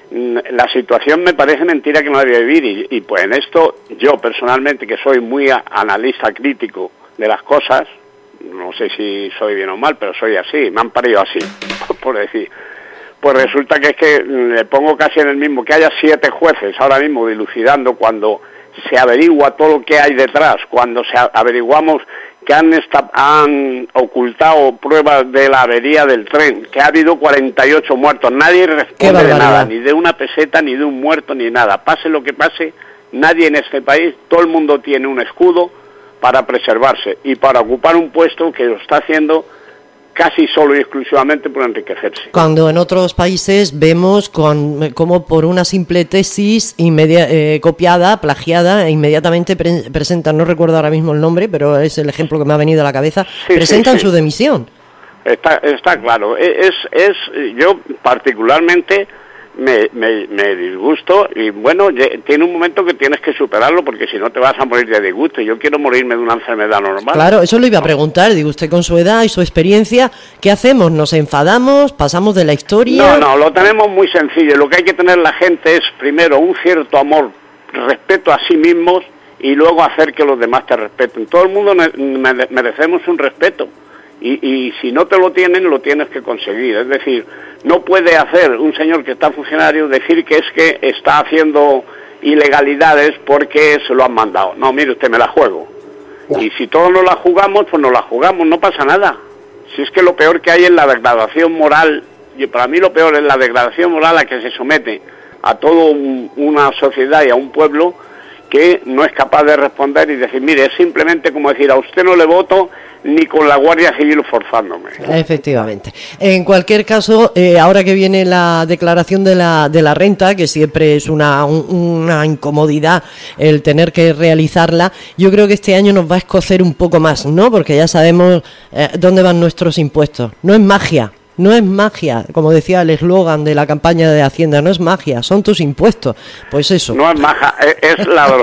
la situación me parece mentira que no debía vivir y, y pues en esto yo personalmente, que soy muy a, analista crítico de las cosas, no sé si soy bien o mal, pero soy así, me han parido así, por, por decir, pues resulta que es que le pongo casi en el mismo, que haya siete jueces ahora mismo dilucidando cuando se averigua todo lo que hay detrás, cuando se averiguamos que han, esta, han ocultado pruebas de la avería del tren, que ha habido cuarenta y ocho muertos, nadie responde de nada, ni de una peseta, ni de un muerto, ni nada, pase lo que pase, nadie en este país, todo el mundo tiene un escudo para preservarse y para ocupar un puesto que lo está haciendo casi solo y exclusivamente por enriquecerse.
Cuando en otros países vemos con, como por una simple tesis inmedia, eh, copiada, plagiada, e inmediatamente pre presentan, no recuerdo ahora mismo el nombre, pero es el ejemplo que me ha venido a la cabeza, sí, presentan sí, sí. su demisión.
Está, está claro. Es, es, yo particularmente me, me, me disgusto y bueno, tiene un momento que tienes que superarlo porque si no te vas a morir de disgusto. Yo quiero morirme de una enfermedad normal.
Claro, eso lo iba a preguntar. Digo, usted con su edad y su experiencia, ¿qué hacemos? ¿Nos enfadamos? ¿Pasamos de la historia?
No, no, lo tenemos muy sencillo. Lo que hay que tener la gente es primero un cierto amor, respeto a sí mismos y luego hacer que los demás te respeten. Todo el mundo merecemos un respeto. Y, y si no te lo tienen, lo tienes que conseguir. Es decir, no puede hacer un señor que está funcionario decir que es que está haciendo ilegalidades porque se lo han mandado. No, mire usted, me la juego. Y si todos nos la jugamos, pues nos la jugamos, no pasa nada. Si es que lo peor que hay es la degradación moral, y para mí lo peor es la degradación moral a que se somete a toda un, una sociedad y a un pueblo que no es capaz de responder y decir, mire, es simplemente como decir, a usted no le voto ni con la Guardia Civil forzándome.
Efectivamente. En cualquier caso, eh, ahora que viene la declaración de la de la renta, que siempre es una, un, una incomodidad el tener que realizarla, yo creo que este año nos va a escocer un poco más, ¿no? Porque ya sabemos eh, dónde van nuestros impuestos. No es magia. No es magia, como decía el eslogan de la campaña de Hacienda, no es magia, son tus impuestos. Pues eso.
No es magia, es ladro,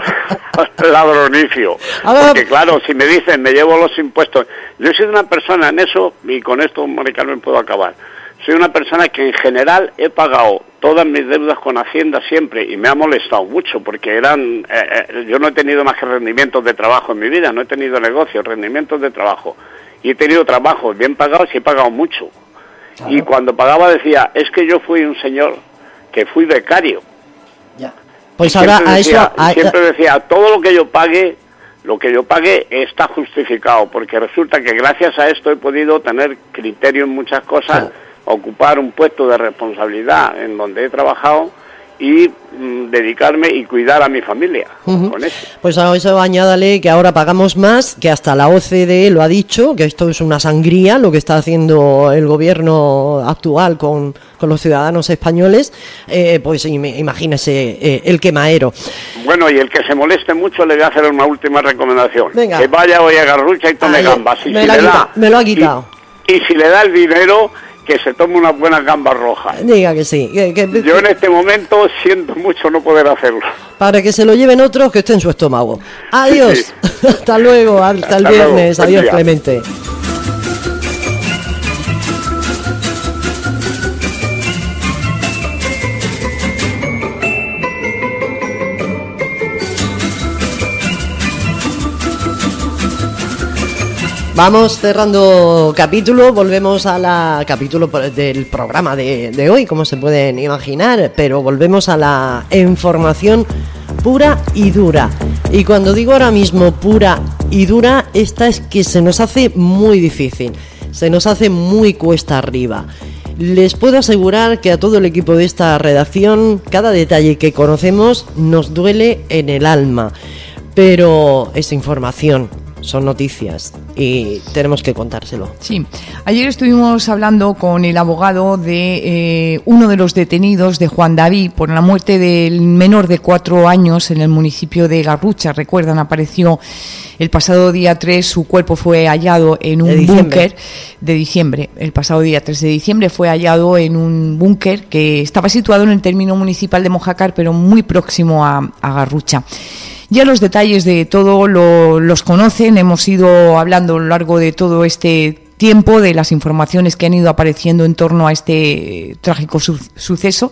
ladronicio. Porque claro, si me dicen, me llevo los impuestos, yo soy una persona en eso, y con esto, Mari Carmen, puedo acabar. Soy una persona que en general he pagado todas mis deudas con Hacienda siempre, y me ha molestado mucho, porque eran, eh, eh, yo no he tenido más que rendimientos de trabajo en mi vida, no he tenido negocios, rendimientos de trabajo. Y he tenido trabajos bien pagados y he pagado mucho. Claro. Y cuando pagaba decía, es que yo fui un señor que fui becario.
Ya. Pues ahora a
decía,
eso... A...
Siempre decía, todo lo que yo pague, lo que yo pague está justificado, porque resulta que gracias a esto he podido tener criterio en muchas cosas, sí. ocupar un puesto de responsabilidad en donde he trabajado y mm, dedicarme y cuidar a mi familia. Uh-huh. Con eso.
Pues a eso añádale que ahora pagamos más, que hasta la O C D E lo ha dicho, que esto es una sangría lo que está haciendo el gobierno actual con, con los ciudadanos españoles, eh, pues imagínese eh, el quemaero.
Bueno, y el que se moleste mucho le voy a hacer una última recomendación.
Venga.
Que vaya hoy a Garrucha y tome Ay, gambas. Y
me,
si
le
le
da,
da,
me lo ha quitado.
Y, y si le da el dinero, que se tome unas buenas gambas rojas.
Diga que sí. Que, que,
Yo en este momento siento mucho no poder hacerlo.
Para que se lo lleven otros que estén en su estómago. Adiós. Sí, sí. Hasta luego. Hasta, hasta el viernes. Luego. Adiós, Clemente. Vamos cerrando capítulo, volvemos a la capítulo del programa de, de hoy, como se pueden imaginar, pero volvemos a la información pura y dura. Y cuando digo ahora mismo pura y dura, esta es que se nos hace muy difícil, se nos hace muy cuesta arriba. Les puedo asegurar que a todo el equipo de esta redacción, cada detalle que conocemos nos duele en el alma, pero es información. Son noticias y tenemos que contárselo.
Sí, ayer estuvimos hablando con el abogado de eh, uno de los detenidos de Juan David por la muerte del menor de cuatro años en el municipio de Garrucha. Recuerdan, apareció el pasado día tres, su cuerpo fue hallado en un búnker de diciembre. El pasado día tres de diciembre fue hallado en un búnker que estaba situado en el término municipal de Mojácar, pero muy próximo a, a Garrucha. Ya los detalles de todo lo, los conocen, hemos ido hablando a lo largo de todo este tiempo, de las informaciones que han ido apareciendo en torno a este trágico su- suceso.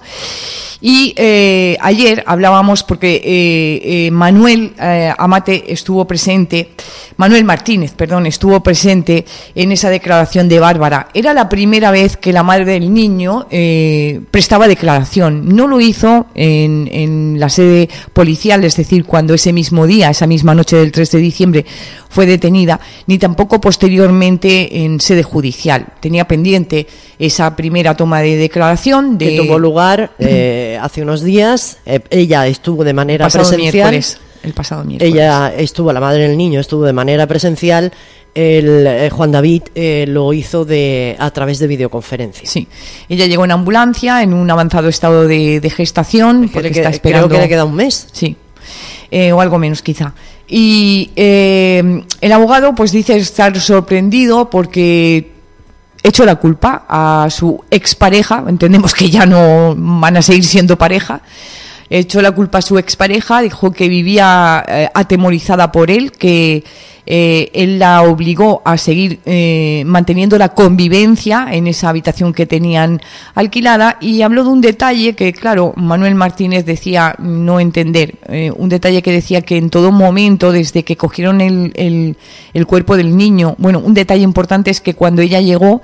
Y eh, ayer hablábamos, porque eh, eh, Manuel eh, Amate estuvo presente, Manuel Martínez, perdón, estuvo presente en esa declaración de Bárbara. Era la primera vez que la madre del niño eh, prestaba declaración. No lo hizo en, en la sede policial, es decir, cuando ese mismo día, esa misma noche del tres de diciembre, fue detenida, ni tampoco posteriormente en sede judicial. Tenía pendiente esa primera toma de declaración de...
que tuvo lugar eh, hace unos días. Eh, ella estuvo de manera
pasado
presencial.
miércoles, el pasado miércoles.
Ella estuvo, la madre del niño estuvo de manera presencial. El eh, Juan David eh, lo hizo de a través de videoconferencia.
Sí, ella llegó en ambulancia en un avanzado estado de, de gestación, porque
le
está
queda-
esperando.
creo que le queda un mes.
Sí, eh, o algo menos quizá. Y eh, el abogado pues dice estar sorprendido porque echó la culpa a su expareja, entendemos que ya no van a seguir siendo pareja, echó la culpa a su expareja, dijo que vivía eh, atemorizada por él, que eh, él la obligó a seguir eh, manteniendo la convivencia en esa habitación que tenían alquilada, y habló de un detalle que, claro, Manuel Martínez decía no entender, eh, un detalle que decía que en todo momento, desde que cogieron el, el, el cuerpo del niño, bueno, un detalle importante es que cuando ella llegó,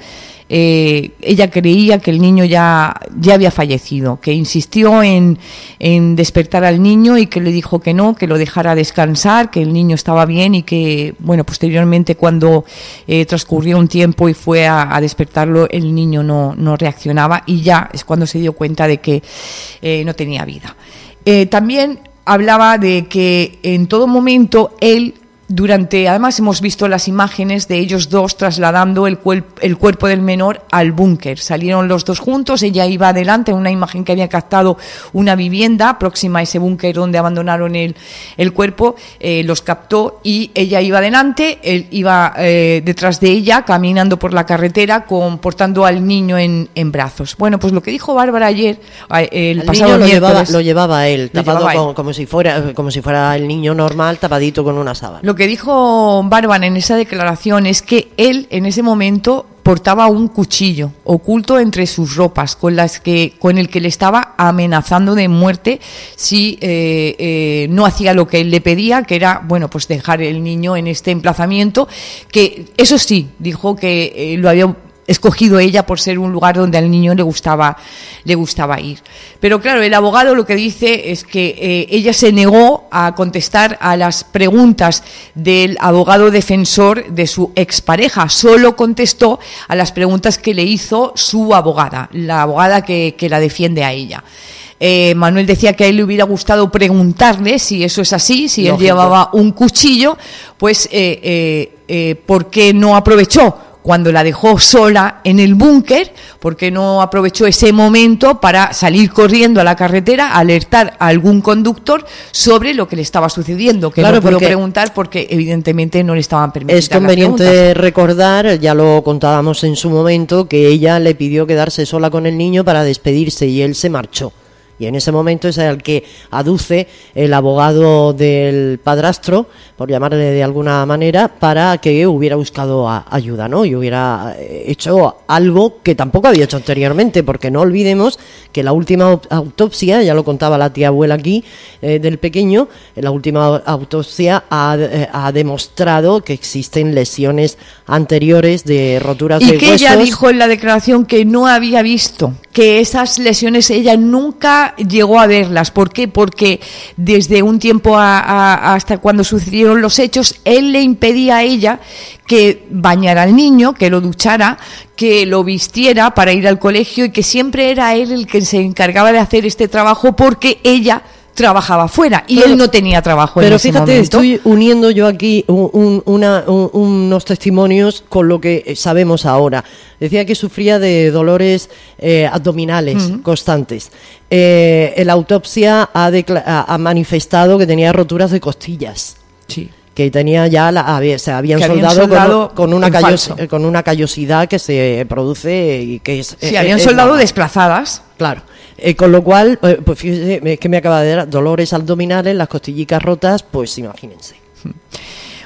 Eh, ella creía que el niño ya, ya había fallecido, que insistió en, en despertar al niño y que le dijo que no, que lo dejara descansar, que el niño estaba bien, y que, bueno, posteriormente cuando eh, transcurrió un tiempo y fue a, a despertarlo, el niño no, no reaccionaba, y ya es cuando se dio cuenta de que eh, no tenía vida. Eh, también hablaba de que en todo momento él, durante, además hemos visto las imágenes de ellos dos trasladando el, cuel, el cuerpo del menor al búnker. Salieron los dos juntos, ella iba adelante, una imagen que había captado una vivienda próxima a ese búnker donde abandonaron el, el cuerpo, eh, los captó, y ella iba adelante, él iba eh, detrás de ella, caminando por la carretera, con, portando al niño en, en brazos. Bueno, pues lo que dijo Bárbara ayer, eh, el,
El
pasado
niño lo llevaba,
miércoles...
lo llevaba él,
Lo
tapado
llevaba él.
con- como si fuera como si fuera el niño normal, tapadito con una sábana.
Lo que dijo Bárbara en esa declaración es que él en ese momento portaba un cuchillo oculto entre sus ropas, con las que con el que le estaba amenazando de muerte si eh, eh, no hacía lo que él le pedía, que era, bueno, pues dejar el niño en este emplazamiento, que eso sí, dijo que eh, lo había escogido ella por ser un lugar donde al niño le gustaba le gustaba ir. Pero claro, el abogado lo que dice es que eh, ella se negó a contestar a las preguntas del abogado defensor de su expareja, solo contestó a las preguntas que le hizo su abogada, la abogada que, que la defiende a ella. Eh, Manuel decía que a él le hubiera gustado preguntarle si eso es así, si
Lógico.
él llevaba un cuchillo, pues eh, eh, eh, ¿por qué no aprovechó cuando la dejó sola en el búnker? ¿Por qué no aprovechó ese momento para salir corriendo a la carretera, alertar a algún conductor sobre lo que le estaba sucediendo? Que
Claro,
no pudo
porque
preguntar porque evidentemente no le estaban permitidas
Es
las
conveniente
preguntas.
recordar, ya lo contábamos en su momento, que ella le pidió quedarse sola con el niño para despedirse, y él se marchó. Y en ese momento es el que aduce el abogado del padrastro, por llamarle de alguna manera, para que hubiera buscado a- ayuda, ¿no? Y hubiera eh, hecho algo que tampoco había hecho anteriormente, porque no olvidemos que la última au- autopsia, ya lo contaba la tía abuela aquí, eh, del pequeño, eh, la última autopsia ha, eh, ha demostrado que existen lesiones anteriores de roturas
Y
de
que
huesos.
ella dijo en la declaración que no había visto, que esas lesiones ella nunca llegó a verlas. ¿Por qué? Porque desde un tiempo a, a- hasta cuando sucedieron los hechos, él le impedía a ella que bañara al niño, que lo duchara, que lo vistiera para ir al colegio, y que siempre era él el que se encargaba de hacer este trabajo porque ella trabajaba fuera y
Pero-
él no tenía trabajo en
Pero
ese
fíjate,
momento.
estoy uniendo yo aquí un- un- una- un- unos testimonios con lo que sabemos ahora. Decía que sufría de dolores eh, abdominales
Ujú.
constantes. Eh, en la autopsia ha, decla- ha- ha manifestado que tenía roturas de costillas.
Sí.
Que tenía ya la, había- se habían
Que habían
soldado, con-
soldado
con, una
en
callos-
falso.
eh, con una callosidad que se produce y que es...
Sí,
eh,
habían
es
soldado
normal.
desplazadas.
Claro. Eh, con lo cual, eh, pues fíjese, es que me acaba de dar dolores abdominales, las costillicas rotas, pues imagínense.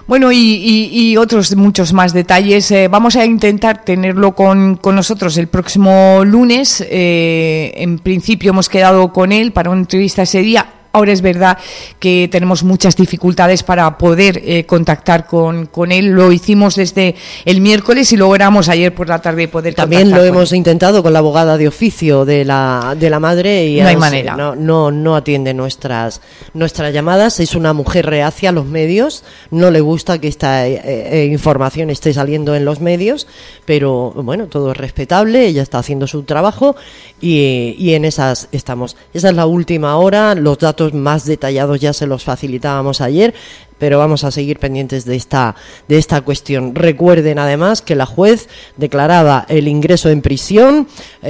Bueno, y, y, y otros muchos más detalles. Eh, vamos a intentar tenerlo con, con nosotros el próximo lunes. Eh, en principio hemos quedado con él para una entrevista ese día. Ahora es verdad que tenemos muchas dificultades para poder eh, contactar con, con él. Lo hicimos desde el miércoles y logramos ayer por la tarde poder
También
contactar
lo
con
hemos
él.
intentado con la abogada de oficio de la de la madre y
No hay
no sé,
manera.
no, no, no atiende nuestras nuestras llamadas. Es una mujer reacia a los medios, no le gusta que esta eh, eh, información esté saliendo en los medios, pero bueno, todo es respetable, ella está haciendo su trabajo y, y en esas estamos. Esa es la última hora, los datos más detallados ya se los facilitábamos ayer, pero vamos a seguir pendientes de esta de esta cuestión. Recuerden además que la juez declaraba el ingreso en prisión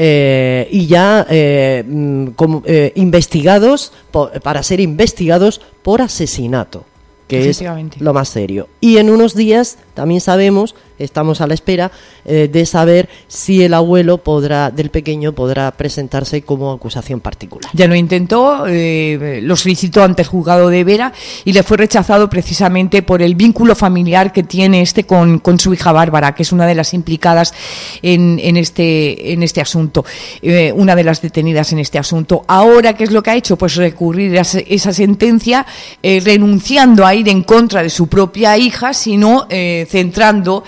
eh, y ya eh, como, eh, investigados por, para ser investigados por asesinato, que es lo más serio. Y en unos días también sabemos, estamos a la espera eh, de saber si el abuelo podrá del pequeño podrá presentarse como acusación particular.
Ya lo intentó, eh, lo solicitó ante el juzgado de Vera y le fue rechazado precisamente por el vínculo familiar que tiene este con, con su hija Bárbara, que es una de las implicadas en, en, este, en este asunto, eh, una de las detenidas en este asunto. Ahora, ¿qué es lo que ha hecho? Pues recurrir a esa sentencia, eh, renunciando a ir en contra de su propia hija, sino eh, centrando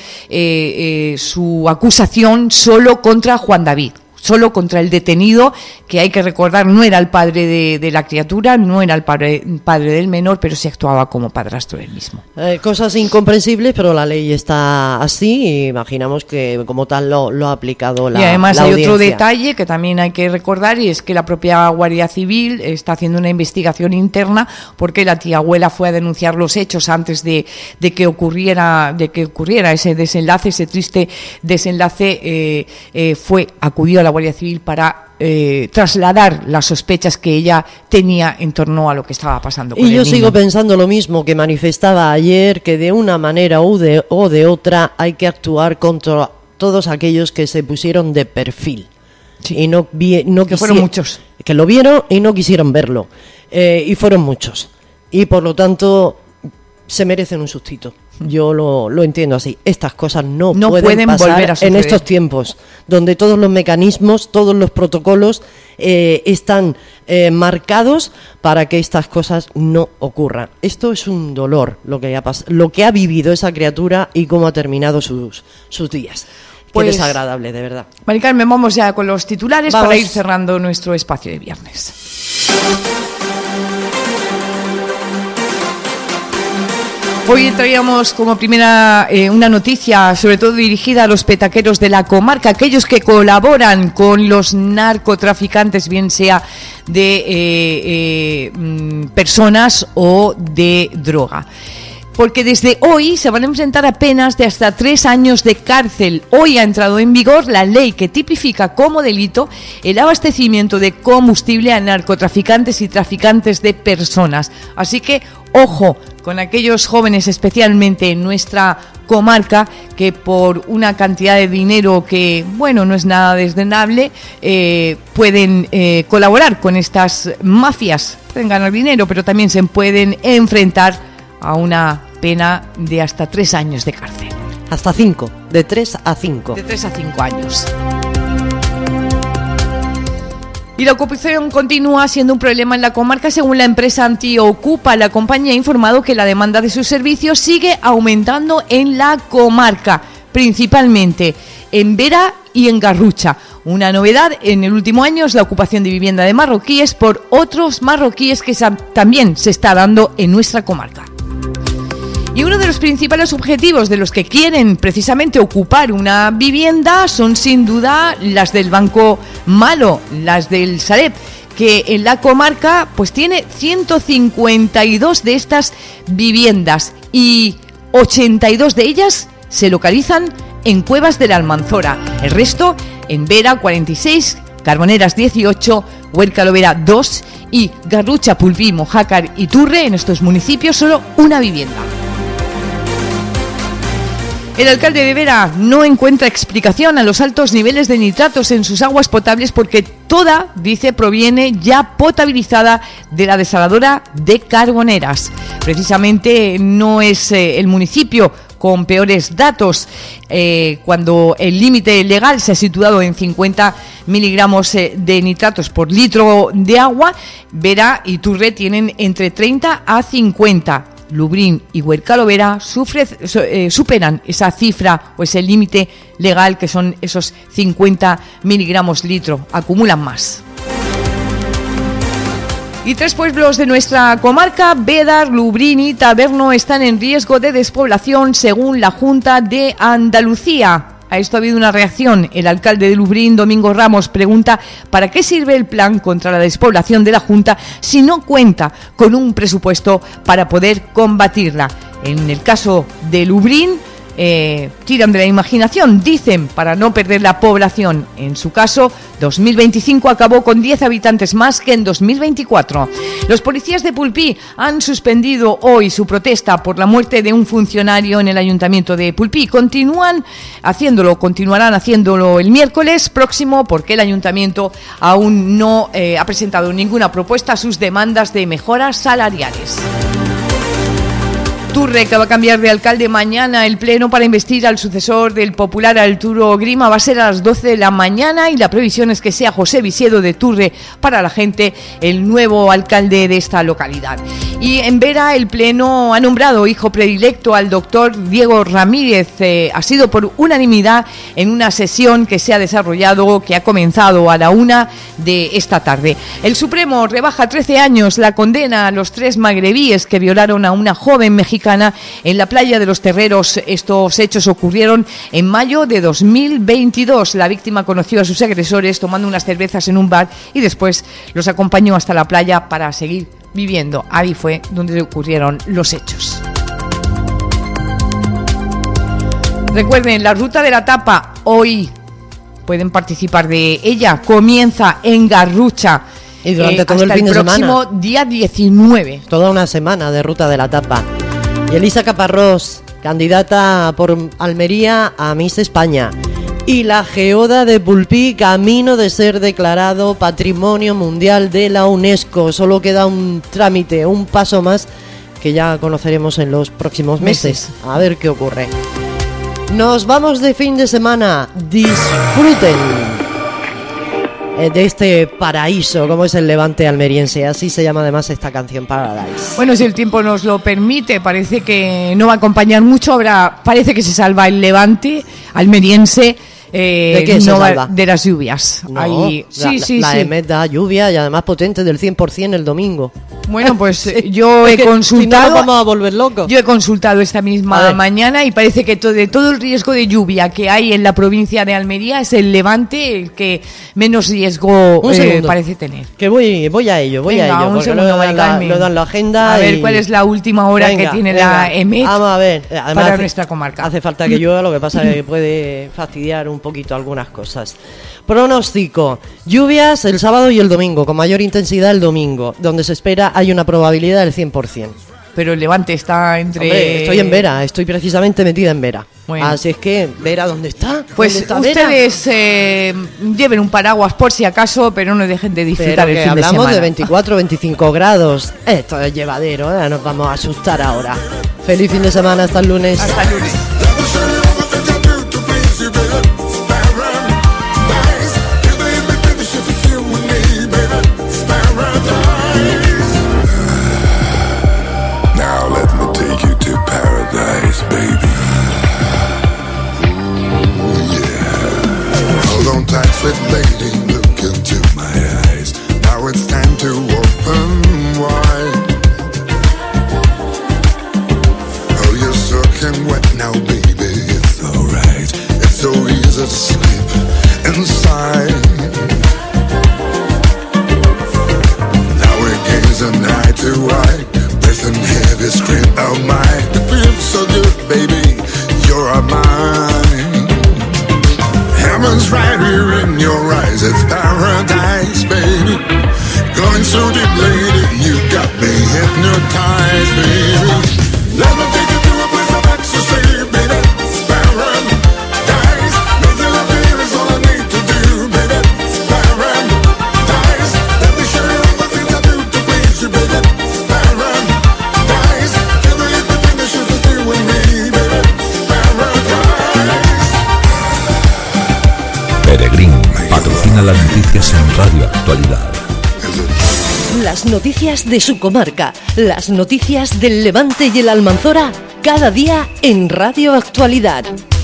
eh, eh, su acusación solo contra Juan David, solo contra el detenido, que hay que recordar no era el padre de, de la criatura, no era el padre, padre del menor, pero sí actuaba como padrastro del mismo.
Eh, cosas incomprensibles, pero la ley está así y imaginamos que como tal lo, lo ha aplicado la
Y además
la
hay
audiencia.
otro detalle que también hay que recordar, y es que la propia Guardia Civil está haciendo una investigación interna porque la tía abuela fue a denunciar los hechos antes de, de que ocurriera de que ocurriera ese desenlace, ese triste desenlace. eh, eh, fue acudió a la Guardia Civil para Eh, trasladar las sospechas que ella tenía en torno a lo que estaba pasando con
Y
el
yo
niño.
sigo pensando lo mismo que manifestaba ayer, que de una manera o de, o de otra hay que actuar contra todos aquellos que se pusieron de perfil. Sí. Y no, vi, no
que fueron muchos.
Que lo vieron y no quisieron verlo. Eh, y fueron muchos. Y por lo tanto se merecen un sustito. Yo lo, lo entiendo así. Estas cosas no,
No
pueden,
pueden
pasar
volver a suceder.
en estos tiempos, donde todos los mecanismos, todos los protocolos eh, están eh, marcados para que estas cosas no ocurran. Esto es un dolor, lo que ha pas- lo que ha vivido esa criatura y cómo ha terminado sus, sus días.
Pues,
Qué desagradable, de verdad.
Mari Carmen, vamos ya con los titulares
Vamos.
para ir cerrando nuestro espacio de viernes. Hoy traíamos como primera eh, una noticia, sobre todo dirigida a los petaqueros de la comarca, aquellos que colaboran con los narcotraficantes, bien sea de eh, eh, mm, personas o de droga. Porque desde hoy se van a enfrentar a penas de hasta tres años de cárcel. Hoy ha entrado en vigor la ley que tipifica como delito el abastecimiento de combustible a narcotraficantes y traficantes de personas. Así que, ojo con aquellos jóvenes, especialmente en nuestra comarca, que por una cantidad de dinero que, bueno, no es nada desdeñable, eh, pueden eh, colaborar con estas mafias. Pueden ganar dinero, pero también se pueden enfrentar a una pena de hasta tres años de cárcel.
Hasta cinco, de tres a cinco.
De tres a cinco años. Y la ocupación continúa siendo un problema en la comarca. Según la empresa Antiocupa, la compañía ha informado que la demanda de sus servicios sigue aumentando en la comarca, principalmente en Vera y en Garrucha. Una novedad en el último año es la ocupación de vivienda de marroquíes por otros marroquíes que también se está dando en nuestra comarca. Y uno de los principales objetivos de los que quieren precisamente ocupar una vivienda son sin duda las del Banco Malo, las del Sareb, que en la comarca pues tiene ciento cincuenta y dos de estas viviendas y ochenta y dos de ellas se localizan en Cuevas de la Almanzora. El resto en Vera cuarenta y seis, Carboneras dieciocho, Huerca Lovera dos y Garrucha, Pulpí, Mojácar y Turre. En estos municipios solo una vivienda. El alcalde de Vera no encuentra explicación a los altos niveles de nitratos en sus aguas potables porque toda, dice, proviene ya potabilizada de la desaladora de Carboneras. Precisamente no es eh, el municipio con peores datos, eh, cuando el límite legal se ha situado en cincuenta miligramos eh, de nitratos por litro de agua. Vera y Turre tienen entre treinta a cincuenta. Lubrín y Huércalo Vera sufre, eh, superan esa cifra o ese límite legal, que son esos cincuenta miligramos litro, acumulan más. Y tres pueblos de nuestra comarca, Bédar, Lubrín y Taberno, están en riesgo de despoblación según la Junta de Andalucía. A esto ha habido una reacción. El alcalde de Lubrín, Domingo Ramos, pregunta ¿para qué sirve el plan contra la despoblación de la Junta si no cuenta con un presupuesto para poder combatirla? En el caso de Lubrín, eh, tiran de la imaginación, dicen, para no perder la población. En su caso, dos mil veinticinco acabó con diez habitantes más que en dos mil veinticuatro. Los policías de Pulpí han suspendido hoy su protesta por la muerte de un funcionario en el ayuntamiento de Pulpí. Continúan haciéndolo, continuarán haciéndolo el miércoles próximo porque el ayuntamiento aún no eh, ha presentado ninguna propuesta a sus demandas de mejoras salariales. Turre, que va a cambiar de alcalde mañana. El pleno para investir al sucesor del popular Arturo Grima va a ser a las doce de la mañana y la previsión es que sea José Visiedo de Turre para la gente el nuevo alcalde de esta localidad. Y en Vera el pleno ha nombrado hijo predilecto al doctor Diego Ramírez. Eh, ha sido por unanimidad en una sesión que se ha desarrollado, que ha comenzado a la una de esta tarde. El Supremo rebaja trece años la condena a los tres magrebíes que violaron a una joven mexicana en la playa de los Terreros. Estos hechos ocurrieron en mayo de dos mil veintidós. La víctima conoció a sus agresores tomando unas cervezas en un bar y después los acompañó hasta la playa para seguir viviendo. Ahí fue donde ocurrieron los hechos. Recuerden, la Ruta de la Tapa hoy pueden participar de ella. Comienza en Garrucha.
Y durante
eh,
todo el fin de semana.
Hasta el próximo día diecinueve.
Toda una semana de Ruta de la Tapa. Y Elisa Caparrós, candidata por Almería a Miss España. Y la Geoda de Pulpí, camino de ser declarado Patrimonio Mundial de la UNESCO. Solo queda un trámite, un paso más que ya conoceremos en los próximos meses. meses. A ver qué ocurre. Nos vamos de fin de semana. Disfruten de este paraíso, como es el Levante almeriense. Así se llama además esta canción, Paradise.
Bueno, si el tiempo nos lo permite, parece que no va a acompañar mucho. Ahora parece que se salva el Levante almeriense. Eh,
¿De qué se
no
salva?
De las lluvias.
No,
Ahí, sí,
la,
sí,
la
sí.
E M E T da lluvia y además potente del cien por ciento el domingo.
Bueno, pues
Sí.
yo
Es
he
que
consultado.
Si no, nos vamos a volver locos.
Yo he consultado esta misma mañana y parece que todo, de todo el riesgo de lluvia que hay en la provincia de Almería es el Levante el que menos riesgo
Un
eh,
segundo.
parece tener.
Que voy, voy a ello, voy
Venga,
a ello.
un
Porque
segundo,
lo, dan
Mari
la,
Carmen.
lo dan la agenda.
A ver,
y-
¿cuál es la última hora
Venga,
que tiene
venga.
la E M E T
Vamos a ver. Además,
para
hace-
nuestra comarca?
Hace falta que llueva, lo que pasa es que puede fastidiar un poquito algunas cosas. Pronóstico: lluvias el sábado y el domingo, con mayor intensidad el domingo, donde se espera hay una probabilidad del cien por ciento.
Pero el Levante está entre...
Hombre, estoy en Vera, estoy precisamente metida en Vera.
Bueno.
Así es que, Vera, ¿dónde está?
Pues
¿Dónde está Vera?
ustedes eh, lleven un paraguas por si acaso, pero no dejen de disfrutar
Pero
el
que
fin de
hablamos
semana.
de veinticuatro, veinticinco grados. Esto es llevadero, ¿eh? Nos vamos a asustar ahora. Feliz fin de semana, hasta el lunes.
Hasta el lunes.
Now let me take you to paradise, baby. Ooh, yeah. Hold on tight, sweet lady, look into my eyes. Now it's time to open wide. Oh, you're soaking wet now, baby. It's alright. It's so easy to slip inside. Now we're gazing eye to eye. Breathing heavy, scream out mine. It feels so good, baby. You're mine. Heaven's right here in your eyes. It's paradise, baby. Going so deep, lady. You got me hypnotized, baby. Let me take you to a place of ecstasy, baby. It's paradise.
Peregrín patrocina las noticias en Radio Actualidad.
Las noticias de su comarca, las noticias del Levante y el Almanzora, cada día en Radio Actualidad.